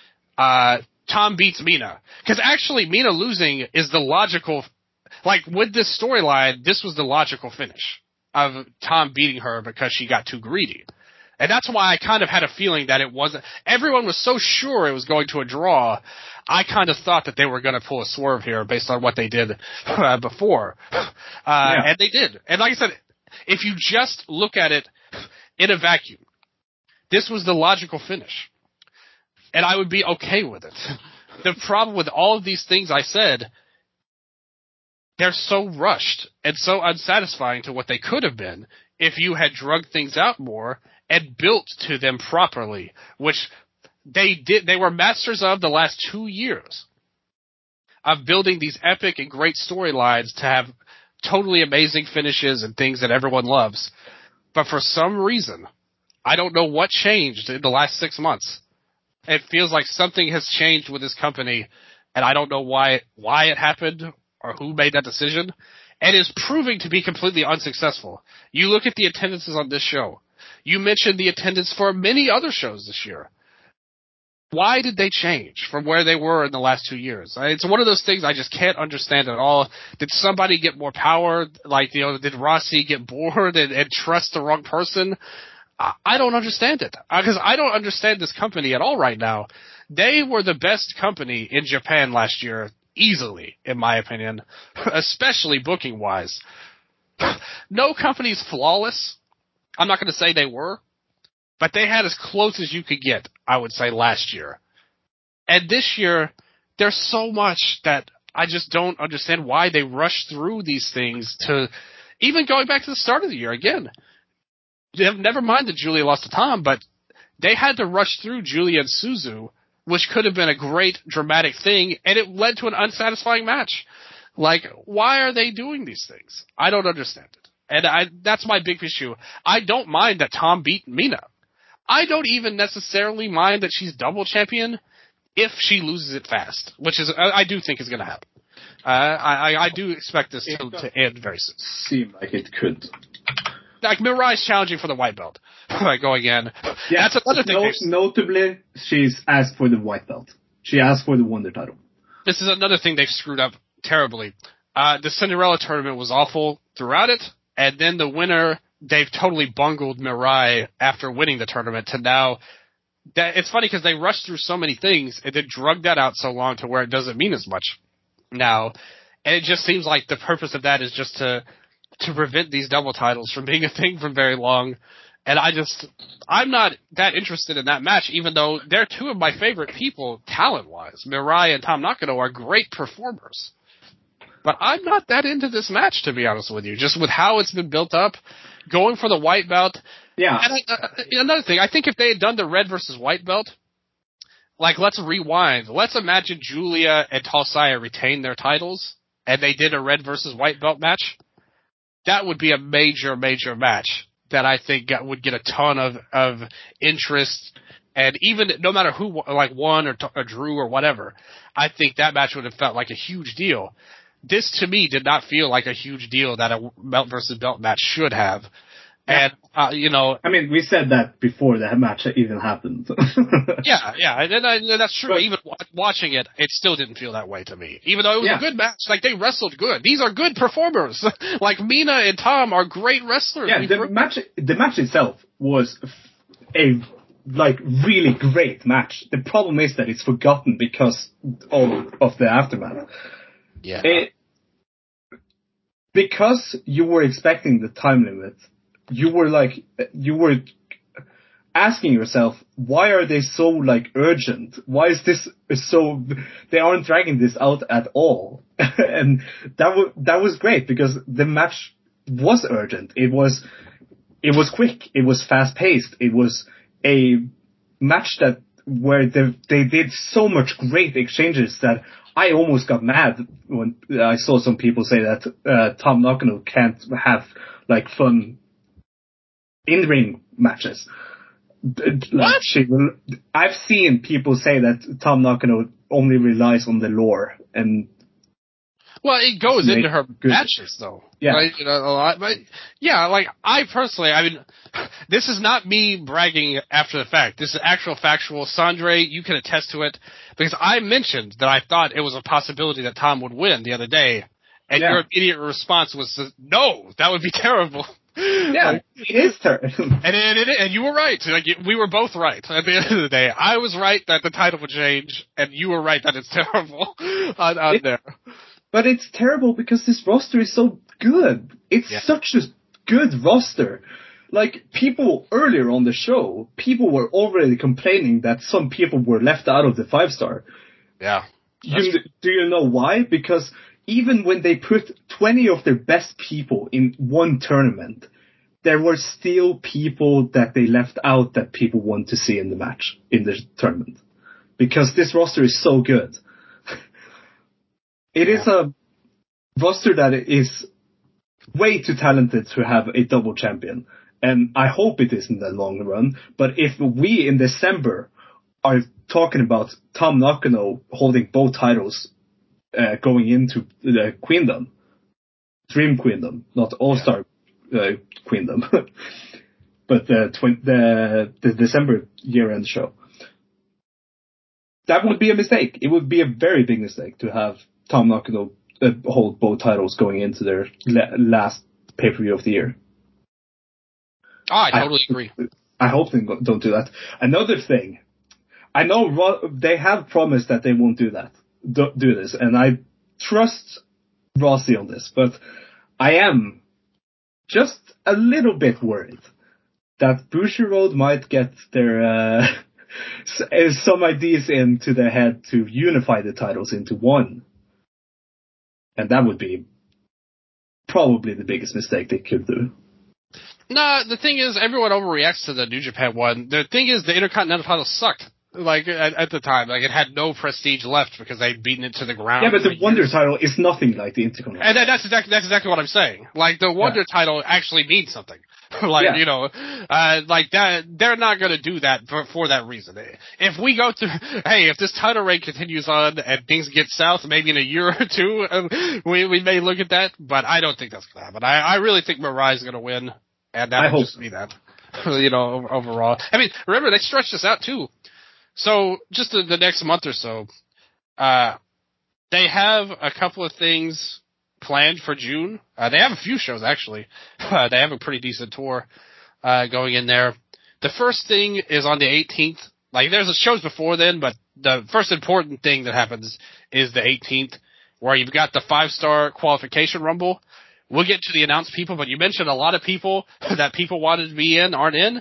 Uh, Tom beats Mina. Because actually, Mina losing is the logical, like, with this storyline, this was the logical finish of Tom beating her because she got too greedy. And that's why I kind of had a feeling that it wasn't, everyone was so sure it was going to a draw, I kind of thought that they were going to pull a swerve here based on what they did uh, before. Uh, yeah. And they did. And like I said, if you just look at it in a vacuum, this was the logical finish. And I would be okay with it. The problem with all of these things I said, they're so rushed and so unsatisfying to what they could have been if you had drugged things out more and built to them properly, which they did. They were masters of the last two years of building these epic and great storylines to have totally amazing finishes and things that everyone loves. But for some reason, I don't know what changed in the last six months. It feels like something has changed with this company, and I don't know why why it happened or who made that decision. And is proving to be completely unsuccessful. You look at the attendances on this show. You mentioned the attendance for many other shows this year. Why did they change from where they were in the last two years? It's one of those things I just can't understand at all. Did somebody get more power? Like, you know, did Rossi get bored and, and trust the wrong person? I, I don't understand it. Because I don't understand this company at all right now. They were the best company in Japan last year, easily, in my opinion, especially booking-wise. No company's flawless. I'm not going to say they were, but they had as close as you could get, I would say, last year. And this year, there's so much that I just don't understand why they rushed through these things to, even going back to the start of the year again. Never mind that Julia lost to Tom, but they had to rush through Julia and Suzu, which could have been a great dramatic thing, and it led to an unsatisfying match. Like, why are they doing these things? I don't understand it. And I, that's my big issue. I don't mind that Tom beat Mina. I don't even necessarily mind that she's double champion if she loses it fast, which is I, I do think is going to happen. Uh, I, I do expect this to, to end very soon. Seem like it could. Like, Mirai's challenging for the white belt. Like, going in. Yeah, that's another thing. No, notably, she's asked for the white belt. She asked for the Wonder title. This is another thing they've screwed up terribly. Uh, the Cinderella tournament was awful throughout it, and then the winner, they've totally bungled Mirai after winning the tournament to now. That, it's funny because they rushed through so many things and then drug that out so long to where it doesn't mean as much now. And it just seems like the purpose of that is just to to prevent these double titles from being a thing for very long. And I just, I'm not that interested in that match, even though they're two of my favorite people talent-wise. Mirai and Tom Nakano are great performers. But I'm not that into this match, to be honest with you, just with how it's been built up, going for the white belt. Yeah. And I, uh, another thing, I think if they had done the red versus white belt, like, let's rewind. Let's imagine Julia and Talsaya retain their titles, and they did a red versus white belt match. That would be a major, major match that I think got, would get a ton of, of interest. And even no matter who like won or, t- or drew or whatever, I think that match would have felt like a huge deal. This, to me, did not feel like a huge deal that a belt versus belt match should have. And, uh, you know... I mean, we said that before that match even happened. yeah, yeah, and, and that's true. But, even watching it, it still didn't feel that way to me. Even though it was yeah. a good match. Like, they wrestled good. These are good performers. Like, Mina and Tom are great wrestlers. Yeah, the match, the match itself was a, like, really great match. The problem is that it's forgotten because of, of the aftermath. Yeah. It, because you were expecting the time limit, you were like, you were asking yourself, why are they so like urgent? Why is this so? They aren't dragging this out at all, and that was that was great because the match was urgent. It was it was quick. It was fast paced. It was a match that where they they did so much great exchanges that I almost got mad when I saw some people say that uh, Tom Nakano can't have like fun in-ring matches. Like, what? She will, I've seen people say that Tom Nakano only relies on the lore and. Well, it goes into her good. matches, though. Yeah. Right? You know, a lot. But, yeah, like, I personally, I mean, this is not me bragging after the fact. This is actual factual. Sandre, you can attest to it. Because I mentioned that I thought it was a possibility that Tom would win the other day. And yeah. your immediate response was, no, that would be terrible. Yeah, like, it is terrible. And, and, and, and you were right. Like, we were both right at the end of the day. I was right that the title would change, and you were right that it's terrible on, on it, there. But it's terrible because this roster is so good. It's yeah. such a good roster. Like, people earlier on the show, people were already complaining that some people were left out of the five-star. Yeah. You, do you know why? Because even when they put twenty of their best people in one tournament, there were still people that they left out that people want to see in the match, in the tournament. Because this roster is so good. It yeah. is a roster that is way too talented to have a double champion. And I hope it is in the long run. But if we in December are talking about Tom Nakano holding both titles uh, going into the Queendom, Dream Queendom, not All-Star yeah. uh, Queendom, but the, twi- the, the December year-end show, that would be a mistake. It would be a very big mistake to have Tom Nakano uh, hold both titles going into their la- last pay-per-view of the year. Oh, I totally I, agree. I hope they don't do that. Another thing, I know Ro- they have promised that they won't do that, do, do this, and I trust Rossi on this, but I am just a little bit worried that Bushiroad might get their uh, some ideas into their head to unify the titles into one. And that would be probably the biggest mistake they could do. No, the thing is, everyone overreacts to the New Japan one. The thing is, the Intercontinental title sucked. Like, at, at the time. Like, it had no prestige left because they'd beaten it to the ground. Yeah, but the Wonder years. title is nothing like the Intercontinental. And that's exactly, that's exactly what I'm saying. Like, the Wonder yeah. title actually means something. like, yeah. you know, uh, like that, they're not gonna do that for, for that reason. If we go through, hey, if this title reign continues on and things get south, maybe in a year or two, um, we, we may look at that, but I don't think that's gonna happen. I, I really think Mirai's gonna win, and that I would just be that. you know, overall. I mean, remember, they stretched this out too. So, just the, the next month or so, uh, they have a couple of things planned for June. Uh, they have a few shows, actually. Uh, they have a pretty decent tour uh, going in there. The first thing is on the eighteenth. Like, there's shows before then, but the first important thing that happens is the eighteenth, where you've got the five-star qualification rumble. We'll get to the announced people, but you mentioned a lot of people that people wanted to be in aren't in.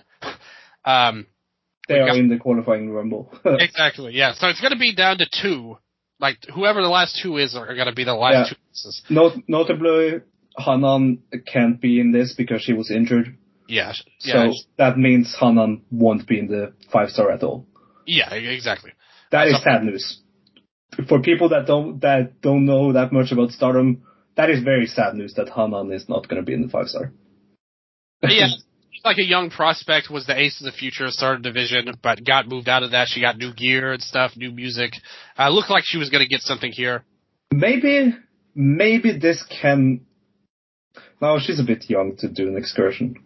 Um, they are got, in the qualifying rumble. Exactly, yeah. So it's going to be down to two. Like, whoever the last two is are going to be the last yeah. two pieces. Not, notably, Hanan can't be in this because she was injured. Yeah. yeah. So that means Hanan won't be in the five-star at all. Yeah, exactly. That uh, is so, sad news. For people that don't that don't know that much about Stardom, that is very sad news that Hanan is not going to be in the five-star. Yeah. Like a young prospect, was the ace of the future, started division, but got moved out of that. She got new gear and stuff, new music. Uh, looked like she was going to get something here. Maybe, maybe this can. No, she's a bit young to do an excursion.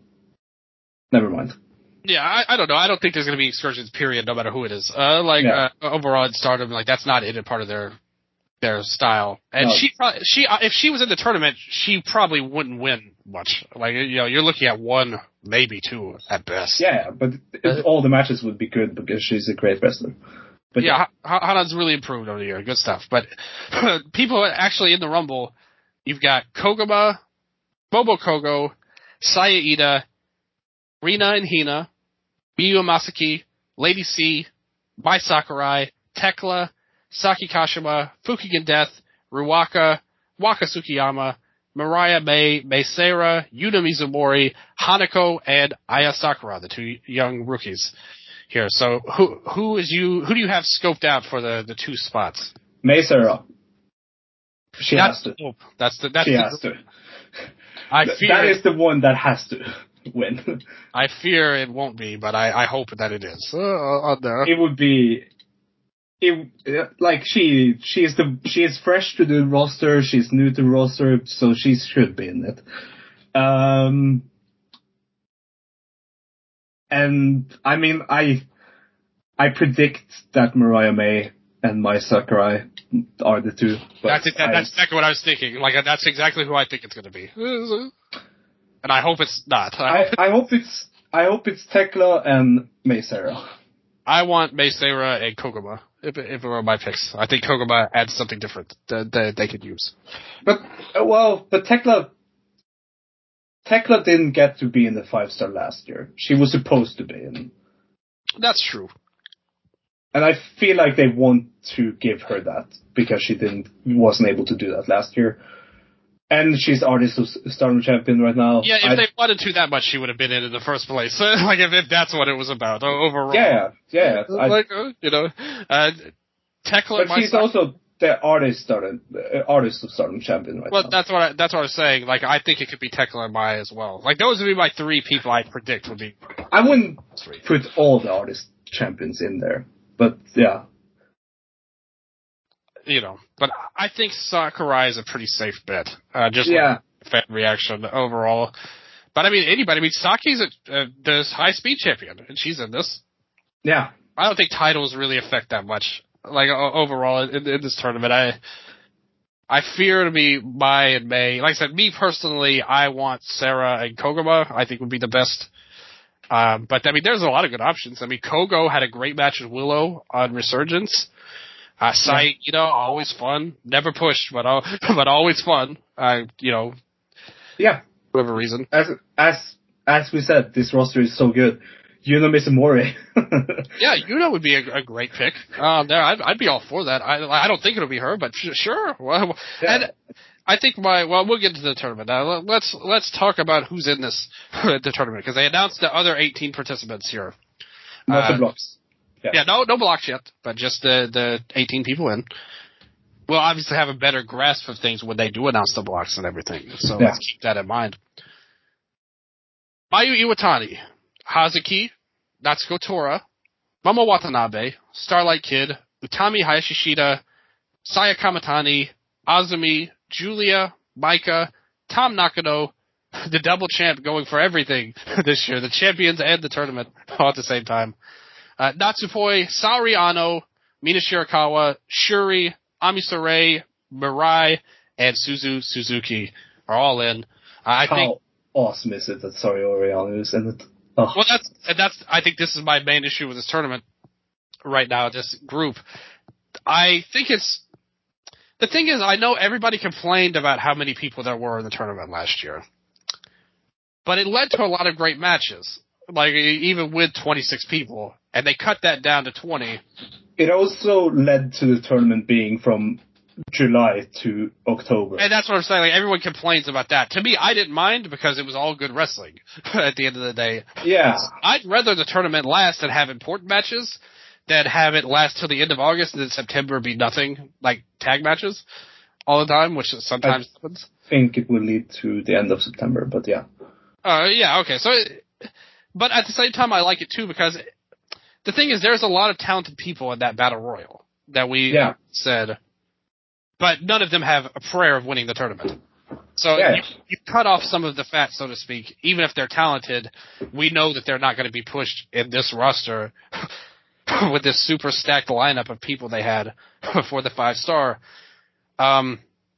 Never mind. Yeah, I, I don't know. I don't think there's going to be excursions. Period. No matter who it is. Uh, like yeah. uh, overall in Stardom, like that's not in part of their their style. And no. she probably she uh, if she was in the tournament, she probably wouldn't win much. Like, you know, you're looking at one, maybe two at best. Yeah, but uh, all the matches would be good because she's a great wrestler. But yeah, yeah. Hanan's really improved over the year. Good stuff. But people actually in the Rumble, you've got Koguma, Bobo Kogo, Saya Ida, Rina and Hina, Miyu Masaki, Lady C, Mai Sakurai, Tekla, Saki Kashima, Fukigen Death, Ruwaka, Waka Tsukiyama, Mariah May, Meisera, Yuna Mizumori, Hanako, and Aya Sakura, the two young rookies here. So who who is you who do you have scoped out for the, the two spots? Meisera. She that's has to. The, that's the that's she the, has to. I fear that is the one that has to win. I fear it won't be, but I, I hope that it is. Uh, uh, there. It would be. It, like she, she is the, she is fresh to the roster. She's new to the roster, so she should be in it. Um, and I mean, I, I predict that Mariah May and Mai Sakurai are the two. But that's it, that, I, that's exactly what I was thinking. Like that's exactly who I think it's going to be, and I hope it's not. I, I hope it's, I hope it's Tekla and Meisera. I want Meisera and Koguma. If, if it were my picks, I think Koguma adds something different that, that they could use. But well, but Tekla, Tekla didn't get to be in the five star last year. She was supposed to be in. That's true. And I feel like they want to give her that because she didn't wasn't able to do that last year. And she's Artist of Stardom champion right now. Yeah, if I'd, they wanted to that much, she would have been in in the first place. Like if, if that's what it was about overall. Yeah, yeah. Like uh, you know, uh, Tekla. But she's also the Artist Stardom, uh, Artist of Stardom champion right well, now. Well, that's what I, that's what I was saying. Like I think it could be Tekla and Mai as well. Like those would be my three people I predict would be. I wouldn't three. put all the Artist champions in there, but yeah. You know, but I think Sakurai is a pretty safe bet. Uh, just yeah. fan reaction overall. But I mean, anybody. I mean, Saki's a, uh, the high speed champion, and she's in this. Yeah. I don't think titles really affect that much. Like uh, overall in, in this tournament, I I fear to be Mai and May. Like I said, me personally, I want Sarah and Koguma. I think would be the best. Um, but I mean, there's a lot of good options. I mean, Kogo had a great match with Willow on Resurgence. Uh, Sai, yeah. you know, always fun. Never pushed, but uh, but always fun. Uh, you know. Yeah. For whatever reason. As as as we said, this roster is so good. Yuna Mizumori. Yeah, Yuna would be a, a great pick. Um, there, I'd, I'd be all for that. I I don't think it'll be her, but sure. Well, yeah. And I think my well, we'll get to the tournament now. Let's let's talk about who's in this the tournament because they announced the other eighteen participants here. Not uh, the blocks. Yeah. yeah, no, no blocks yet, but just the, the eighteen people in. We'll obviously have a better grasp of things when they do announce the blocks and everything, so yeah. Let's keep that in mind. Mayu Iwatani, Hazuki, Natsuko Tora, Momo Watanabe, Starlight Kid, Utami Hayashishida, Saya Kamatani, Azumi, Julia, Maika, Tom Nakano, the double champ going for everything this year, the champions and the tournament all at the same time. Uh, Natsupoi, Saori Ano, Mina Shirakawa, Shuri, Amisore, Mirai, and Suzu Suzuki are all in. Uh, I How think awesome is it that Saori Ano is in it? Oh. Well, that's and that's. I think this is my main issue with this tournament right now. This group, I think it's the thing is I know everybody complained about how many people there were in the tournament last year, but it led to a lot of great matches. Like even with twenty-six people, and they cut that down to twenty. It also led to the tournament being from July to October. And that's what I'm saying. Like everyone complains about that. To me, I didn't mind because it was all good wrestling at the end of the day. Yeah. I'd rather the tournament last and have important matches than have it last till the end of August and then September be nothing, like tag matches all the time, which sometimes I happens. I think it will lead to the end of September, but yeah. Uh, yeah, okay. So, but at the same time, I like it too because the thing is, there's a lot of talented people in that battle royal that we yeah. said, but none of them have a prayer of winning the tournament. So yeah. you, you cut off some of the fat, so to speak. Even if they're talented, we know that they're not going to be pushed in this roster with this super stacked lineup of people they had for the five star. Um,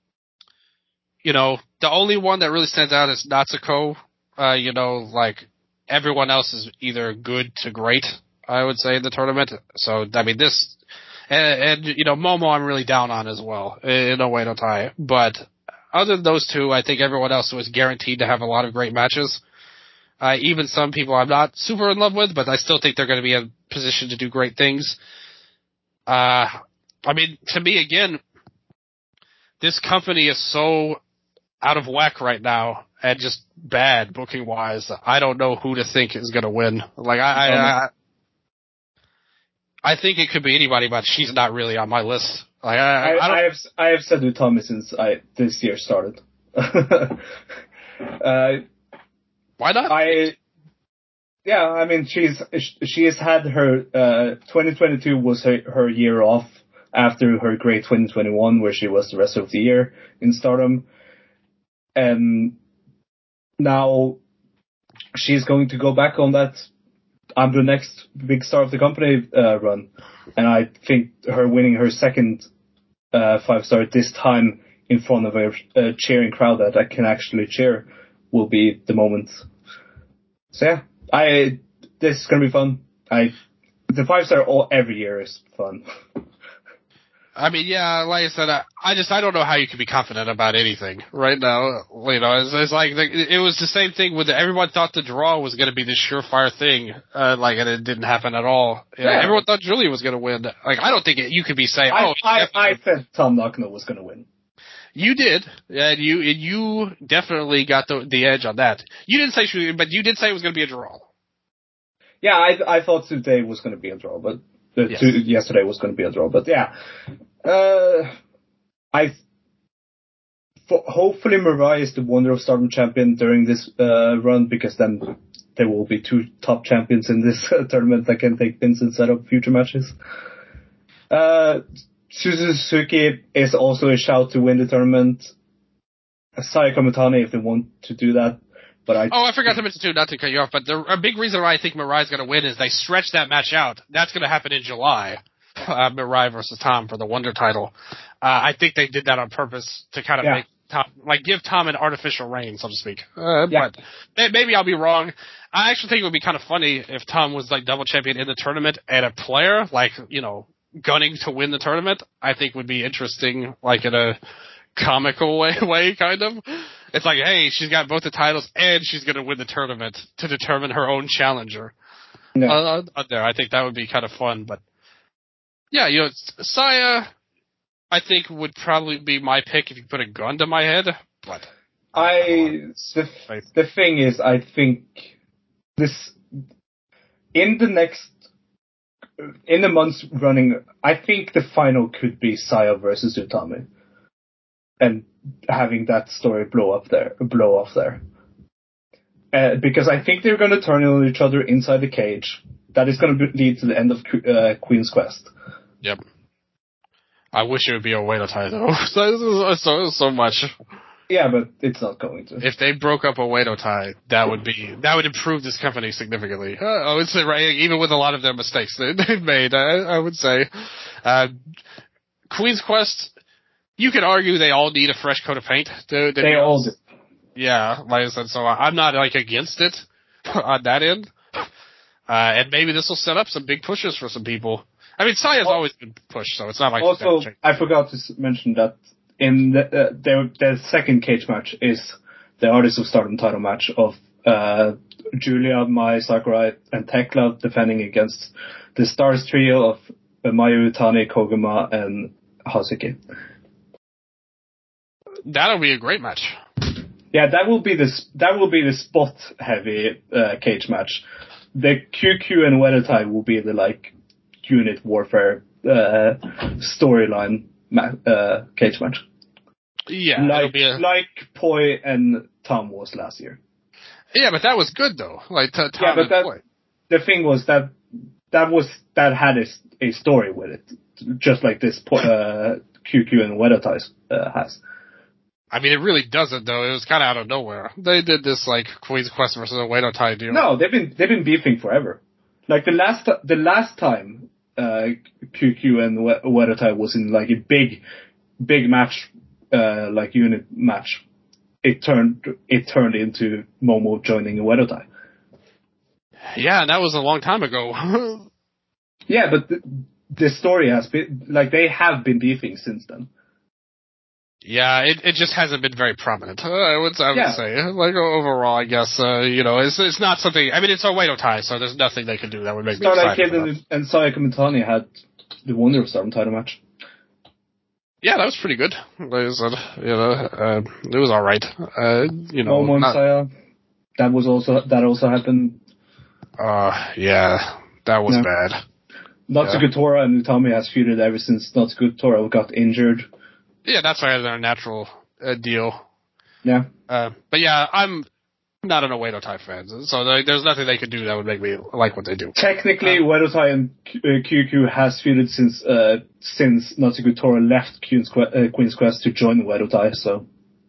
you know, the only one that really stands out is Natsuko. Uh, you know, like everyone else is either good to great, I would say, in the tournament. So, I mean, this, and, and you know, Momo I'm really down on as well, in no way, no tie. But other than those two, I think everyone else was guaranteed to have a lot of great matches. Uh, even some people I'm not super in love with, but I still think they're going to be in a position to do great things. Uh, I mean, to me, again, this company is so out of whack right now and just bad booking wise. I don't know who to think is going to win. Like I, I, I, I think it could be anybody, but she's not really on my list. Like I, I, I, don't, I have I have said with Tommy since I this year started. uh, why not? I yeah, I mean she's she has had her uh, twenty twenty-two was her, her year off after her great twenty twenty-one, where she was the rest of the year in Stardom, and now she's going to go back on that I'm the next big star of the company uh, run, and I think her winning her second uh, five star this time in front of a uh, cheering crowd that I can actually cheer will be the moment. So yeah, I this is gonna be fun. I the five star all every year is fun. I mean, yeah, like I said, I, I just, I don't know how you can be confident about anything right now. You know, it's, it's like, the, it was the same thing with, the, everyone thought the draw was going to be this surefire thing, uh, like, and it didn't happen at all. You know, Yeah. everyone thought Julia was going to win. Like, I don't think it, you could be saying, I, oh, I, I said Tom Nakano was going to win. You did, and you, and you definitely got the, the edge on that. You didn't say she, but you did say it was going to be a draw. Yeah, I, I thought today was going to be a draw, but uh, Yes. two, yesterday was going to be a draw, but yeah. Uh, I for, hopefully Mariah is the Wonder of Stardom champion during this uh, run, because then there will be two top champions in this uh, tournament that can take pins and set up future matches. Uh, Suzuki is also a shout to win the tournament. Saya Kamitani if they want to do that, but I oh I forgot to mention too, not to cut you off, but the, a big reason why I think Mariah's going to win is they stretch that match out. That's going to happen in July. Uh, Mariah versus Tom for the Wonder title. Uh, I think they did that on purpose to kind of yeah. make Tom, like give Tom an artificial reign, so to speak. Uh, Yeah. But maybe I'll be wrong. I actually think it would be kind of funny if Tom was like double champion in the tournament and a player, like, you know, gunning to win the tournament. I think would be interesting, like in a comical way, way kind of. It's like, hey, she's got both the titles and she's going to win the tournament to determine her own challenger. No. Uh, uh, there, I think that would be kind of fun, but. Yeah, you know, Saya, I think, would probably be my pick if you put a gun to my head. But I, the, the thing is, I think this, in the next, in the months running, I think the final could be Saya versus Utami. And having that story blow up there, blow off there. Uh, because I think they're going to turn on each other inside the cage. That is going to lead to the end of uh, Queen's Quest. Yep. I wish it would be a Oedo tie though. so, so so much. Yeah, but it's not going to. If they broke up a Oedo tie, that would be that would improve this company significantly. Uh, I would say, right, even with a lot of their mistakes they, they've made, I, I would say. Uh, Queen's Quest, you could argue they all need a fresh coat of paint. To, to they all do. Yeah, like I said, so I'm not like against it on that end. Uh, and maybe this will set up some big pushes for some people. I mean, Saya's oh, always been pushed, so it's not like... Also, I forgot to mention that in the, uh, their, their second cage match is the Artists of Stardom title match of uh, Julia, Mai Sakurai, and Tekla defending against the Stars trio of uh, Mayu Utani, Koguma, and Hazuki. That'll be a great match. Yeah, that will be the that will be the spot heavy uh, cage match. The Q Q and Weathertide will be the like unit warfare uh, storyline ma- uh, cage match. Yeah, like it'll be a... like Poi and Tom was last year. Yeah, but that was good though. Like t- Tom yeah, but and that, Poi. The thing was that that was that had a, a story with it, just like this uh, Q Q and Weathertide uh, has. I mean, it really doesn't though. It was kind of out of nowhere. They did this like Queen's Quest versus a Oedo tie deal. No, they've been they've been beefing forever. Like the last the last time uh, Q Q and Weathertide was in like a big big match, uh, like unit match, it turned it turned into Momo joining Weathertide. Yeah, and that was a long time ago. Yeah, but the, the story has been like they have been beefing since then. Yeah, it it just hasn't been very prominent. Uh, I would I would Yeah. say, like overall, I guess uh, you know it's it's not something. I mean, it's a Oedo tai, so there's nothing they can do that would make me Starlight excited. Kid and, and Sayaka Mitani had the Wonder of Stardom title match. Yeah, that was pretty good. Like I said, you know, uh, it was all right. Uh, you know, Momo and not, Saya, that was also that also happened. uh, yeah, that was Yeah. bad. Natsuko Yeah. Tora and Utami has feuded ever since Natsuko Tora got injured. Yeah, that's why their natural uh, deal. Yeah. Uh, but yeah, I'm not an Oedo Tai fan, so there, there's nothing they could do that would make me like what they do. Technically, Um, Oedo Tai and uh, Q Q has feuded since uh, since Natsuko Tora left Queen's Quest, uh, Queen's Quest to join Oedo Tai. So.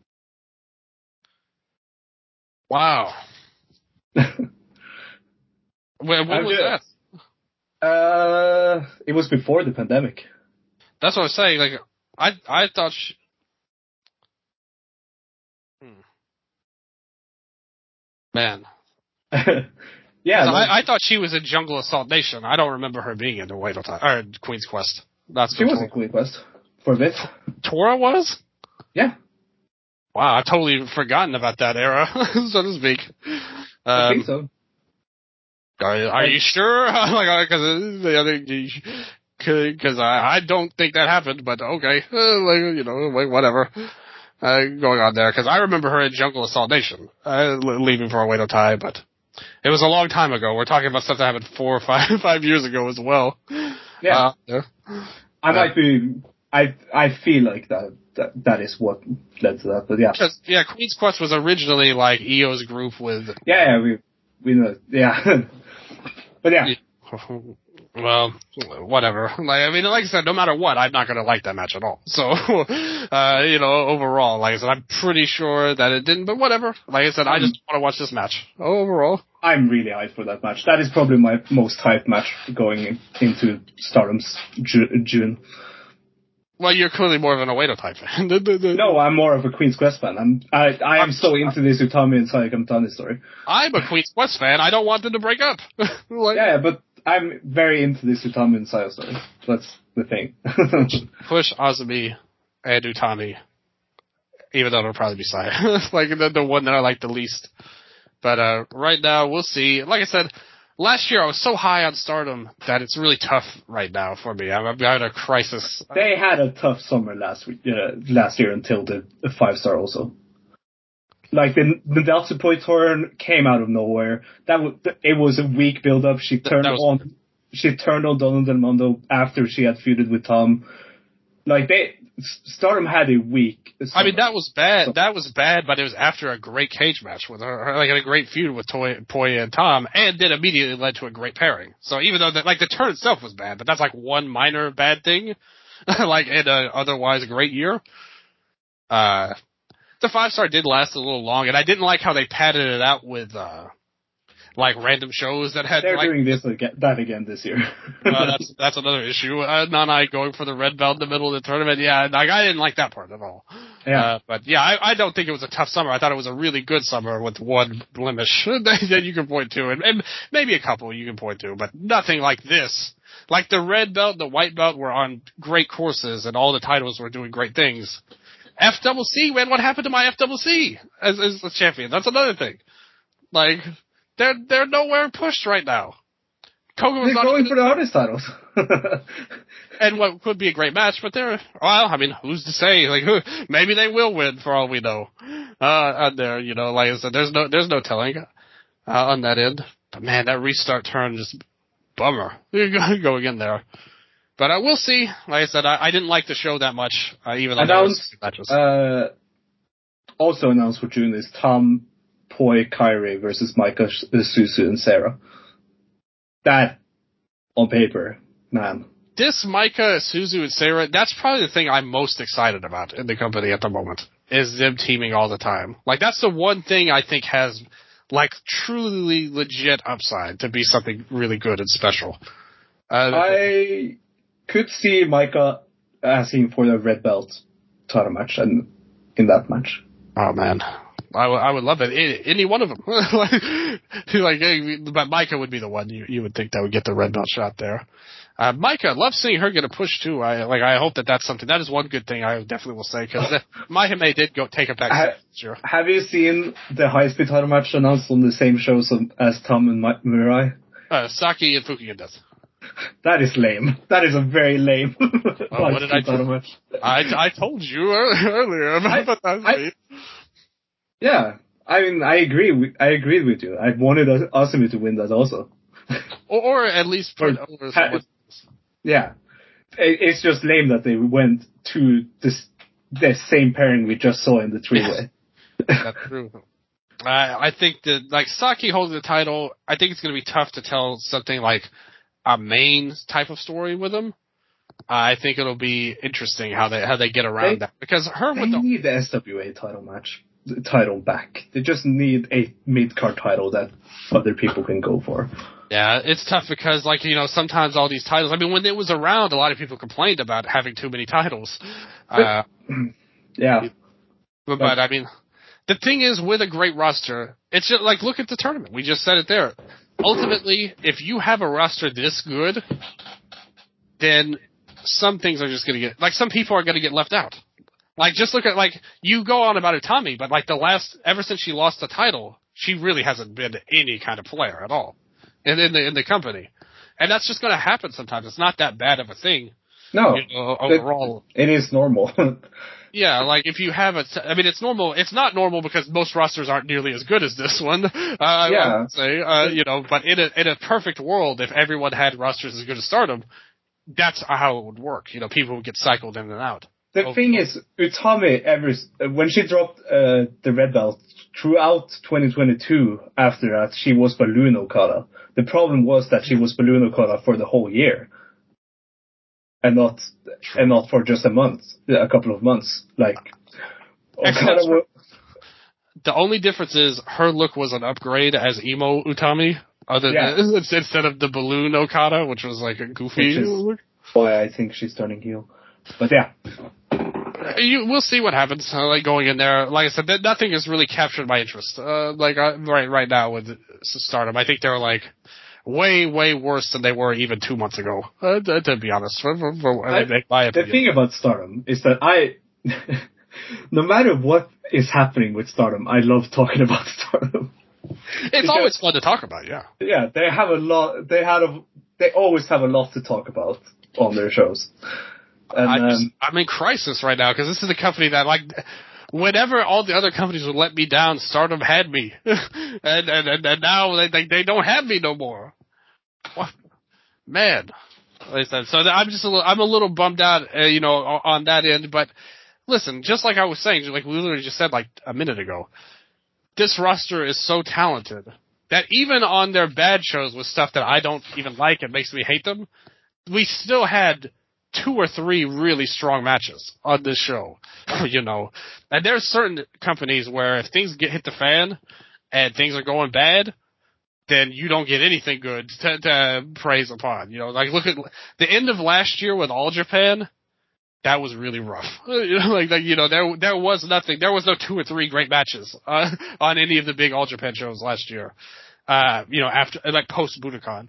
Wow. when when I'm was just- that? Uh, it was before the pandemic. That's what I'm saying. Like, I I thought. She, hmm. Man. yeah, no, I, I thought she was in Jungle Assault Nation. I don't remember her being in the Oedo Tai or Queen's Quest. That's she was in Queen's Quest for a bit. Tora was. Yeah, Wow, I've totally forgotten about that era, so to speak. Um, I think so. Are, are you sure? Like, because the other, because I, I don't think that happened, but okay, uh, like you know, like, whatever. Uh, going on there, because I remember her in Jungle Assault Nation, uh, leaving for Oedo Tai, but it was a long time ago. We're talking about stuff that happened four or five five years ago as well. Yeah, uh, yeah. I uh, might be. I I feel like that, that that is what led to that. But yeah, Because, yeah, Queen's Quest was originally like E O's group with. yeah, yeah we we know. Yeah, but yeah. Well, whatever. Like, I mean, like I said, no matter what, I'm not going to like that match at all. So, uh, you know, overall, like I said, I'm pretty sure that it didn't, but whatever. Like I said, I just want to watch this match. Overall. I'm really hyped for that match. That is probably my most hyped match going in, into Stardom's Ju- June. Well, you're clearly more of an Oedo type fan. No, I'm more of a Queen's Quest fan. I'm I I am I'm, so into this Utami and Sayaka Mitani story. I'm a Queen's Quest fan. I don't want them to break up. Like, Yeah, but I'm very into this Utami and Saya story. That's the thing. push Azumi and Utami, even though it'll probably be Saya. Like the, the one that I like the least. But uh, right now, we'll see. Like I said, last year I was so high on Stardom that it's really tough right now for me. I'm, I'm having a crisis. They had a tough summer last week, uh, last year until the, the five star also. Like the the Natsupoi turn came out of nowhere. That was it was a weak build up. She turned was, on she turned on Donald Del Mondo after she had feuded with Tom. Like they Stardom had a week. I mean, that was bad. That was bad, but it was after a great cage match with her, her like a great feud with Toy, Poi and Tom, and then immediately led to a great pairing. So even though that, like the turn itself was bad, but that's like one minor bad thing, like in a otherwise great year. Uh, the five star did last a little long, and I didn't like how they padded it out with uh, like random shows that had. They're like, doing this again, that again this year. uh, that's that's another issue. Uh, Nanai going for the red belt in the middle of the tournament. Yeah, like I didn't like that part at all. Yeah. Uh, but yeah, I, I don't think it was a tough summer. I thought it was a really good summer with one blemish that you can point to, and, and maybe a couple you can point to, but nothing like this. Like the red belt and the white belt were on great courses, and all the titles were doing great things. F C C, man, what happened to my F C C as, as the champion? That's another thing. Like, they're they're nowhere pushed right now. Koga was They're not going even, for the hardest titles. and what could be a great match, but they're, well, I mean, who's to say? Like, who, maybe they will win for all we know. Uh, on there, you know, like I said, there's no, there's no telling, uh, on that end. But man, that restart turn just, bummer. Going in there. But I uh, will see. Like I said, I, I didn't like the show that much, uh, even though announced, there was matches. Uh, also announced for June is Tom, Poi, Kairi versus Maika, Suzu, and Sarah. That, on paper, man. This Maika, Suzu, and Sarah, that's probably the thing I'm most excited about in the company at the moment, is them teaming all the time. Like, that's the one thing I think has, like, truly legit upside to be something really good and special. Uh, I could see Maika asking for the red belt title match and in that match. Oh, man. I, w- I would love it. Any one of them. like, like, but Maika would be the one you, you would think that would get the red belt shot there. Uh, Micah, love seeing her get a push too. I like. I hope that that's something. That is one good thing I definitely will say because Maihime did go take it back. Ha- sure. Have you seen the high speed title match announced on the same show as Tom and Ma- Mirai? Uh, Saki and Fukigen Death. That is lame. That is a very lame well, what did I title match. I, I told you earlier about that. I, yeah, I mean, I agree. With, I agreed with you. I wanted Asumi to win that also. or, or at least put or, over someone. Yeah, it, it's just lame that they went to this the same pairing we just saw in the three way. That's true. I I think that like Saki holding the title, I think it's going to be tough to tell something like a main type of story with him. Uh, I think it'll be interesting how they how they get around they, that because her they with the need the S W A title match the title back. They just need a mid card title that other people can go for. Yeah, it's tough because like you know sometimes all these titles. I mean, when it was around, a lot of people complained about having too many titles. But, uh, yeah, but, but I mean. The thing is, with a great roster, it's just like, look at the tournament. We just said it there. Ultimately, if you have a roster this good, then some things are just going to get, like, some people are going to get left out. Like, just look at, like, you go on about Utami, but, like, the last, ever since she lost the title, she really hasn't been any kind of player at all in, in the in the company. And that's just going to happen sometimes. It's not that bad of a thing. No, you know, overall. It, it is normal. Yeah, like if you have a, I mean, it's normal. It's not normal because most rosters aren't nearly as good as this one. Uh, yeah. I would say, uh, you know, but in a in a perfect world, if everyone had rosters as good as Stardom, that's how it would work. You know, people would get cycled in and out. The oh, thing oh. is, Utami ever when she dropped uh, the red belt throughout twenty twenty-two. After that, she was Balloon Okada. The problem was that she was Balloon Okada for the whole year. And not, True. and not for just a month, a couple of months. Like, Okada was, the only difference is her look was an upgrade as emo Utami, other yeah. than instead of the balloon Okada, which was like a goofy look. Why I think she's turning heel, but yeah, you, we'll see what happens. Uh, like going in there, like I said, that nothing has really captured my interest. Uh, like uh, right, right now with Stardom, I think they're like. Way, way worse than they were even two months ago, uh, to, to be honest. For, for, for, I, my the thing about Stardom is that I, no matter what is happening with Stardom, I love talking about Stardom. It's because, always fun to talk about, yeah. Yeah, they have a lot, they had a, they always have a lot to talk about on their shows. And, I'm, just, um, I'm in crisis right now, because this is a company that, like, whenever all the other companies would let me down, Stardom had me. and, and, and, and now they, they, they don't have me no more. What? Man. Like I said, so I'm just a little, I'm a little bummed out, uh, you know, on that end. But listen, just like I was saying, like we literally just said like a minute ago, this roster is so talented that even on their bad shows with stuff that I don't even like and makes me hate them, we still had two or three really strong matches on this show, you know. And there's certain companies where if things get hit the fan and things are going bad, then you don't get anything good to, to praise upon. You know, like look at the end of last year with All Japan. That was really rough. like, like, you know, there there was nothing. There was no two or three great matches uh, on any of the big All Japan shows last year. Uh, you know, after like post Budokan.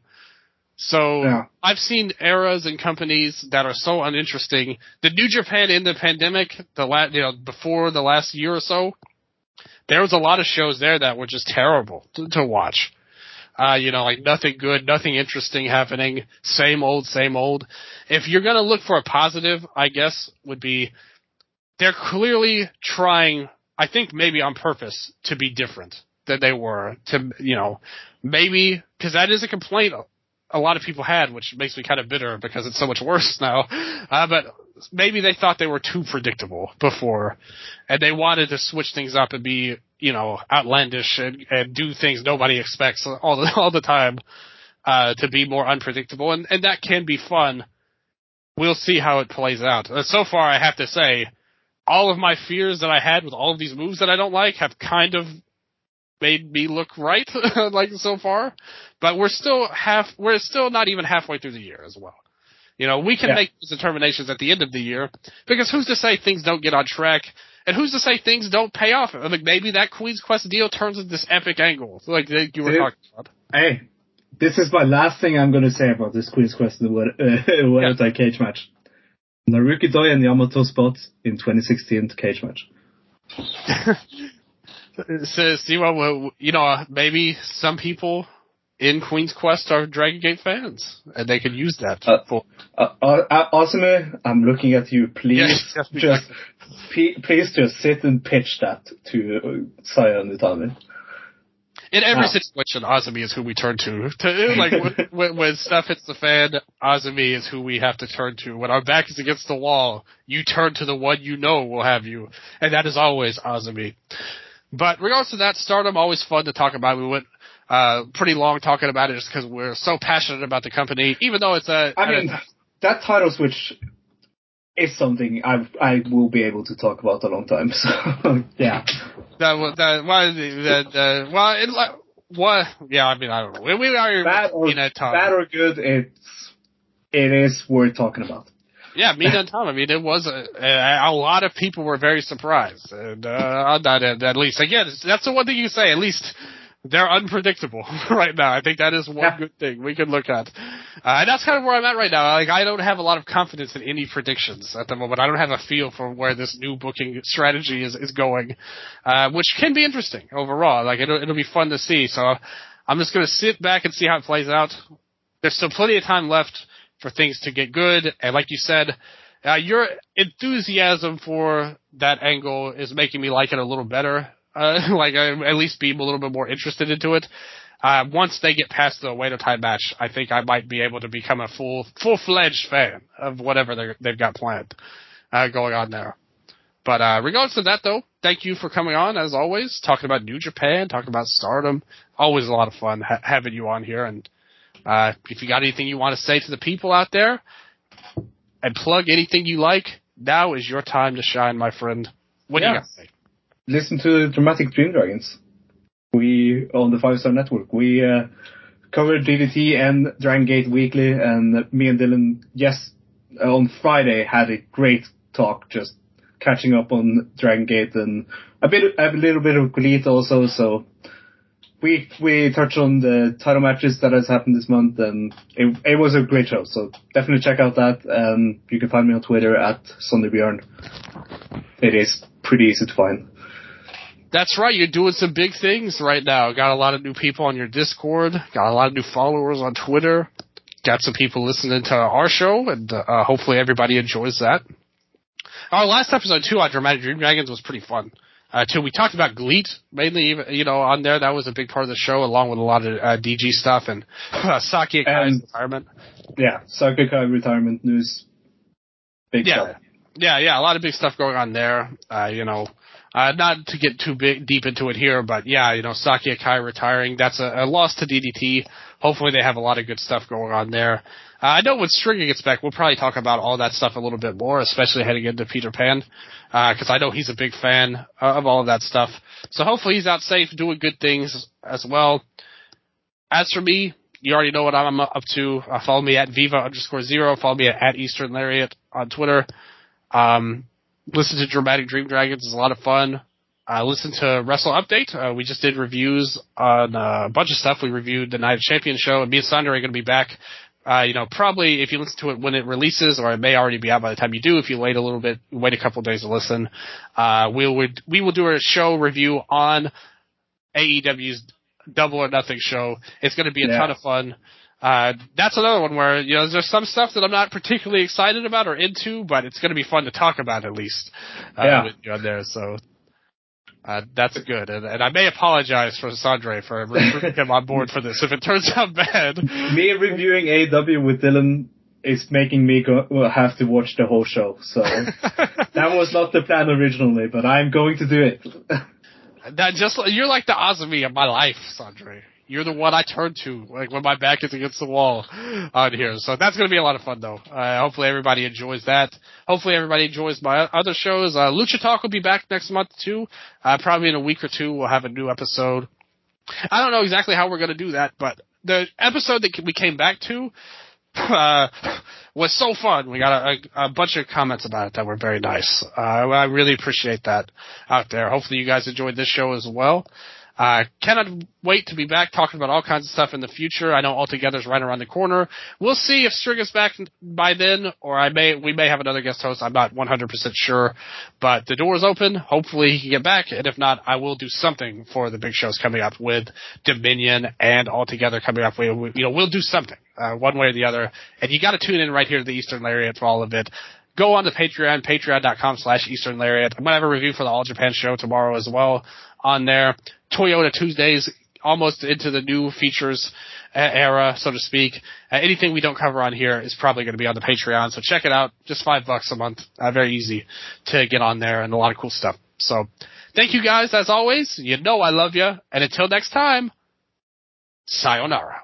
So yeah. I've seen eras and companies that are so uninteresting. The New Japan in the pandemic, the la- you know, before the last year or so, there was a lot of shows there that were just terrible to, to watch. Uh, you know, like nothing good, nothing interesting happening. Same old, same old. If you're gonna look for a positive, I guess would be they're clearly trying. I think maybe on purpose to be different than they were. To you know, maybe because that is a complaint a lot of people had, which makes me kind of bitter because it's so much worse now. Uh, but maybe they thought they were too predictable before, and they wanted to switch things up and be, you know, outlandish and, and do things nobody expects all the all the time uh, to be more unpredictable, and, and that can be fun. We'll see how it plays out. Uh, so far, I have to say, all of my fears that I had with all of these moves that I don't like have kind of made me look right, like so far. But we're still half, we're still not even halfway through the year as well. You know, we can yeah. make these determinations at the end of the year, because who's to say things don't get on track, and who's to say things don't pay off? I mean, maybe that Queen's Quest deal turns into this epic angle, like you were Dude, talking about. Hey, this is my last thing I'm going to say about this Queen's Quest uh, World yeah. Cage match. Naruki Doi and Yamato spot in twenty sixteen cage match. So, see, well, you know, maybe some people in Queen's Quest are Dragon Gate fans, and they could use that. Uh, for uh, uh, Asumi, I'm looking at you. Please, yes, just p- please just sit and pitch that to uh, Saya and Utami. In every ah. situation, Azumi is who we turn to. to like when, when stuff hits the fan, Azumi is who we have to turn to. When our back is against the wall, you turn to the one you know will have you, and that is always Azumi. But regardless of that, Stardom, always fun to talk about. We went uh, pretty long talking about it just because we're so passionate about the company, even though it's a... I mean, a, that title switch is something I I will be able to talk about a long time, so, yeah. The, the, well, the, the, well, it, what, yeah, I mean, I don't know. We, we are bad or, in a time. Bad or good, it's, it is worth talking about. Yeah, Mina and Tom. I mean, it was a, a, a lot of people were very surprised, and uh, on that end, at least. Again, that's the one thing you say. At least they're unpredictable right now. I think that is one yeah. good thing we can look at, uh, and that's kind of where I'm at right now. Like, I don't have a lot of confidence in any predictions at the moment. I don't have a feel for where this new booking strategy is is going, uh, which can be interesting overall. Like, it'll it'll be fun to see. So I'm just going to sit back and see how it plays out. There's still plenty of time left for things to get good, and like you said, uh, your enthusiasm for that angle is making me like it a little better. Uh, like, I at least be a little bit more interested into it. Uh, once they get past the Wait Time match, I think I might be able to become a full, full-fledged fan of whatever they've got planned uh, going on there. But uh, regardless of that, though, thank you for coming on, as always, talking about New Japan, talking about Stardom. Always a lot of fun ha- having you on here, and Uh, if you got anything you want to say to the people out there and plug anything you like, now is your time to shine, my friend. What yeah. do you got to say? Listen to Dramatic Dream Dragons. We, on the Five Star Network, we uh, cover D D T and Dragon Gate weekly, and me and Dylan, yes, on Friday had a great talk just catching up on Dragon Gate and a bit, a little bit of Gleat also, so We we touched on the title matches that has happened this month, and it, it was a great show. So definitely check out that. Um, you can find me on Twitter at SundayBjorn. It is pretty easy to find. That's right. You're doing some big things right now. Got a lot of new people on your Discord. Got a lot of new followers on Twitter. Got some people listening to our show, and uh, hopefully everybody enjoys that. Our last episode too on Dramatic Dream Dragons was pretty fun. Uh, too, we talked about Gleat mainly, you know, on there. That was a big part of the show, along with a lot of uh, D G stuff and uh, Saki Akai's retirement. Yeah, Saki Akai retirement news. Big yeah. stuff. Yeah, yeah, a lot of big stuff going on there. Uh, you know, uh, not to get too big deep into it here, but yeah, you know, Saki Akai retiring. That's a, a loss to D D T. Hopefully, they have a lot of good stuff going on there. Uh, I know when Stringer gets back, we'll probably talk about all that stuff a little bit more, especially heading into Peter Pan, because uh, I know he's a big fan of all of that stuff. So hopefully he's out safe, doing good things as well. As for me, you already know what I'm up to. Uh, follow me at Viva underscore zero. Follow me at, at Eastern Lariat on Twitter. Um, listen to Dramatic Dream Dragons. It's a lot of fun. Uh, listen to Wrestle Update. Uh, we just did reviews on uh, a bunch of stuff. We reviewed the Night of Champions show, and me and Sandra are going to be back. Uh, you know, probably if you listen to it when it releases, or it may already be out by the time you do, if you wait a little bit, wait a couple of days to listen, uh, we'll, we will do a show review on A E W's Double or Nothing show. It's going to be a yeah. ton of fun. Uh, that's another one where, you know, there's some stuff that I'm not particularly excited about or into, but it's going to be fun to talk about at least, uh, yeah. with you on there, so. Uh, that's good, and, and I may apologize for Sandre for bringing him on board for this if it turns out bad. Me reviewing A E W with Dylan is making me go, well, have to watch the whole show, so that was not the plan originally, but I'm going to do it. That just you're like the Azumi of my life, Sandre. You're the one I turn to, like when my back is against the wall on here. So that's going to be a lot of fun, though. Uh, hopefully everybody enjoys that. Hopefully everybody enjoys my other shows. Uh, Lucha Talk will be back next month, too. Uh, probably in a week or two we'll have a new episode. I don't know exactly how we're going to do that, but the episode that we came back to uh, was so fun. We got a, a bunch of comments about it that were very nice. Uh, I really appreciate that out there. Hopefully you guys enjoyed this show as well. Uh, cannot wait to be back talking about all kinds of stuff in the future. I know Altogether's right around the corner. We'll see if Striga's back by then, or I may we may have another guest host. I'm not one hundred percent sure, but the door is open. Hopefully he can get back, and if not, I will do something for the big shows coming up with Dominion and Altogether coming up. We, we you know we'll do something uh, one way or the other, and you got to tune in right here to the Eastern Lariat for all of it. Go on to Patreon, patreon.com slash Eastern Lariat. I'm going to have a review for the All Japan show tomorrow as well on there. Toyota Tuesdays, almost into the new features era, so to speak. Uh, anything we don't cover on here is probably going to be on the Patreon, so check it out. Just five bucks a month. Uh, very easy to get on there and a lot of cool stuff. So thank you guys, as always. You know I love you. And until next time, sayonara.